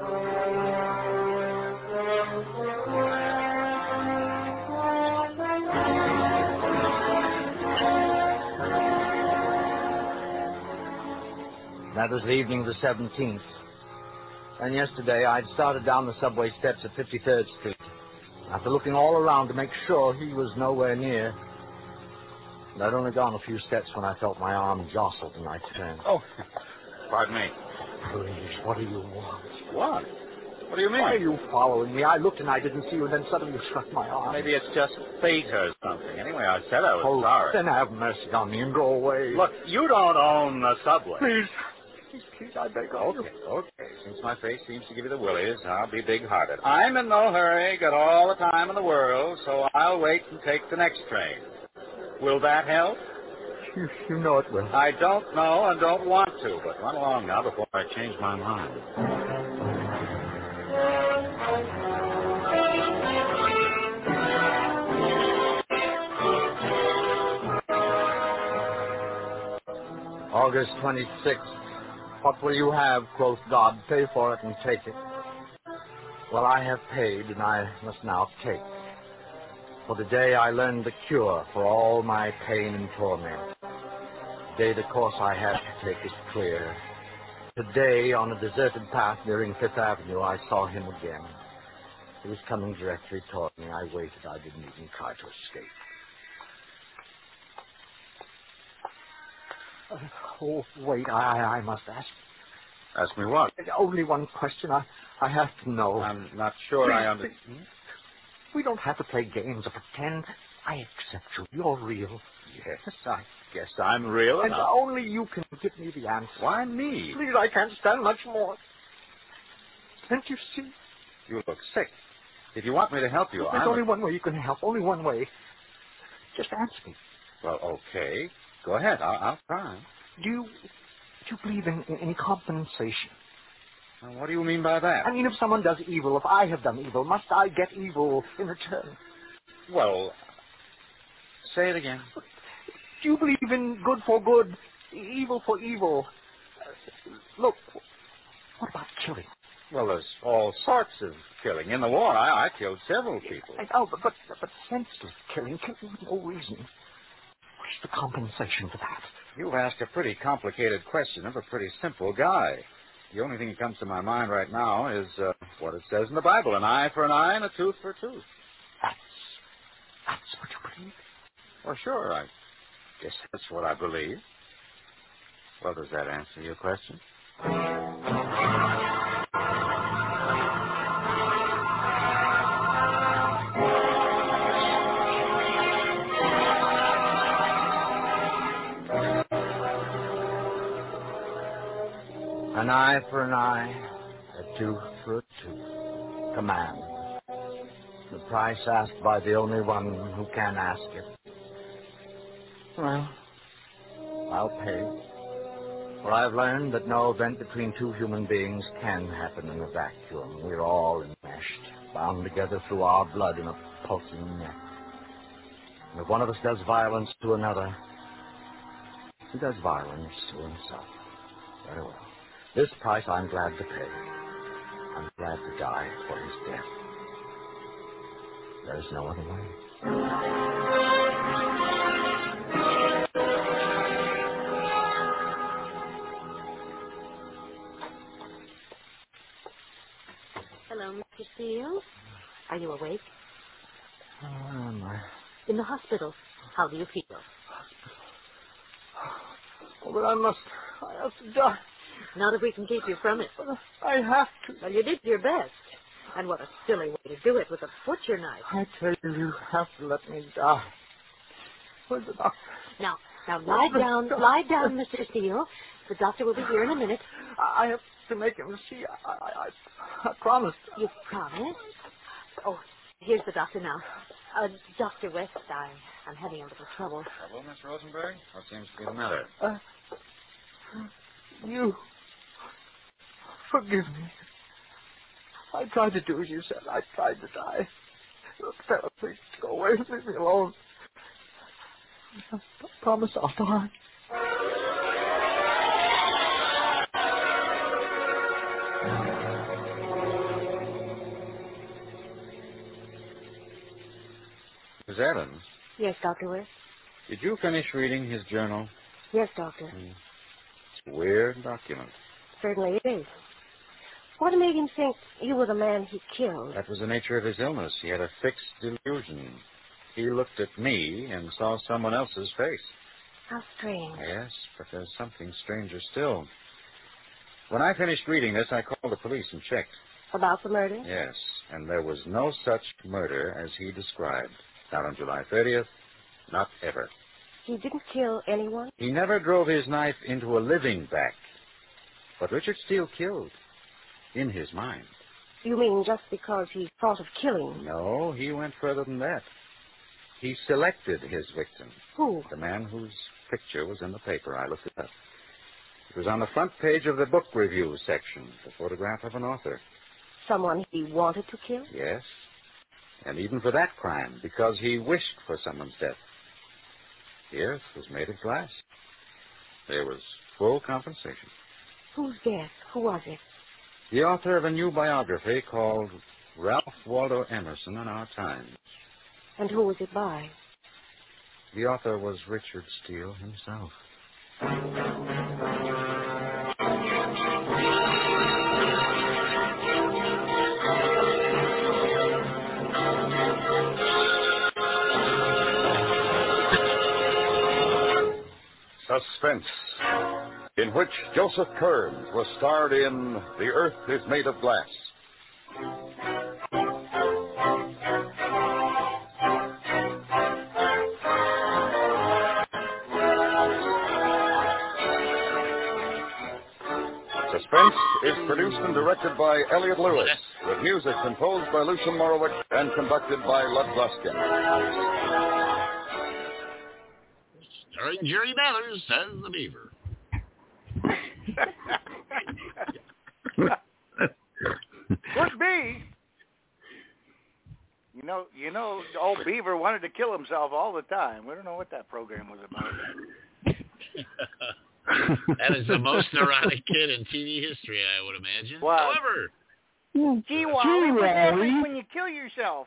That was the evening of the seventeenth. And yesterday I'd started down the subway steps at fifty-third Street. After looking all around to make sure he was nowhere near. And I'd only gone a few steps when I felt my arm jostled and I turned. Oh, pardon me. Please, what do you want? What? What do you mean? Why are you following me? I looked and I didn't see you, and then suddenly you struck my arm. Maybe it's just fate or something. Anyway, I said I was oh, sorry. Then have mercy on me and go away. Look, you don't own the subway. Please. Please, please, I beg of you. Okay, okay. Since my face seems to give you the willies, I'll be big-hearted. I'm in no hurry, got all the time in the world, so I'll wait and take the next train. Will that help? You, you know it will. I don't know and don't want to, but run along now before I change my mind. August twenty-sixth. What will you have, quoth God? Pay for it and take it. Well, I have paid, and I must now take. For today I learned the cure for all my pain and torment. Today the course I have to take is clear. Today, on a deserted path nearing Fifth Avenue, I saw him again. He was coming directly toward me. I waited. I didn't even try to escape. Uh, oh, wait. I, I must ask. Ask me what? Only one question. I, I have to know. I'm not sure Please, I understand. please. We don't have to play games or pretend. I accept you. You're real. Yes, I guess I'm real And enough. only you can give me the answer. Why me? Please, I can't stand much more. Can't you see? You look sick. If you want me to help you, There's I'm... only one way you can help. Only one way. Just answer me. Well, okay. Go ahead. I'll, I'll try. Do you, do you believe in, in, in compensation? Now, what do you mean by that? I mean, if someone does evil, if I have done evil, must I get evil in return? Well, say it again. Do you believe in good for good, evil for evil? Uh, look, what about killing? Well, there's all sorts of killing. In the war, I, I killed several people. I know, but, but, but senseless killing, killing with no reason. What's the compensation for that? You've asked a pretty complicated question of a pretty simple guy. The only thing that comes to my mind right now is uh, what it says in the Bible, an eye for an eye and a tooth for a tooth. That's, that's what you believe? Well, sure, I guess that's what I believe. Well, does that answer your question? An eye for an eye, a tooth for a tooth. Command. The price asked by the only one who can ask it. Well, I'll pay. For I've learned that no event between two human beings can happen in a vacuum. We're all enmeshed, bound together through our blood in a pulsing net. And if one of us does violence to another, he does violence to himself. Very well. This price I'm glad to pay. I'm glad to die for his death. There's no other way. Hello, Mister Steele. Are you awake? Oh, am I? In the hospital. How do you feel? Oh, but I must. I have to die. Not if we can keep you from it. I have to. Well, you did your best. And what a silly way to do it with a butcher knife. I tell you, you have to let me die. Where's the doctor? Now, now lie down, lie down, Mister Steele. The doctor will be here in a minute. I have to make him see. I, I, I, I promised. You promised? Oh, here's the doctor now. Uh, Doctor West, I, I'm having a little trouble. Trouble, Miss Rosenberg? What seems to be the matter? Uh, you forgive me. I tried to do as you said. I tried to die. Sarah, please go away. Leave me alone. I promise I'll die. Miss Adams, Yes, Doctor West? did you finish reading his journal? Yes, Doctor. Mm. It's a weird document. Certainly it is. What made him think you were the man he killed? That was the nature of his illness. He had a fixed delusion. He looked at me and saw someone else's face. How strange. Yes, but there's something stranger still. When I finished reading this, I called the police and checked. About the murder? Yes, and there was no such murder as he described. Not on July thirtieth, not ever. He didn't kill anyone? He never drove his knife into a living back. But Richard Steele killed. In his mind. You mean just because he thought of killing? No, he went further than that. He selected his victim. Who? The man whose picture was in the paper. I looked it up. It was on the front page of the book review section, the photograph of an author. Someone he wanted to kill? Yes. And even for that crime, because he wished for someone's death. The earth was made of glass. There was full compensation. Whose death? Who was it? The author of a new biography called Ralph Waldo Emerson in Our Times. And who was it by? The author was Richard Steele himself. Suspense, in which Joseph Kearns was starred in The Earth is Made of Glass. Suspense is produced and directed by Elliot Lewis, with music composed by Lucian Morowitz and conducted by Lud Gluskin. Starring Jerry Mallers as the Beaver. Could be. You know, you know, old Beaver wanted to kill himself all the time. We don't know what that program was about. That is the most neurotic kid in T V history, I would imagine. What? However, gee, Wally, what happens when you kill yourself?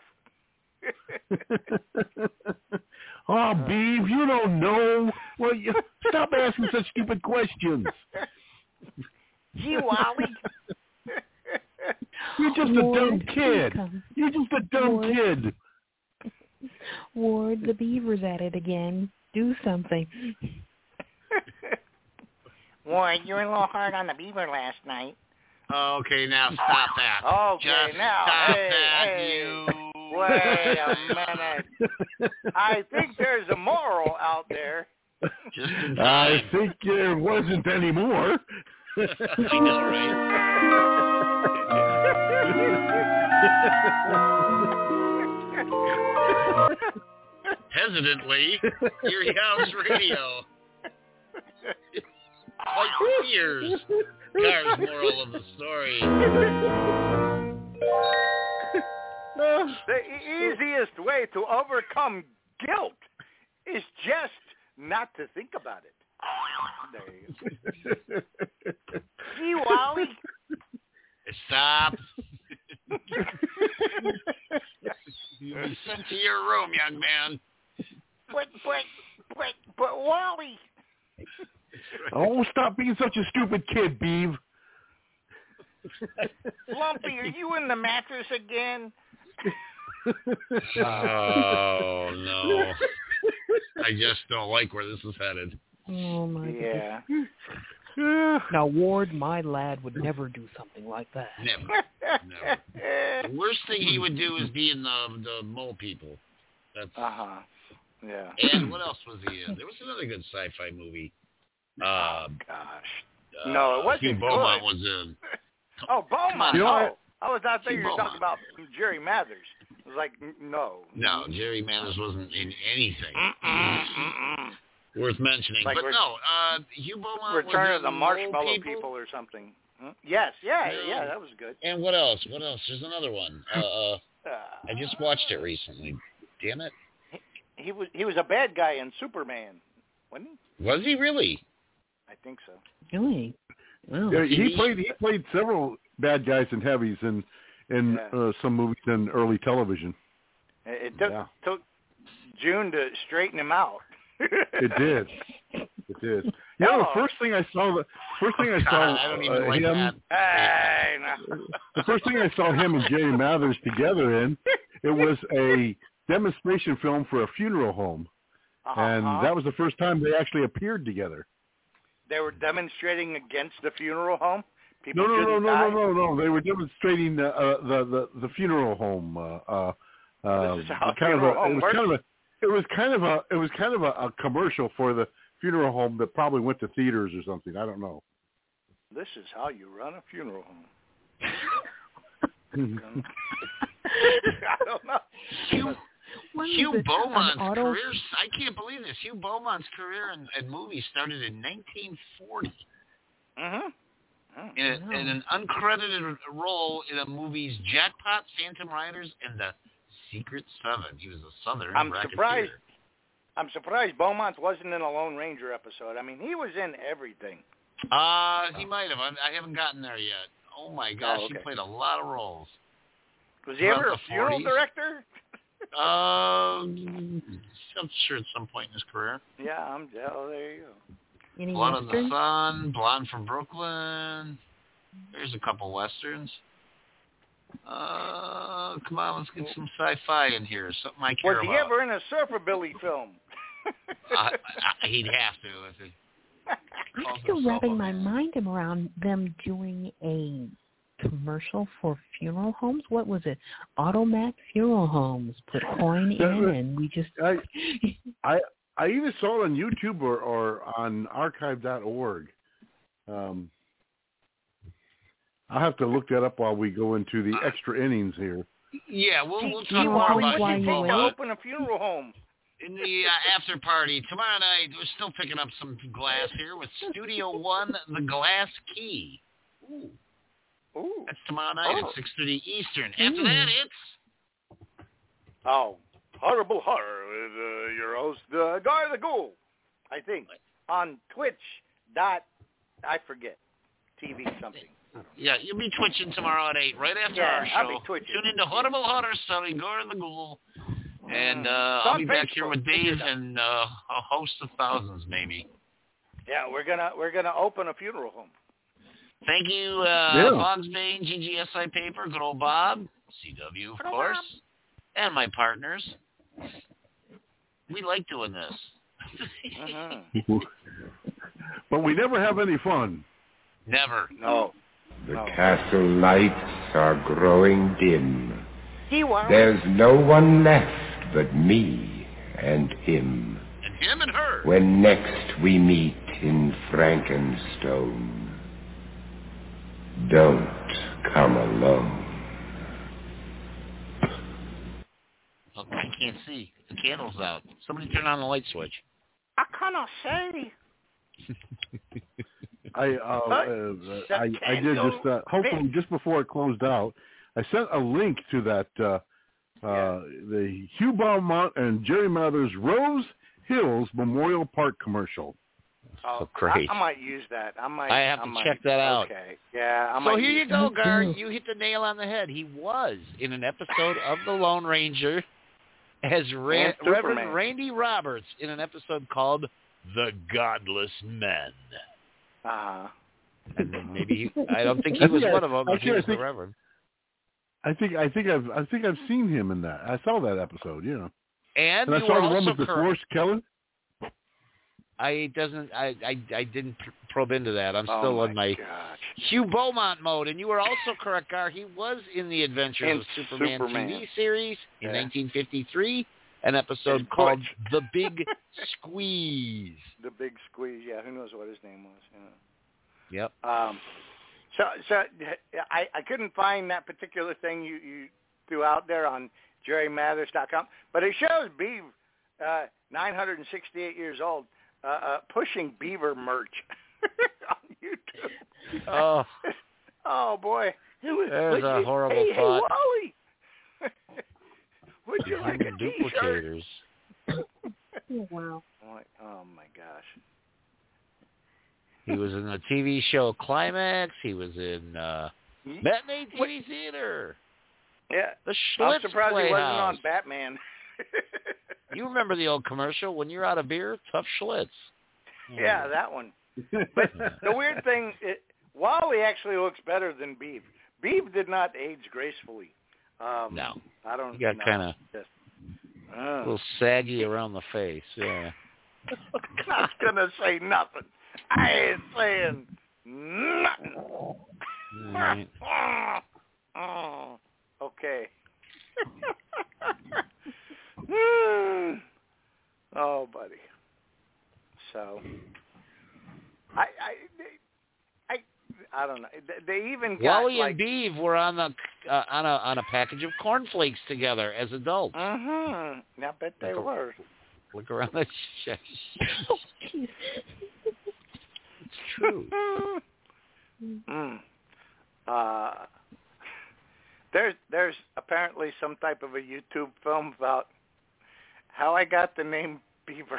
Oh, Beav, you don't know. Well, you, stop asking such stupid questions. Gee, Wally. You're just a dumb kid. You're just a dumb Ward. kid. Ward, the Beaver's at it again. Do something. Ward, you were a little hard on the Beaver last night. Okay, now stop that. Okay, Just now, stop hey, that, hey. you. Wait a minute. I think there's a moral out there. Just in I time. think there wasn't any more. I know, right? hesitantly, Erie House Radio. Like tears. Car's moral of the story. The e- easiest way to overcome guilt is just not to think about it. There you go. Gee, Wally. Stop. You'll be sent to your room, young man. But, but, but, but, Wally. Oh, stop being such a stupid kid, Beav. Lumpy, are you in the mattress again? Oh, no. I just don't like where this is headed. Oh, my Yeah. goodness. Now, Ward, my lad, would never do something like that. Never. Never. The worst thing he would do is be in the the mole people. That's uh-huh. Yeah. And what else was he in? There was another good sci-fi movie. Uh, Gosh. uh, No, it wasn't Hugh Beaumont good. was in. Oh, Beaumont. You know oh, what? I was not thinking Hugh you were talking Beaumont. about Jerry Mathers. I was like, n- no. No, Jerry Mathers wasn't in anything Mm-mm. worth mentioning. Like but we're- no, uh, Hugh Beaumont Return was of the in Marshmallow Mole people? People. or something. Hmm? Yes, yeah, Yeah. yeah, that was good. And what else? What else? There's another one. Uh, uh, Uh, I just watched it recently. Damn it. he was he was a bad guy in Superman, wasn't he? Was he really? I think so. Really? Wow. Yeah, he played he played several bad guys in heavies in in Yeah. uh, some movies and early television. It, it took Yeah. took June to straighten him out. It did. It did. You know, the first thing I saw, the first thing I saw God, I don't even uh, like him, that. Hey, no. the first thing I saw him and Jerry Mathers together in, it was a demonstration film for a funeral home, Uh-huh. and that was the first time they actually appeared together. They were demonstrating against the funeral home. People No, no, no, shouldn't no, die. no, no, no. They were demonstrating the uh, the, the the funeral home. Uh, uh, uh, This is how kind of funeral a, home it was works. kind of a it was kind of a it was kind of a, a commercial for the funeral home that probably went to theaters or something. I don't know. This is how you run a funeral home. I don't know. Hugh, When was Hugh this? Beaumont's An auto- career, I can't believe this. Hugh Beaumont's career in, in movies started in nineteen forty Mm-hmm. in, a, in an uncredited role in the movies Jackpot, Phantom Riders, and The Secret Seven. He was a Southern I'm racketeer. surprised. I'm surprised Beaumont wasn't in a Lone Ranger episode. I mean, he was in everything. Uh, he might have. I, I haven't gotten there yet. Oh, my gosh, Oh, okay. he played a lot of roles. Was he Throughout ever the a funeral forties. director? Um, I'm sure at some point in his career. Yeah, I'm. Oh, there you go. Any Blood of the Westerns? Sun, Blonde from Brooklyn. There's a couple Westerns. Uh, come on, let's get some sci-fi in here. Something I care Was he about. ever in a Surfer Billy film? I, I, he'd have to. If it, I'm still wrapping my mind around them doing a commercial for funeral homes. What was it? Automat Funeral Homes. Put coin in, and we just. I I I either saw it on YouTube or, or on archive dot org. Um, I'll have to look that up while we go into the extra innings here. yeah, we'll, we'll Gee, talk more Wally, about what Hugh do you think to Beaumont open a funeral home? in the uh, after party tomorrow night. We're still picking up some glass here with Studio One, The Glass Key. Ooh. Ooh. That's tomorrow night Oh. at six thirty Eastern. After that, it's Oh, Horrible Horror with uh, your host, uh, Gar the Ghoul, I think, on Twitch dot, I forget, T V something. yeah. You'll be twitching tomorrow at eight, right after Yeah, our show. I'll be twitching. Tune into Horrible Horror, starring Gore the Ghoul, and uh, It's I'll on be back Facebook. here with Dave and uh, a host of thousands, maybe. Yeah, we're gonna we're gonna open a funeral home. Thank you, uh, Yeah. Fox Bane, G G S I Paper, good old Bob, C W, of Good old course, Bob. and my partners. We like doing this. Uh-huh. But we never have any fun. Never. No. The No. castle lights are growing dim. Gee, Wally. There's no one left but me and him. And him and her. When next we meet in Frankenstone, don't come alone. Oh, thank you. can't see. The candle's out. Somebody turn on the light switch. I cannot say. I uh, uh, I I did just uh, hopefully just before it closed out, I sent a link to that uh, uh, the Hugh Beaumont and Jerry Mathers Rose Hills Memorial Park commercial. Oh, so great. I, I might use that. I might. I have to I might, check that out. Okay. Yeah. I so might here use you go, that. Gar. You hit the nail on the head. He was in an episode of The Lone Ranger as Ran- Reverend Randy Roberts in an episode called The Godless Men. Uh-huh. And then maybe he, I don't think he was one of them. But he was the Reverend. I think I think I've I think I've seen him in that. I saw that episode. You know. And, and I you saw were the one also with the correct. Forrest Kelly. I doesn't. I, I I didn't probe into that. I'm Oh still my on my gosh. Hugh Beaumont mode, and you were also correct, Gar. He was in the Adventures In of Superman, Superman. T V series in Yeah. nineteen fifty-three, an episode And called Butch. The Big Squeeze. The Big Squeeze. Yeah. Who knows what his name was? Yeah. Yep. Um. So so I I couldn't find that particular thing you you threw out there on jerry mathers dot com, but it shows Beav, uh, nine hundred sixty-eight years old. Uh, uh, pushing Beaver merch on YouTube. Oh. Oh boy. There's a you, horrible hey, thought. Hey, Wally. Would you like a T-shirt? Duplicators. Wow. Like, oh my gosh. He was in the T V show Climax. He was in uh, Matinee T V Theater. Yeah. The I'm Schlitz surprised he wasn't Playhouse. on Batman. You remember the old commercial? When you're out of beer, tough Schlitz. Yeah, that one. But the weird thing, it, Wally actually looks better than Beav. Beav did not age gracefully. Um, No. I don't He got know. kind of Just, a uh, little saggy around the face. Yeah. I'm not going to say nothing. I ain't saying nothing. Right. Oh, okay. Oh, buddy. So, I, I, I, I don't know. They even got Wally like, and Beav were on the uh, on a on a package of cornflakes together as adults. Mm-hmm. I bet they Look, were. Look around the chest. Oh, jeez. It's true. Mm. Uh, there's there's apparently some type of a YouTube film about how I got the name Beaver.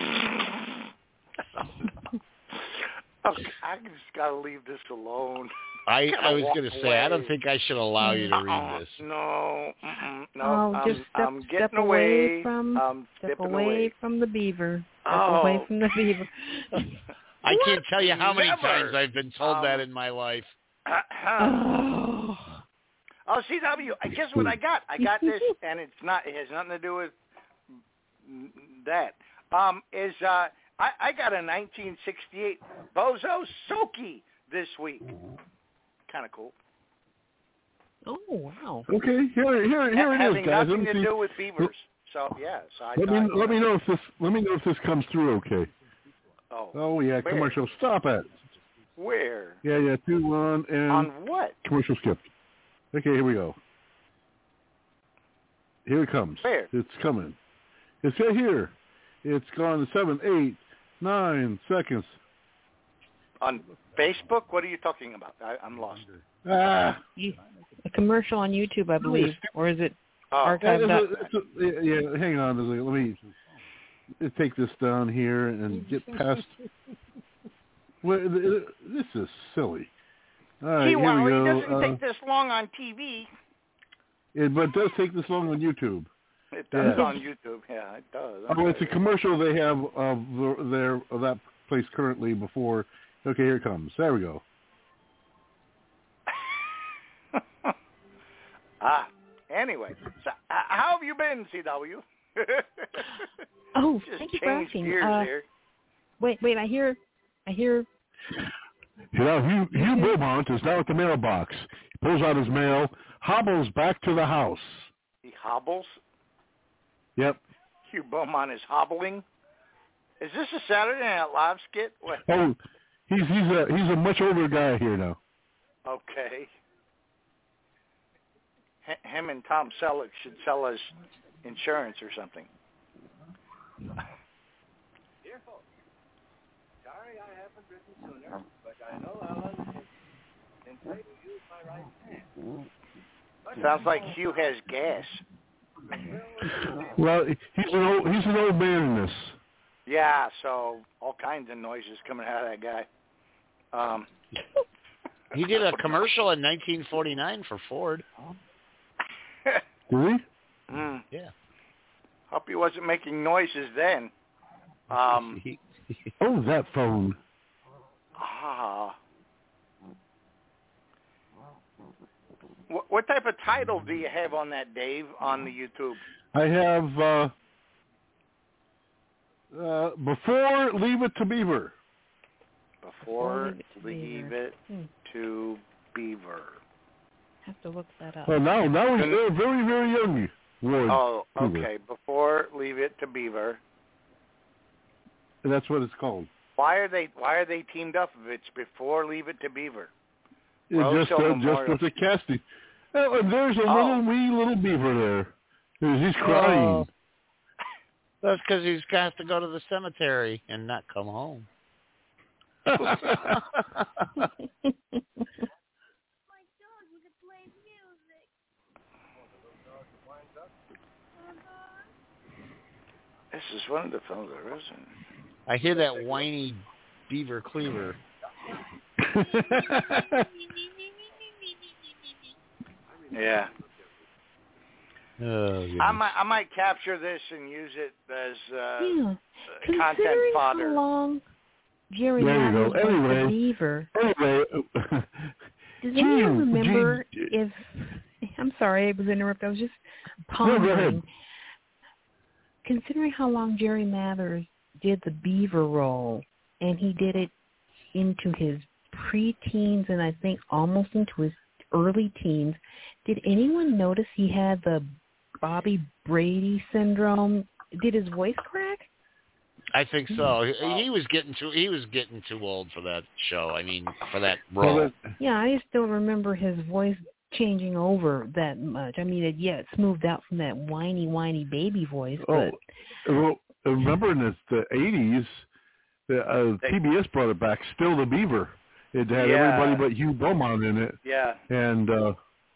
Okay, I just gotta leave this alone. I, Gotta I was walk going to say, I don't away. think I should allow you to Uh-uh. read this. No, mm-mm, no, Oh, I'm, just step, I'm step getting away away. from I'm step stepping away away. from the beaver. Step Oh. away from the beaver. I can't tell you how many Never. times I've been told Um, that in my life. oh, C W, I guess what I got? I got this, and it's not. It has nothing to do with that. Um, is uh, I, I got a nineteen sixty-eight Bozo Soki this week. Kind of cool. Oh wow. Okay, here, here, here it Having is, guys. Let nothing me to see. do with beavers. So yeah, so I Let me thought, let me know if this let me know if this comes through. Okay. Oh, Oh yeah, where? commercial. Stop it. Where? Yeah, yeah. Two one and On what? commercial skip. Okay, here we go. Here it comes. Where? It's coming. It's right here. It's gone seven, eight, nine seconds. On Facebook? What are you talking about? I, I'm lost. Ah. You, a commercial on YouTube, I believe, or is it Oh. archived Yeah, up? it's a- it's a- yeah, yeah, hang on. Let me take this down here and get past. Well, this is silly. All right, Gee, here Wally, we it go. doesn't Uh, take this long on T V. it, but it does take this long on YouTube. It does Yeah. on YouTube. Yeah, it does. Oh, it's a commercial they have of the, their of that place currently before. Okay, here it comes. There we go. Ah, anyway, so, uh, how have you been, C W? Oh, Just thank you for changed asking. gears Uh, here. wait, wait, I hear, I hear. You know, Hugh, Hugh Beaumont is now at the mailbox. He pulls out his mail, hobbles back to the house. He hobbles. Yep. Hugh Beaumont is hobbling. Is this a Saturday Night Live skit? What? Oh, he's he's a he's a much older guy here now. Okay. H- him and Tom Selleck should sell us insurance or something. Dear folks, sorry I haven't written sooner, but I know Alan is entitled to use my right hand. Sounds like Hugh has gas. Well, he's an old he's an old man in this. Yeah, so all kinds of noises coming out of that guy. Um, he did a commercial in nineteen forty-nine for Ford. Did he? Mm. Yeah. Hope he wasn't making noises then. Um, oh, that phone. Ah. What, what type of title do you have on that, Dave, on the YouTube? I have uh, uh, Before Leave It to Beaver. Before Leave It to Beaver. Have to look that up. Well, now, now he's very, very, very young. Ward oh, Beaver. okay. Before Leave It to Beaver. And that's what it's called. Why are they Why are they teamed up if it's Before Leave It to Beaver? Yeah, just, uh, just with the casting. Oh, and there's a oh. little wee little beaver there. He's crying. Oh. That's because he's got to go to the cemetery and not come home. This is one of the films there isn't. I hear that whiny beaver cleaver. Yeah. Oh, I might I might capture this and use it as uh, yeah. uh, content fodder. How long Jerry there you Mathers go. Anyway, was the beaver. Anyway, does anyone remember if? I'm sorry, I was interrupted. I was just pondering. No, go ahead. Considering how long Jerry Mathers did the beaver role, and he did it into his pre-teens and I think almost into his early teens, did anyone notice he had the Bobby Brady syndrome? Did his voice crack? I think so. He, he was getting too he was getting too old for that show. I mean, for that role. Yeah, I just don't remember his voice changing over that much. I mean, it, yeah, it smoothed out from that whiny, whiny baby voice. But oh, well, remember in the, the eighties, the uh, P B S brought it back. Still the Beaver. It had yeah. everybody but Hugh Beaumont in it. Yeah. And uh,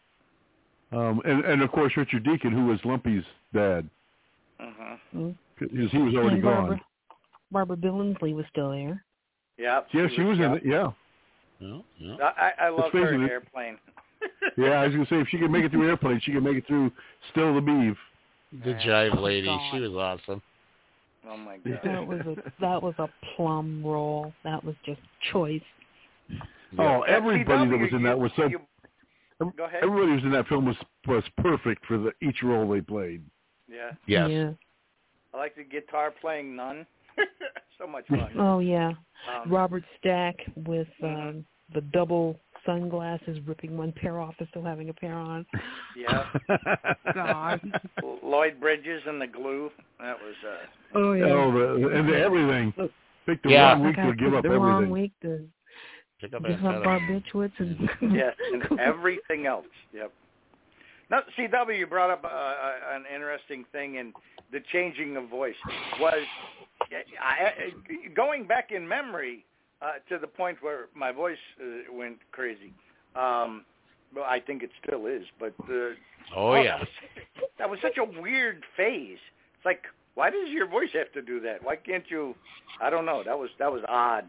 um, and and of course Richard Deacon, who was Lumpy's dad. Uh-huh. Because he was already and Barbara, gone. Barbara Billingsley was still there. Yep. Yeah, she, she was, was in it. Yeah. No, no. I, I love her in Airplane. Yeah, I was going to say, if she could make it through Airplane, she could make it through Still the Beeve. The Jive Lady. Oh, she was awesome. Oh, my God. That was a, that was a plum role. That was just choice. Oh, everybody that was in that was so... You, go ahead. Everybody who was in that film was was perfect for the each role they played. Yeah. Yes. Yeah. I like the guitar playing nun. So much fun. Oh, yeah. Um, Robert Stack with um, the double sunglasses, ripping one pair off and still having a pair on. Yeah. God. Lloyd Bridges and the glue. That was... Uh, oh, yeah. Oh, the, and the everything. Pick the yeah. wrong week to give up the everything. wrong week to Pick up give up barbiturates and... yes, and everything else. Yep. Now, C W brought up uh, an interesting thing in the changing of voice. Was I, going back in memory uh, to the point where my voice uh, went crazy. Um, well, I think it still is, but uh, oh yeah, that was, that was such a weird phase. It's like, why does your voice have to do that? Why can't you? I don't know. That was that was odd.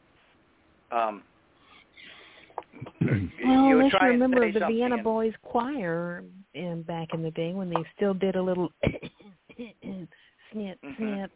Um, well, you unless you remember the Vienna and... Boys Choir in, back in the day when they still did a little snip, snip.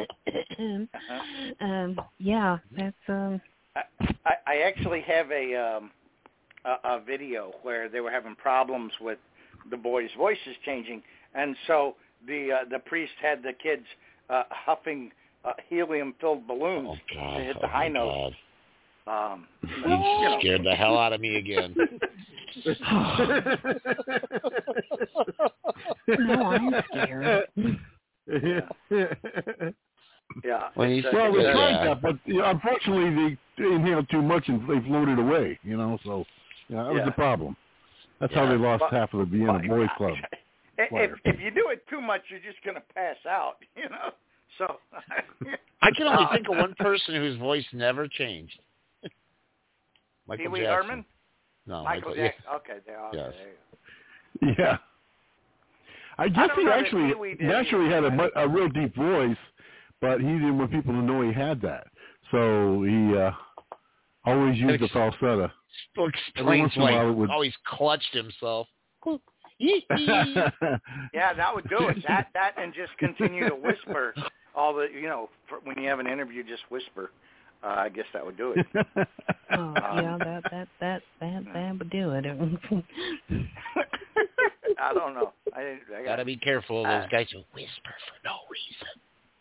uh-huh. um, yeah, that's... Um... I, I actually have a, um, a a video where they were having problems with the boys' voices changing, and so the uh, the priest had the kids uh, huffing uh, helium-filled balloons oh, God. to hit the oh, high notes. God. Um, you know. Scared the hell out of me again. No, I'm scared. Yeah. Yeah. When you well, they yeah. tried that, but you know, unfortunately they inhaled too much and they floated away. You know, so yeah, that was yeah. the problem. That's yeah. how they lost but, half of the Vienna Boys Club. if if you do it too much, you're just going to pass out, you know. So I can only think of one person whose voice never changed. Michael Pee Wee Jackson. Herman? No, Michael, Michael Jackson. Yeah. Okay, there. Okay, Yes. there you go. Yeah. I guess I he know that actually Pee Wee did naturally either. had a, mu- a real deep voice, but he didn't want people to know he had that. So he uh, always used the falsetto. Still explains why he always clutched himself. Yeah, that would do it. That that and just continue to whisper all the, you know, for, when you have an interview, just whisper. Uh, I guess that would do it. Oh, um, yeah, that that that that that would do it. I don't know. I, I Gotta be careful of those uh, guys who whisper for no reason.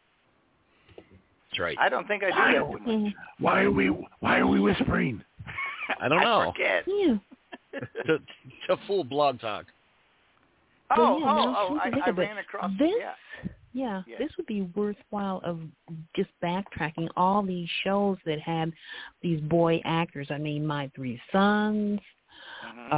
That's right. I don't think I do Why that are, too much. why are we Why are we whispering? I don't know. I forget. Yeah. to, to fool Blog Talk. Oh, yeah, oh, now, oh! I, think I of it. ran across. This, yeah. yeah, Yeah. this would be worthwhile of just backtracking all these shows that had these boy actors. I mean, My Three Sons, Mm-hmm.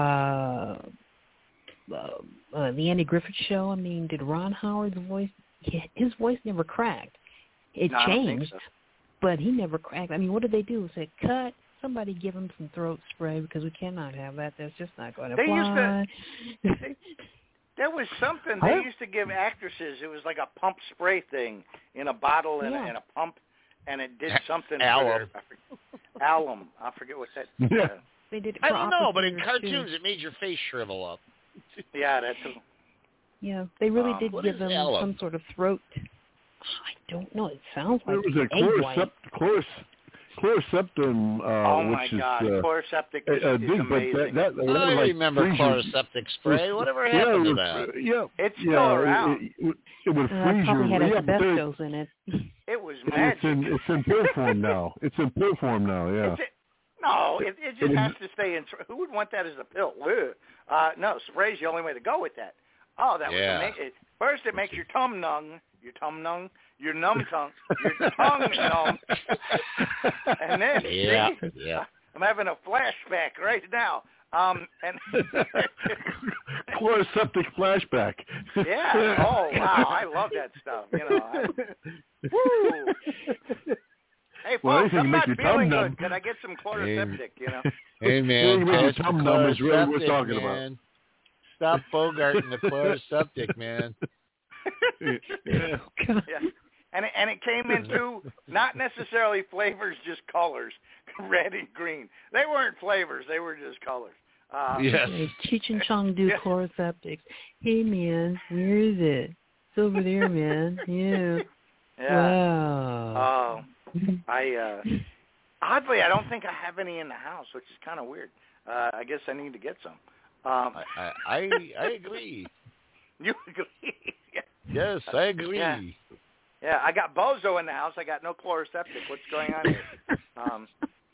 uh, uh, uh, the Andy Griffith Show. I mean, did Ron Howard's voice? His voice never cracked. It No, I don't think changed, so. but he never cracked. I mean, what did they do? Say, cut. Somebody give him some throat spray because we cannot have that. That's just not going to They fly. used to. They, there was something they used to give actresses. It was like a pump spray thing in a bottle and, Yeah. a, and a pump, and it did something. Alum. For, I forget, alum. I forget what that. Yeah. Uh, They did it I for don't know, but in opera singers, cartoons too. it made your face shrivel up. yeah, that's. A, Yeah, they really Um, did what give is them alum? some sort of throat. I don't know. It sounds There like was a egg white. chlorosept, chloros, chloroseptum, uh, oh which my is God, uh, chloroseptic uh, is, uh, is big, but amazing. that, that, that I like remember freeze your- chloroseptic spray. Whatever yeah, happened it to would, that? Yeah, It's still yeah, around. It, it, it would Uh, freeze probably your. had Yeah, but there- asbestos in it. It was it's magic. in it's in pill form now. It's in pill form now. Yeah. It's a, no, it, it just It has is- to stay in. Who would want that as a pill? Ugh. Uh, no, spray's the only way to go with that. Oh, that Yeah. was amazing. First, it makes your tum numb, your tum numb, your numb tongue, your tongue numb, and then Yeah, see, yeah. I'm having a flashback right now. Um, and Chloroseptic flashback. yeah, oh wow, I love that stuff. You know, I, woo. Hey, Well, folks, anything I'm to make not your feeling tum good. numb. Could I get some chloroseptic? You know. Hey, man, Anything to make your catch tum the numb is really what we're chloroseptic, talking about. man. Stop bogarting the chloroseptic, man. Yeah. Yeah. And it, and it came in two, not necessarily flavors, just colors, red and green. They weren't flavors; they were just colors. Uh, Yes. Hey, Cheech and Chong do Yeah. chloroseptics. Hey, man, where is it? It's over there, man. Yeah. Yeah. Wow. Oh, I uh, oddly, I don't think I have any in the house, which is kind of weird. Uh, I guess I need to get some. Um, I, I, I, I agree. you agree? Yeah. Yes, I agree. Yeah. Yeah, I got Bozo in the house. I got no chloroseptic. What's going on here? Um,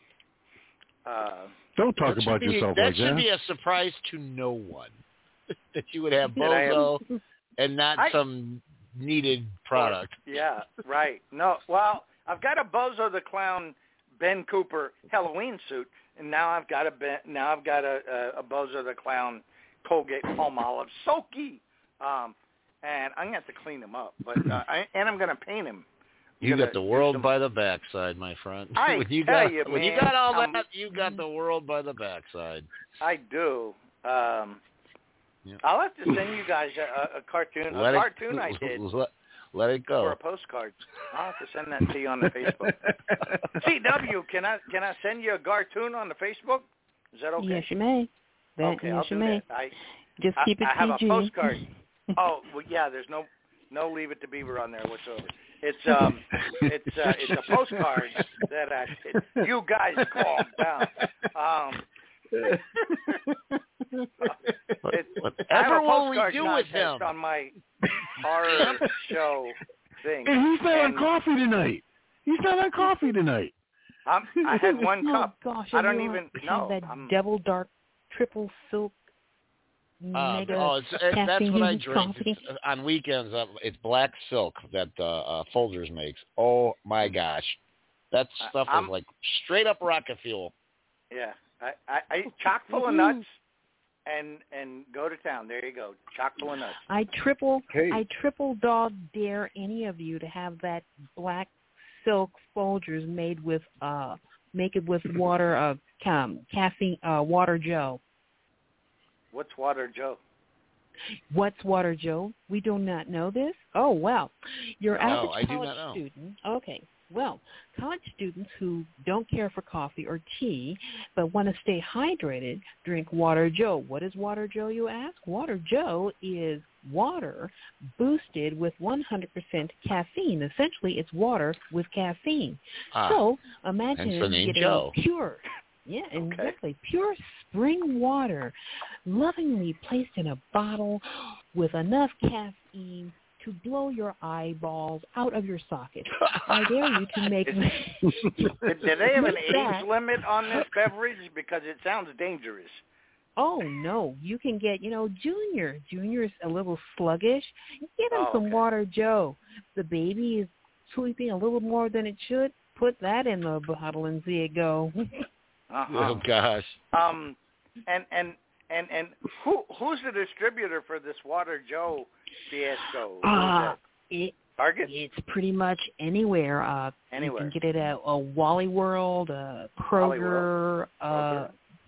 uh, Don't talk That should about be- yourself that like should that. be a surprise to no one that you would have That I am- Bozo and not I- some needed product. Yeah, right. No, well, I've got a Bozo the Clown Ben Cooper Halloween suit, and now I've got a ben, now I've got a, a, a Bozo the Clown Colgate Palmolive Soaky, um, and I'm gonna have to clean him up, but uh, I, and I'm gonna paint him. You Gonna got the do world some- by the backside, my friend. I when you tell got you, when you man, got all um, that, you got the world by the backside. I do. Um, Yeah. I'll have to send you guys a, a cartoon. Let a it- cartoon I did. Let, let it Or go. a postcard. I'll have to send that to you on the Facebook. C W, can I can I send you a cartoon on the Facebook? Is that okay? Yes, you may. That, Okay, yes, I'll you do may. that. I, Just I, keep it I have P G. a postcard. Oh, well, yeah. There's no no Leave It to Beaver on there whatsoever. It's um it's uh, it's a postcard that I it, you guys calm down. Um, it, I have Whatever a will we postcard do with contest him? on my horror show thing. And he's not on And coffee tonight. He's not on coffee tonight. I'm, I had one Oh, cup. gosh, I and don't you even have know. that I'm- double dark triple silk Uh, mega oh, it's, it, that's what I caffeine drink. coffee. It's, uh, on weekends, uh, it's black silk that uh, uh, Folgers makes. Oh my gosh, that stuff I'm- is like straight up rocket fuel. Yeah, I, I, I chock full of nuts and and go to town. There you go, chock full of nuts. I triple, Hey. I triple dog dare any of you to have that black silk Folgers made with, uh, make it with water, uh, um, caffeine, uh, Water Joe. What's Water Joe? What's Water Joe? We do not know this? Oh, well. Your No, average I do college not know. student. Okay. Well, college students who don't care for coffee or tea but want to stay hydrated drink Water Joe. What is Water Joe, you ask? Water Joe is water boosted with one hundred percent caffeine. Essentially, it's water with caffeine. Ah, so imagine hence the name getting Joe. pure. Yeah, exactly. Pure spring water, lovingly placed in a bottle with enough caffeine to blow your eyeballs out of your socket. I dare you to make... Do they have an Make that- age limit on this beverage? Because it sounds dangerous. Oh, no. You can get, you know, Junior. Junior's a little sluggish. Get him Oh, some okay. Water Joe. The baby is sleeping a little more than it should. Put that in the bottle and see it go. Uh-huh. Oh gosh. Um, and and and and who who's the distributor for this Water Joe fiasco? Who's Uh, that? it, Target? It's pretty much anywhere. Uh, Anywhere. You can get it at uh, Wally World, uh, Wally Kroger, World. uh,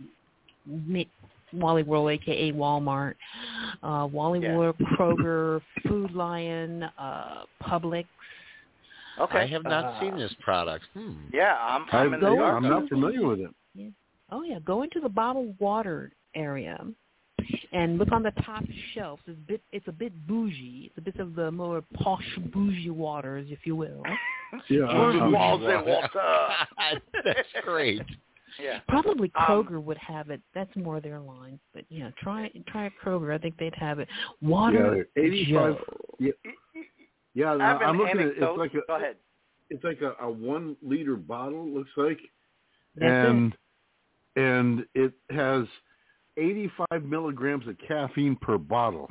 Mi- Wally World, a k a. Walmart, uh, Wally Yeah. World, Kroger, Food Lion, uh, Publix. Okay. I have not Uh, seen this product. Hmm. Yeah, I'm I, I'm in the yeah, dark. I'm not familiar with it. Yeah. Oh, yeah. Go into the bottled water area and look on the top shelves. It's a bit, it's a bit bougie. It's a bit of the more posh bougie waters, if you will. Yeah, Whose I'm- walls in water? That's great. Yeah. Probably Um, Kroger would have it. That's more their line. But yeah, try try Kroger. I think they'd have it. Water Yeah, eighty-five. Joe. Yeah, yeah. I no, have an I'm looking at anecdote. it's like a Go ahead. it's like a, a one liter bottle. Looks like, That's and and it has eighty-five milligrams of caffeine per bottle.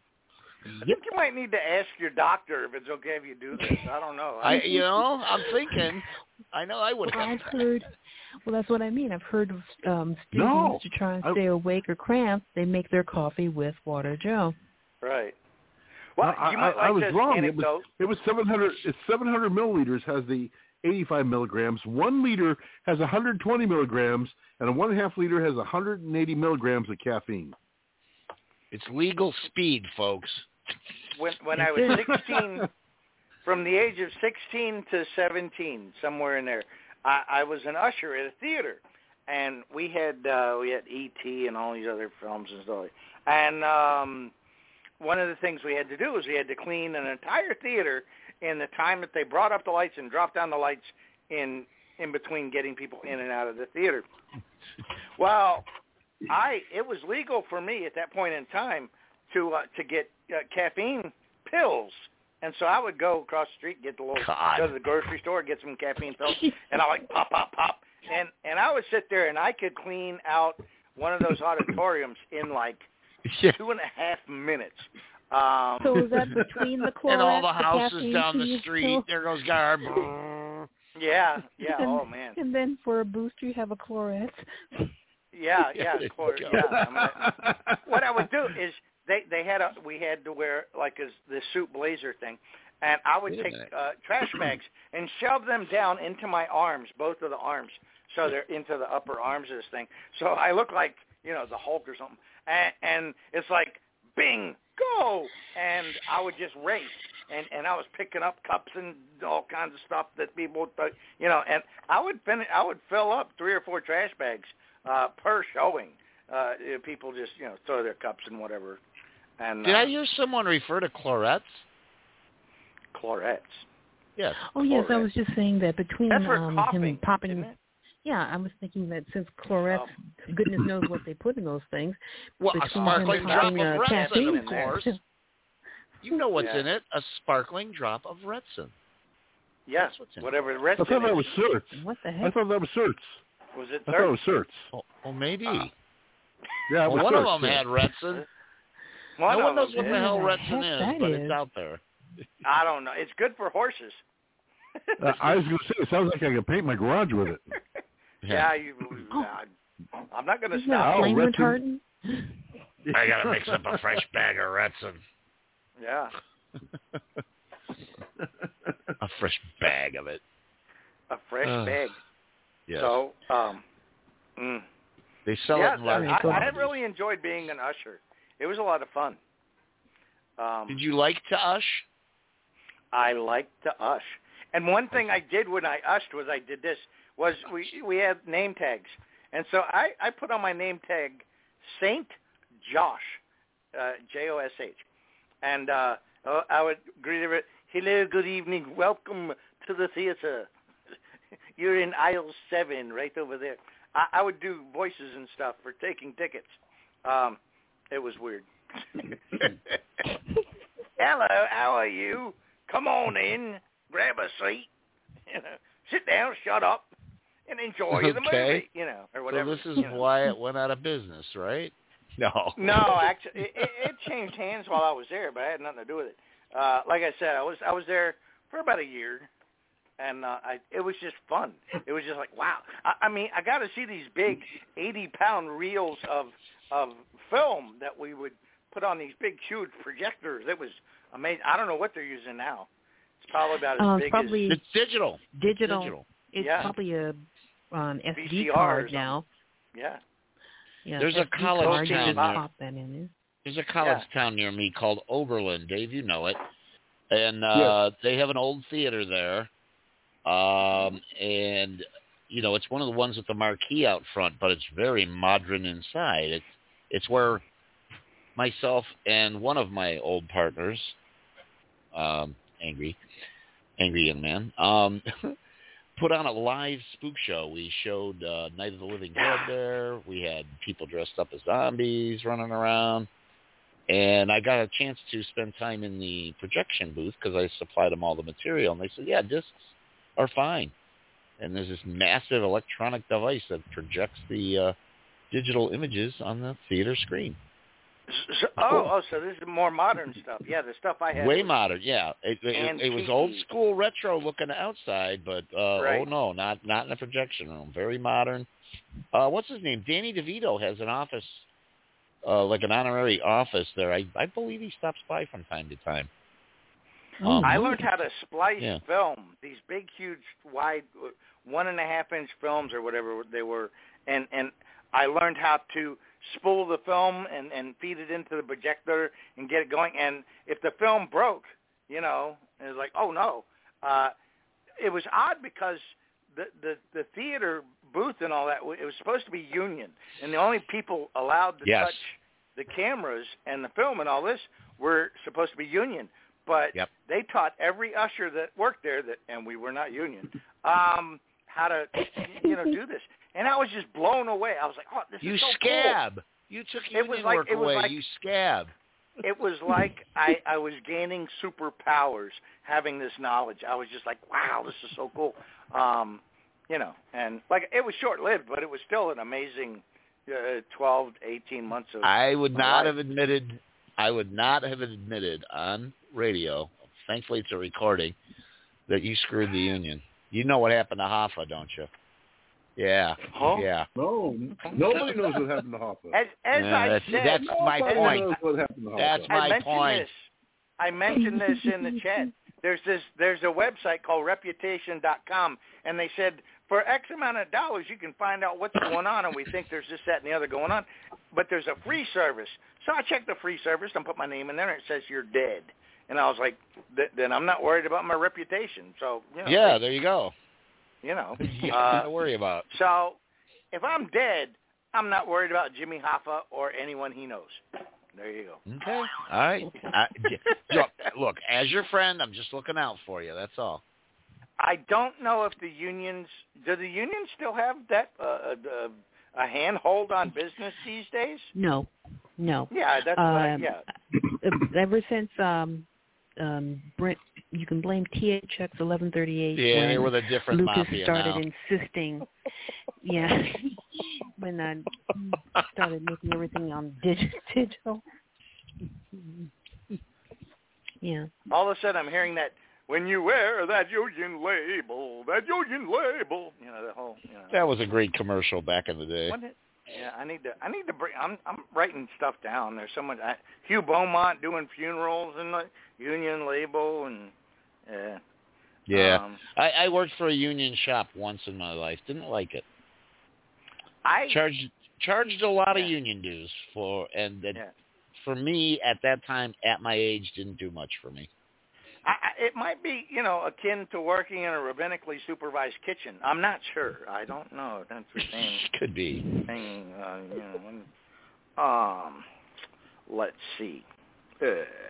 I think you might need to ask your doctor if it's okay if you do this. I don't know. I, you know, I'm thinking. I know I would Well, have I've that. heard. Well, that's what I mean. I've heard of um, students No, to try and I- stay awake or cramp. They make their coffee with Water Joe. Right. Well, I, you might I, I like was this wrong. It anecdote. was it was seven hundred. It's seven hundred milliliters. Has the eighty-five milligrams. One liter has one hundred twenty milligrams, and a one and a half liter has one hundred eighty milligrams of caffeine. It's legal speed, folks. When when I was sixteen, from the age of sixteen to seventeen, somewhere in there, I, I was an usher at a theater, and we had uh, we had E T and all these other films and stuff. And um, one of the things we had to do was we had to clean an entire theater in the time that they brought up the lights and dropped down the lights in in between getting people in and out of the theater. Well, I it was legal for me at that point in time to uh, to get uh, caffeine pills, and so I would go across the street, get the little God. go to the grocery store, get some caffeine pills, and I like pop, pop, pop, and and I would sit there and I could clean out one of those auditoriums in like Yeah. two and a half minutes. Um, So is that between the chlorets, And all the houses caffeine down the teas, street. pills? There goes Garb. yeah, yeah. And, Oh man. And then for a booster, you have a chlorette. Yeah, yeah, There of course. you Yeah. go. I mean, what I would do is they they had a we had to wear like a, the suit blazer thing, and I would Wait a take minute. uh, trash bags and shove them down into my arms, both of the arms, so they're into the upper arms of this thing. So I look like you know the Hulk or something, and, and it's like bing go, and I would just race. And and I was picking up cups and all kinds of stuff that people, th- you know, and I would finish, I would fill up three or four trash bags uh, per showing. Uh, if people just, you know, throw their cups and whatever. And Did uh, I hear someone refer to chlorets? Chlorets. Yes. Oh yes, I Chlorette. was just saying that between That's for um, coughing, him popping. isn't it? Yeah, I was thinking that since chlorets, Oh. goodness knows what they put in those things. Well, a between sparkling him drop popping, of uh, Retsin, caffeine of course. You know what's Yeah. in it? A sparkling drop of Retsin. Yes, That's what's in whatever the I rest thought of that it was is. certs. What the I heck? thought that was certs. Was it I thought it was third? certs. Oh, oh maybe. Uh, Yeah, it well, was one certs, of them yeah. had Retsin. One no one of knows them what did. the hell Where the Retsin heck is, that but is. it's out there. I don't know. It's good for horses. Uh, I was going to say, it sounds like I could paint my garage with it. yeah, you. Uh, I'm not going to Isn't that stop. Oh, flame Retsin. retardant? I got to mix up a fresh bag of Retson. Yeah. A fresh bag of it. A fresh uh, bag. Yes. So, um, mm. they sell yeah, it in lots I, of I quantities. really enjoyed being an usher. It was a lot of fun. Um, Did you like to ush? I liked to ush. And one thing I did when I ushed was I did this, was we we had name tags. And so I, I put on my name tag Saint Josh, uh, J O S H. And uh, I would greet everyone, hello, good evening, welcome to the theater. You're in aisle seven, right over there. I, I would do voices and stuff for taking tickets. Um, it was weird. Hello, how are you? Come on in, grab a seat, you know, sit down, shut up, and enjoy okay. the movie, you know, or whatever. So this is you know. why it went out of business, right? No. No, actually, it, it changed hands while I was there, but I had nothing to do with it. Uh, like I said, I was I was there for about a year, and uh, I, it was just fun. It was just like, wow. I, I mean, I got to see these big eighty-pound reels of of film that we would put on these big, huge projectors. It was amazing. I don't know what they're using now. It's probably about as uh, big probably as... It's digital. Digital. digital. It's yeah. probably a um, S D V C R card now. Yeah. Yeah, There's S D a college card, town just there. pop that in there. There's a college Yeah. town near me called Oberlin. Dave, you know it. And uh, Yes. they have an old theater there. Um, and, you know, it's one of the ones with the marquee out front, but it's very modern inside. It's, it's where myself and one of my old partners, um, Angry, Angry Young Man, um, put on a live spook show. We showed uh, Night of the Living Dead there. We had people dressed up as zombies running around. And I got a chance to spend time in the projection booth because I supplied them all the material. And they said, yeah, discs are fine. And there's this massive electronic device that projects the uh, digital images on the theater screen. So, oh, oh, so this is more modern stuff. Yeah, the stuff I had. Way was modern, yeah. It, it, it was old school retro looking outside, but uh, right. oh no, not not in a projection room. Very modern. Uh, what's his name? Danny DeVito has an office, uh, like an honorary office there. I, I believe he stops by from time to time. Um, I learned how to splice yeah. film, these big, huge, wide, one and a half inch films or whatever they were, and and I learned how to spool the film and, and feed it into the projector and get it going. And if the film broke, you know, it was like, oh, no. Uh, it was odd because the, the, the theater booth and all that, it was supposed to be union. And the only people allowed to yes. touch the cameras and the film and all this were supposed to be union. But yep. they taught every usher that worked there, that, and we were not union, um, how to, you know, do this. And I was just blown away. I was like, "Oh, this you is so scab. cool." You took it was union like, work it was away. like, you scab. It was like I, I was gaining superpowers having this knowledge. I was just like, "Wow, this is so cool." Um, you know, and like it was short-lived, but it was still an amazing uh, twelve, eighteen months of. I would my not life. have admitted. I would not have admitted on radio. Thankfully, it's a recording that you screwed the union. You know what happened to Hoffa, don't you? Yeah. Huh? Yeah. No, nobody knows what happened to Hoffa. As, as Yeah, I that's, said, that's my Nobody point. knows what happened to Hoffa. That's I my mentioned point. this. I mentioned this in the chat. There's this. There's a website called reputation dot com, and they said for X amount of dollars you can find out what's going on, and we think there's this, that, and the other going on. But there's a free service. So I checked the free service and put my name in there, and it says you're dead. And I was like, th- then I'm not worried about my reputation. So you know, Yeah, there you go. You know, You uh, got to worry about. So if I'm dead, I'm not worried about Jimmy Hoffa or anyone he knows. There you go. Okay. All right. I, look, look, as your friend, I'm just looking out for you. That's all. I don't know if the unions, do the unions still have that, uh, uh, a handhold on business these days? No, no. Yeah, that's um, what I, yeah. Ever since um, um, Brent, you can blame T H X eleven thirty-eight. Yeah, when they were the different Lucas mafia started now. insisting, yeah, when I uh, started making everything on dig- digital. Yeah. All of a sudden I'm hearing that, when you wear that union label, that union label, you know, the whole, you know. That was a great commercial back in the day. Wasn't it? Yeah, I need to. I need to bring. I'm. I'm writing stuff down. There's someone. I, Hugh Beaumont doing funerals and the Union Label and. Uh, yeah, um, I, I worked for a union shop once in my life. Didn't like it. I charged charged a lot yeah. of union dues for, and that yeah. for me at that time, at my age, didn't do much for me. I, I, it might be, you know, akin to working in a rabbinically supervised kitchen. I'm not sure. I don't know. That's the same. Could be. Thing, uh, you know, when, um, let's see. Uh,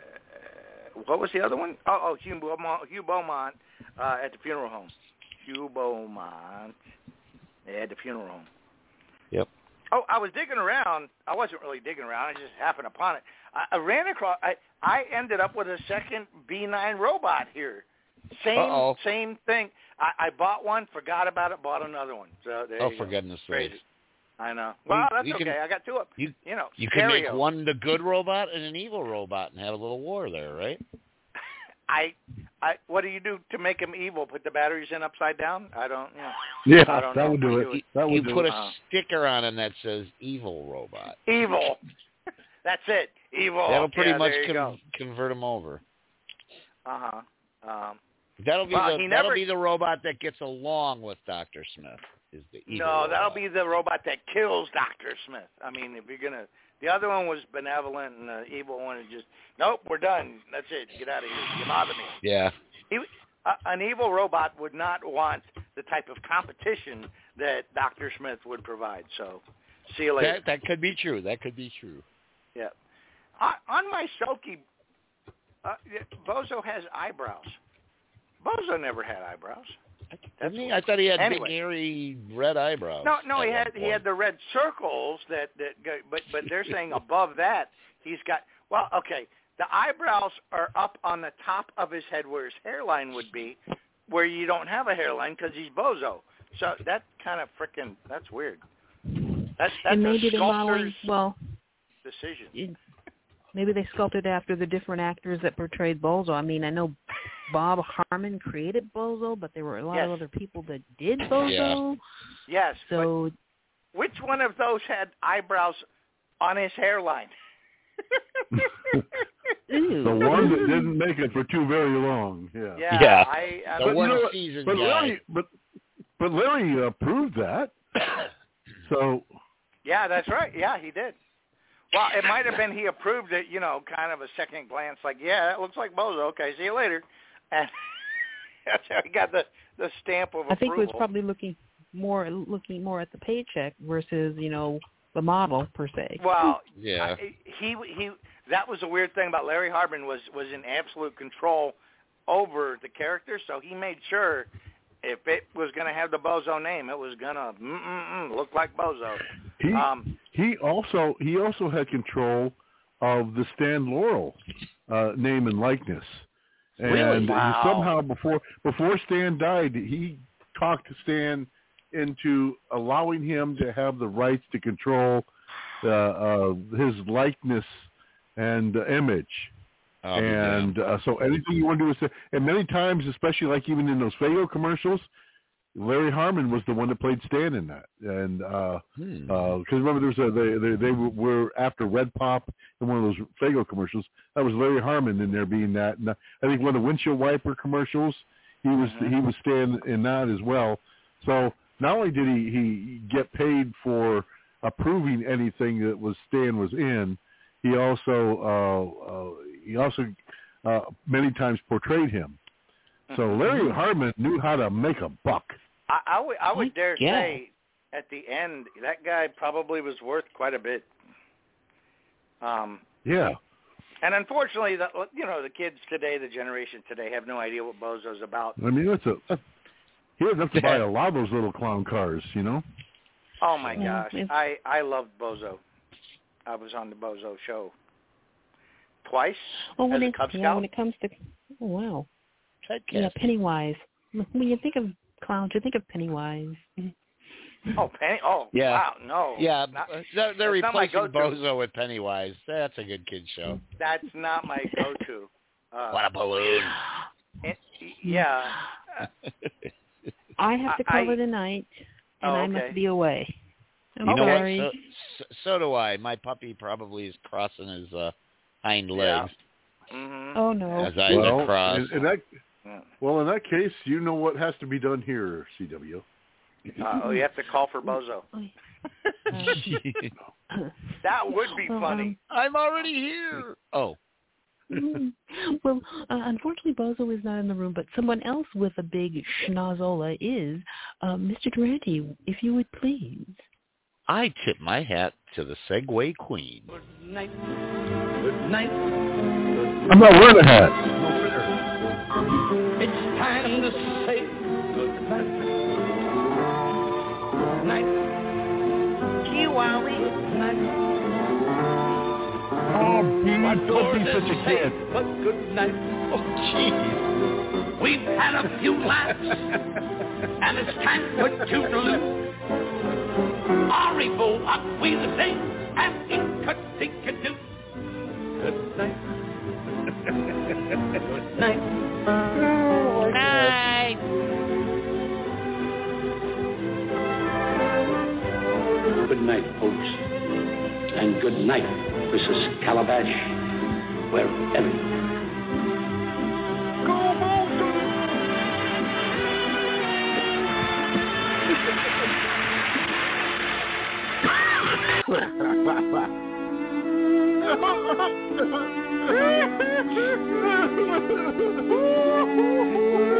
what was the other one? Oh, oh Hugh Beaumont, Hugh Beaumont uh, at the funeral home. Hugh Beaumont at the funeral home. Yep. Oh, I was digging around. I wasn't really digging around. I just happened upon it. I, I ran across. I, I ended up with a second B nine robot here. Same Uh-oh. same thing. I, I bought one, forgot about it, bought another one. So there Oh, you for go. goodness Crazy. sake. I know. Well, that's you okay. can, I got two of them. You, you know, you stereo. can make one the good robot and an evil robot and have a little war there, right? I, I, what do you do to make them evil? Put the batteries in upside down? I don't. You know, yeah, I don't that know. would do You it. do That would you do put it. a Uh, sticker on it that says evil robot. Evil. That's it. Evil. That'll pretty yeah, much there you go. con- convert them over. Uh huh. Um, That'll be well, the he that'll never- be the robot that gets along with Doctor Smith. Is the evil no, robot. that'll be the robot that kills Doctor Smith. I mean, if you're gonna, the other one was benevolent, and the evil one is just, nope, we're done. That's it. Get out of here. You bother me. Yeah. He, uh, an evil robot would not want the type of competition that Doctor Smith would provide. So, see you later. That that could be true. That could be true. Yeah. On, on my Shoki, uh, Bozo has eyebrows. Bozo never had eyebrows. That's me. I thought he had anyway. big, hairy, red eyebrows. No, no, he at had one he point. had the red circles that that go, but but they're saying above that he's got. Well, okay, the eyebrows are up on the top of his head where his hairline would be, where you don't have a hairline because he's Bozo. So that kind of freaking that's weird. That's that's and maybe a they're modeling. sculptor's Well, decision. it, maybe they sculpted after the different actors that portrayed Bozo. I mean, I know Bob Harmon created Bozo, but there were a lot Yes. of other people that did Bozo. Yes. So, but which one of those had eyebrows on his hairline? The one that didn't make it for too very long. Yeah. Yeah. Yeah. I, I The But, one you know what? season but guy. Larry, but but Larry uh, proved that. So Yeah, that's right. Yeah, he did. Well, it might have been he approved it, you know, kind of a second glance, like, yeah, that looks like Bozo. Okay, see you later. And that's how he got the, the stamp of approval. I think he was probably looking more looking more at the paycheck versus, you know, the model per se. Well, Yeah. I, he he. That was a weird thing about Larry Harbin was was in absolute control over the character, so he made sure if it was going to have the Bozo name, it was going to mm-mm-mm, look like Bozo. he Um, he also he also had control of the Stan Laurel uh, name and likeness. And Really? he Wow. somehow before before Stan died, he talked Stan into allowing him to have the rights to control uh, uh, his likeness and uh, image. Oh, and uh, so anything you want to do is say, and many times, especially like even in those Faygo commercials, Larry Harmon was the one that played Stan in that. And because Hmm. uh, remember, there was a, they, they they were after Red Pop in one of those Faygo commercials. That was Larry Harmon in there being that. And I think one of the windshield wiper commercials, he was Mhm. he was Stan in that as well. So not only did he, he get paid for approving anything that was Stan was in, he also uh, uh, he also uh, many times portrayed him. So Larry Harmon knew how to make a buck. I, I would I would dare Yeah. say at the end that guy probably was worth quite a bit. Um, Yeah. and unfortunately, the you know the kids today, the generation today, have no idea what Bozo's about. I mean, that's a he doesn't have to buy a lot of those little clown cars, you know. Oh my Yeah, gosh, it's- I I loved Bozo. I was on the Bozo show twice Oh, when as a it Cub yeah, Scout. when it comes to oh, wow, Typecast. yeah, Pennywise. When you think of clowns, you think of Pennywise. Oh, Penny! Oh, Yeah. wow, no. Yeah, not, uh, they're, they're that's not my replacing go-to. Bozo with Pennywise. That's a good kid show. That's not my go-to. Uh, What a balloon. it- yeah. Uh, I have to I- cover I- tonight, and Oh, I okay. must be away. You know sorry. what? So, so, so do I. My puppy probably is crossing his uh, hind legs. Yeah. Mm-hmm. Oh, no. His eyes well, are crossed. In, in that, well, in that case, you know what has to be done here, C W. Uh, oh, you have to call for Bozo. That would be Well, funny. um, I'm already here. Oh. Mm. Well, uh, unfortunately, Bozo is not in the room, but someone else with a big schnozola is. Uh, Mister Durante, if you would please. I tip my hat to the Segway Queen. Good night. Good night. I'm not wearing a hat. It's time to say good night. Good night. Gee, Wally. Good night. Oh, my puppy's such a kid. But good night. Oh, jeez. We've had a few laughs, and it's time for toodaloo. Arrivo, up we the day, and in cut think and do. Good night. Good night. Good night. Good night, folks. And good night, Missus Calabash, wherever you are. Go, Bozo!